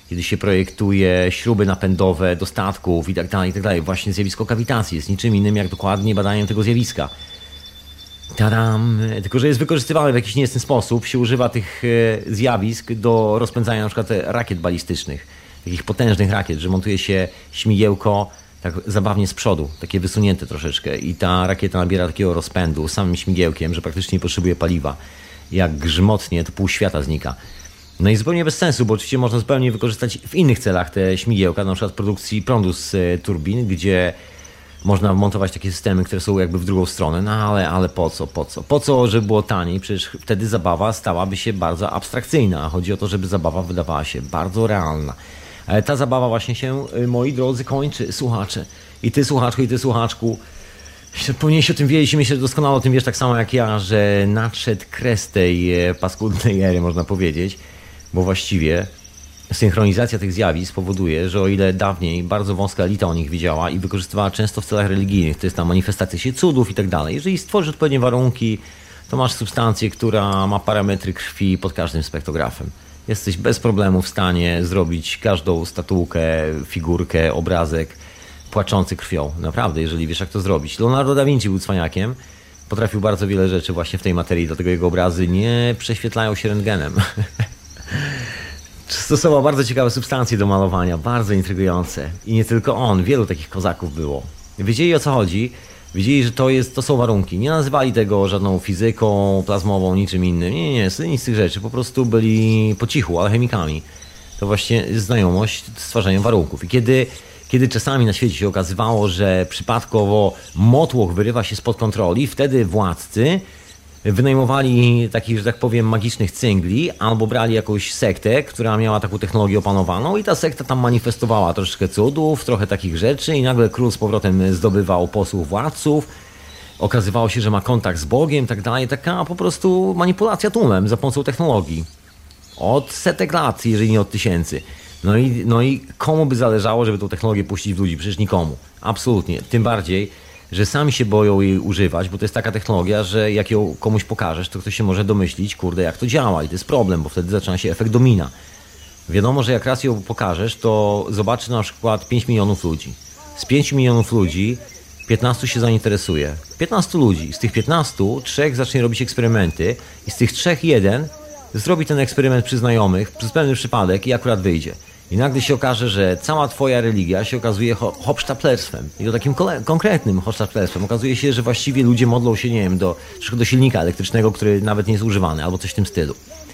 kiedy się projektuje śruby napędowe do statków i tak dalej, i tak dalej. Właśnie zjawisko kawitacji jest niczym innym jak dokładnie badaniem tego zjawiska. Tadam! Tylko że jest wykorzystywane w jakiś niejasny sposób. Się używa tych zjawisk do rozpędzania na przykład rakiet balistycznych. Takich potężnych rakiet, że montuje się śmigiełko tak zabawnie z przodu, takie wysunięte troszeczkę i ta rakieta nabiera takiego rozpędu samym śmigiełkiem, że praktycznie nie potrzebuje paliwa. Jak grzmotnie, to pół świata znika. No i zupełnie bez sensu, bo oczywiście można zupełnie wykorzystać w innych celach te śmigiełka, na przykład produkcji prądu z turbin, gdzie można montować takie systemy, które są jakby w drugą stronę, no ale, ale po co, po co? Po co, żeby było taniej? Przecież wtedy zabawa stałaby się bardzo abstrakcyjna. Chodzi o to, żeby zabawa wydawała się bardzo realna. Ale ta zabawa właśnie się, moi drodzy, kończy, słuchacze. I ty, słuchaczku, i ty, słuchaczku, powinieneś o tym wiedzieć i myślę, że doskonale o tym wiesz tak samo jak ja, że nadszedł kres tej paskudnej ery, można powiedzieć, bo właściwie synchronizacja tych zjawisk powoduje, że o ile dawniej bardzo wąska elita o nich wiedziała i wykorzystywała często w celach religijnych, to jest tam manifestacja się cudów i tak dalej, jeżeli stworzysz odpowiednie warunki, to masz substancję, która ma parametry krwi pod każdym spektrografem. Jesteś bez problemu w stanie zrobić każdą statułkę, figurkę, obrazek płaczący krwią. Naprawdę, jeżeli wiesz jak to zrobić. Leonardo da Vinci był cwaniakiem, potrafił bardzo wiele rzeczy właśnie w tej materii, dlatego jego obrazy nie prześwietlają się rentgenem. Stosował bardzo ciekawe substancje do malowania, bardzo intrygujące. I nie tylko on, wielu takich kozaków było. Wiedzieli o co chodzi, wiedzieli, że to, jest, to są warunki. Nie nazywali tego żadną fizyką plazmową, niczym innym. Nie, nie, nie, nic z tych rzeczy. Po prostu byli po cichu alchemikami. To właśnie znajomość stwarzania warunków. I kiedy, kiedy czasami na świecie się okazywało, że przypadkowo motłoch wyrywa się spod kontroli, wtedy władcy wynajmowali takich, że tak powiem, magicznych cyngli albo brali jakąś sektę, która miała taką technologię opanowaną i ta sekta tam manifestowała troszeczkę cudów, trochę takich rzeczy i nagle król z powrotem zdobywał posłów władców. Okazywało się, że ma kontakt z Bogiem i tak dalej. Taka po prostu manipulacja tłumem za pomocą technologii. Od setek lat, jeżeli nie od tysięcy. No i, no i komu by zależało, żeby tą technologię puścić w ludzi? Przecież nikomu. Absolutnie. Tym bardziej, że sami się boją jej używać, bo to jest taka technologia, że jak ją komuś pokażesz, to ktoś się może domyślić, kurde, jak to działa i to jest problem, bo wtedy zaczyna się efekt domina. Wiadomo, że jak raz ją pokażesz, to zobaczy na przykład pięć milionów ludzi. Z pięciu milionów ludzi piętnastu się zainteresuje. piętnastu ludzi. Z tych piętnastu trzech zacznie robić eksperymenty i z tych trzech jeden zrobi ten eksperyment przy znajomych, przez pewny przypadek i akurat wyjdzie. I nagle się okaże, że cała twoja religia się okazuje ho- hopsztaplerstwem. I to takim kole- konkretnym hopsztaplerstwem. Okazuje się, że właściwie ludzie modlą się, nie wiem, do, do silnika elektrycznego, który nawet nie jest używany, albo coś w tym stylu.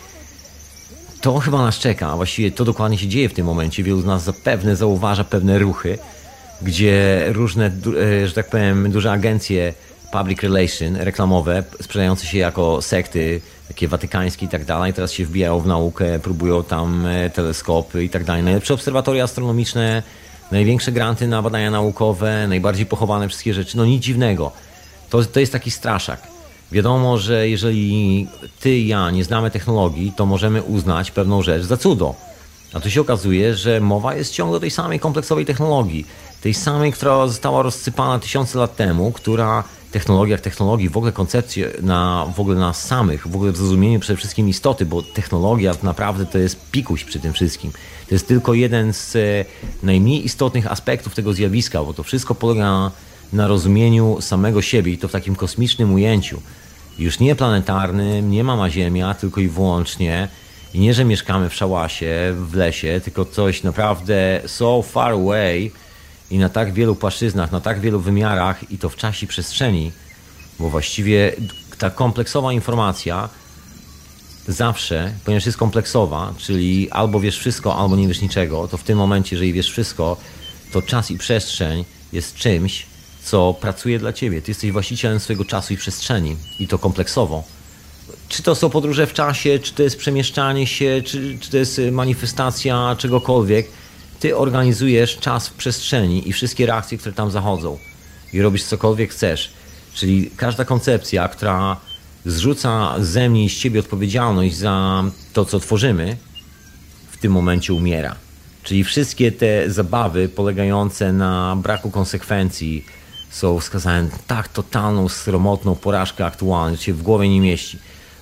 To chyba nas czeka, a właściwie to dokładnie się dzieje w tym momencie. Wielu z nas zapewne zauważa pewne ruchy, gdzie różne, że tak powiem, duże agencje public relation, reklamowe, sprzedające się jako sekty, takie watykańskie i tak dalej, teraz się wbijają w naukę, próbują tam teleskopy i tak dalej. Najlepsze obserwatoria astronomiczne, największe granty na badania naukowe, najbardziej pochowane wszystkie rzeczy. No nic dziwnego. To, to jest taki straszak. Wiadomo, że jeżeli ty i ja nie znamy technologii, to możemy uznać pewną rzecz za cudo. A tu się okazuje, że mowa jest ciągle o tej samej kompleksowej technologii. Tej samej, która została rozsypana tysiące lat temu, która technologia, technologii, w ogóle koncepcje na, w ogóle nas samych, w ogóle w zrozumieniu przede wszystkim istoty, bo technologia naprawdę to jest pikuś przy tym wszystkim. To jest tylko jeden z najmniej istotnych aspektów tego zjawiska, bo to wszystko polega na rozumieniu samego siebie i to w takim kosmicznym ujęciu. Już nie planetarnym, nie mama Ziemia, tylko i wyłącznie. I nie, że mieszkamy w szałasie, w lesie, tylko coś naprawdę so far away i na tak wielu płaszczyznach, na tak wielu wymiarach i to w czasie i przestrzeni, bo właściwie ta kompleksowa informacja zawsze, ponieważ jest kompleksowa, czyli albo wiesz wszystko, albo nie wiesz niczego, to w tym momencie, jeżeli wiesz wszystko, to czas i przestrzeń jest czymś, co pracuje dla ciebie. Ty jesteś właścicielem swojego czasu i przestrzeni i to kompleksowo. Czy to są podróże w czasie, czy to jest przemieszczanie się, czy, czy to jest manifestacja czegokolwiek, ty organizujesz czas w przestrzeni i wszystkie reakcje, które tam zachodzą i robisz cokolwiek chcesz. Czyli każda koncepcja, która zrzuca ze mnie i z ciebie odpowiedzialność za to, co tworzymy, w tym momencie umiera. Czyli wszystkie te zabawy polegające na braku konsekwencji są wskazane na tak totalną, sromotną porażkę aktualną, że się w głowie nie mieści.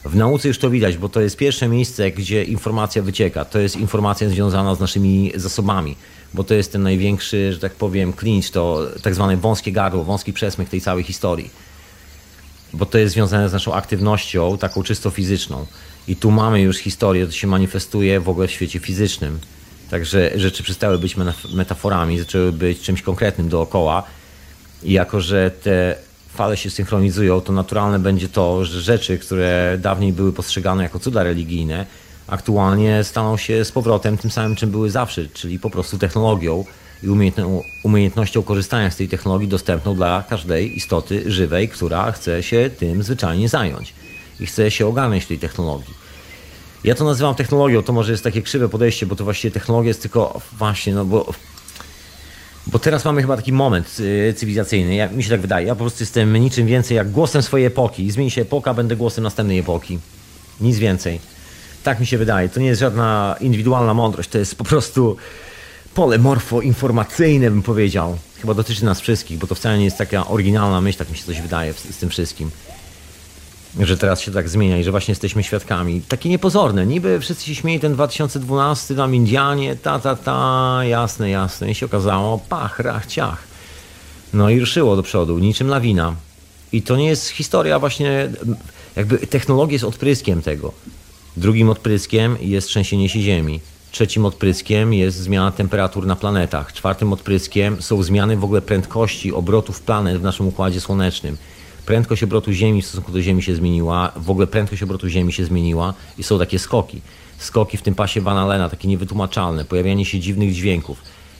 W nauce już to widać, bo to jest pierwsze miejsce, gdzie informacja wycieka. To jest informacja związana z naszymi zasobami, bo to jest ten największy, że tak powiem, clinch, to tak zwane wąskie gardło, wąski przesmyk tej całej historii. Bo to jest związane z naszą aktywnością, taką czysto fizyczną. I tu mamy już historię, to się manifestuje w ogóle w świecie fizycznym. Także rzeczy przestały być metaforami, zaczęły być czymś konkretnym dookoła. I jako, że te fale się synchronizują, to naturalne będzie to, że rzeczy, które dawniej były postrzegane jako cuda religijne, aktualnie staną się z powrotem tym samym, czym były zawsze, czyli po prostu technologią i umiejętnością korzystania z tej technologii dostępną dla każdej istoty żywej, która chce się tym zwyczajnie zająć i chce się ogarnąć tej technologii. Ja to nazywam technologią, to może jest takie krzywe podejście, bo to właściwie technologia jest tylko właśnie, no bo Bo teraz mamy chyba taki moment cywilizacyjny, ja, mi się tak wydaje, ja po prostu jestem niczym więcej jak głosem swojej epoki. Zmieni się epoka, będę głosem następnej epoki. Nic więcej. Tak mi się wydaje. To nie jest żadna indywidualna mądrość, to jest po prostu pole morfo-informacyjne, bym powiedział. Chyba dotyczy nas wszystkich, bo to wcale nie jest taka oryginalna myśl, tak mi się coś wydaje z, z tym wszystkim. Że teraz się tak zmienia i że właśnie jesteśmy świadkami. Takie niepozorne. Niby wszyscy się śmieli, ten dwa tysiące dwunasty, tam Indianie, ta, ta, ta, jasne, jasne. I się okazało, pach, rach, ciach. No i ruszyło do przodu, niczym lawina. I to nie jest historia właśnie, jakby technologia jest odpryskiem tego. Drugim odpryskiem jest trzęsienie się Ziemi. Trzecim odpryskiem jest zmiana temperatur na planetach. Czwartym odpryskiem są zmiany w ogóle prędkości obrotów planet w naszym Układzie Słonecznym. Prędkość obrotu Ziemi w stosunku do Ziemi się zmieniła, w ogóle prędkość obrotu Ziemi się zmieniła i są takie skoki. Skoki w tym pasie Van Allena, takie niewytłumaczalne, pojawianie się dziwnych dźwięków.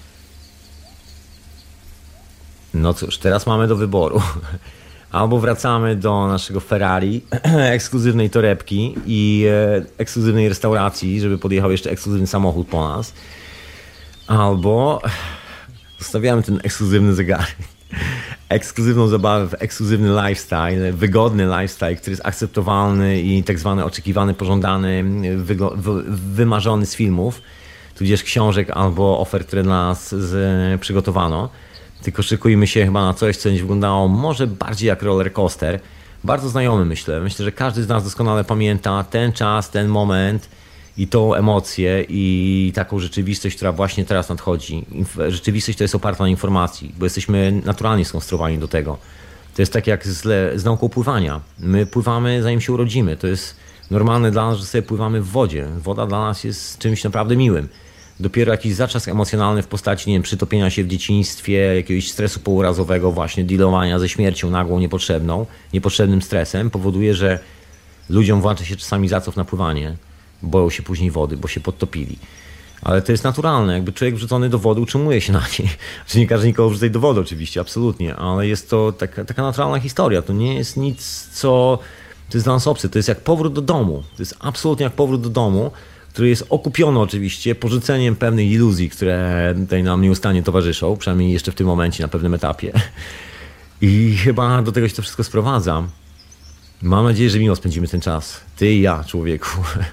No cóż, teraz mamy do wyboru. Albo wracamy do naszego Ferrari, ekskluzywnej torebki i e, ekskluzywnej restauracji, żeby podjechał jeszcze ekskluzywny samochód po nas. Albo zostawiamy ten ekskluzywny zegarek. Ekskluzywną zabawę w ekskluzywny lifestyle, wygodny lifestyle, który jest akceptowalny i tak zwany oczekiwany, pożądany, wymarzony z filmów, tudzież książek albo ofert, które dla nas z, przygotowano. Tylko szykujmy się chyba na coś, co będzie wyglądało może bardziej jak roller coaster. Bardzo znajomy, myślę. Myślę, że każdy z nas doskonale pamięta ten czas, ten moment i tą emocję i taką rzeczywistość, która właśnie teraz nadchodzi. Rzeczywistość to jest oparta na informacji, bo jesteśmy naturalnie skonstruowani do tego. To jest tak jak z, z nauką pływania. My pływamy zanim się urodzimy. To jest normalne dla nas, że sobie pływamy w wodzie. Woda dla nas jest czymś naprawdę miłym. Dopiero jakiś zatrzask emocjonalny w postaci, nie wiem, przytopienia się w dzieciństwie, jakiegoś stresu pourazowego, właśnie dealowania ze śmiercią nagłą, niepotrzebną, niepotrzebnym stresem powoduje, że ludziom włącza się czasami zacof na pływanie. Boją się później wody, bo się podtopili. Ale to jest naturalne, jakby człowiek wrzucony do wody utrzymuje się na niej. Czy nie każe nikogo wrzucać do wody oczywiście, absolutnie, ale jest to taka, taka naturalna historia. To nie jest nic, co... To jest dla nas obce, to jest jak powrót do domu. To jest absolutnie jak powrót do domu, który jest okupiony oczywiście porzuceniem pewnych iluzji, które tutaj nam nieustannie towarzyszą, przynajmniej jeszcze w tym momencie, na pewnym etapie. I chyba do tego się to wszystko sprowadza. Mam nadzieję, że miło spędzimy ten czas. Ty i ja, człowieku.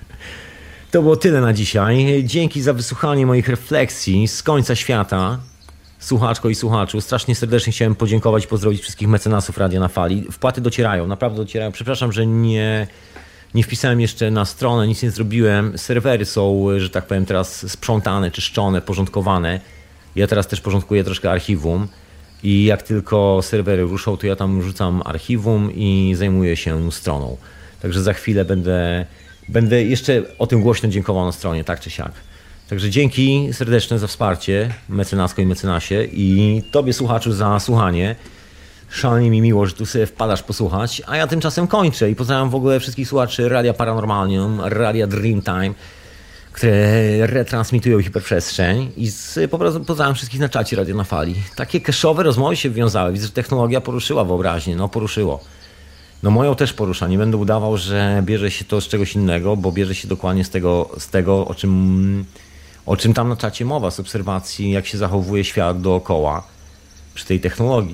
To było tyle na dzisiaj. Dzięki za wysłuchanie moich refleksji z końca świata. Słuchaczko i słuchaczu, strasznie serdecznie chciałem podziękować i pozdrowić wszystkich mecenasów Radia na Fali. Wpłaty docierają, naprawdę docierają. Przepraszam, że nie, nie wpisałem jeszcze na stronę, nic nie zrobiłem. Serwery są, że tak powiem, teraz sprzątane, czyszczone, porządkowane. Ja teraz też porządkuję troszkę archiwum. I jak tylko serwery ruszą, to ja tam rzucam archiwum i zajmuję się stroną. Także za chwilę będę, będę jeszcze o tym głośno dziękował na stronie, tak czy siak. Także dzięki serdeczne za wsparcie, mecenasko i mecenasie, i tobie, słuchaczu, za słuchanie. Szalenie mi miło, że tu sobie wpadasz posłuchać, a ja tymczasem kończę i pozdrawiam w ogóle wszystkich słuchaczy Radia Paranormalium, Radia Dreamtime, które retransmitują hiperprzestrzeń, i z, po prostu pozdrawiam wszystkich na czacie Radia na Fali. Takie keszowe rozmowy się wiązały. Widzę, że technologia poruszyła wyobraźnię. No poruszyło. No moją też porusza. Nie będę udawał, że bierze się to z czegoś innego, bo bierze się dokładnie z tego, z tego o czym, o czym tam na czacie mowa, z obserwacji, jak się zachowuje świat dookoła przy tej technologii.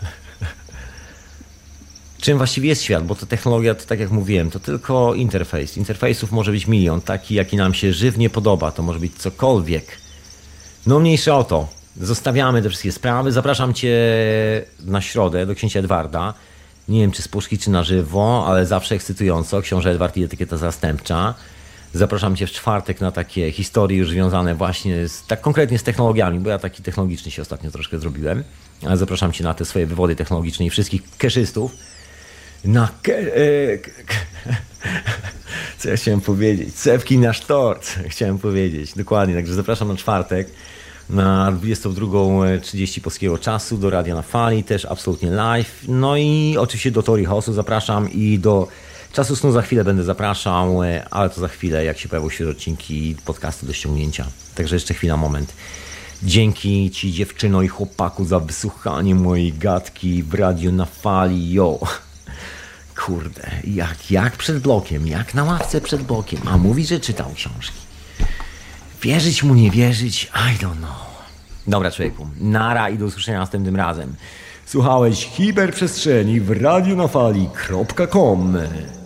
Czym właściwie jest świat, bo to technologia, to tak jak mówiłem, to tylko interfejs. Interfejsów może być milion, taki jaki nam się żywnie podoba, to może być cokolwiek. No mniejsza o to. Zostawiamy te wszystkie sprawy. Zapraszam Cię na środę do księcia Edwarda Nie wiem, czy z puszki, czy na żywo, ale zawsze ekscytująco. Książę Edward i etykieta zastępcza. Zapraszam Cię w czwartek na takie historie już związane właśnie z, tak konkretnie z technologiami, bo ja taki technologiczny się ostatnio troszkę zrobiłem. Ale zapraszam Cię na te swoje wywody technologiczne i wszystkich keszystów. Na ke... E, ke co ja chciałem powiedzieć? Cewki na sztort, chciałem powiedzieć. Dokładnie, także zapraszam na czwartek na dwudziestą drugą trzydzieści polskiego czasu do Radia na Fali, też absolutnie live. No i oczywiście do Tori Hosu zapraszam i do Czasu Snu za chwilę będę zapraszał, ale to za chwilę, jak się pojawią świeże odcinki podcastu do ściągnięcia. Także jeszcze chwila, moment. Dzięki Ci, dziewczyno i chłopaku, za wysłuchanie mojej gadki w Radiu na Fali. Yo. Kurde, jak, jak przed blokiem, jak na ławce przed blokiem. A mówi, że czytał książki. Wierzyć mu, nie wierzyć, I don't know. Dobra, człowieku, nara i do usłyszenia następnym razem. Słuchałeś Hiperprzestrzeni w radiu na fali kropka com.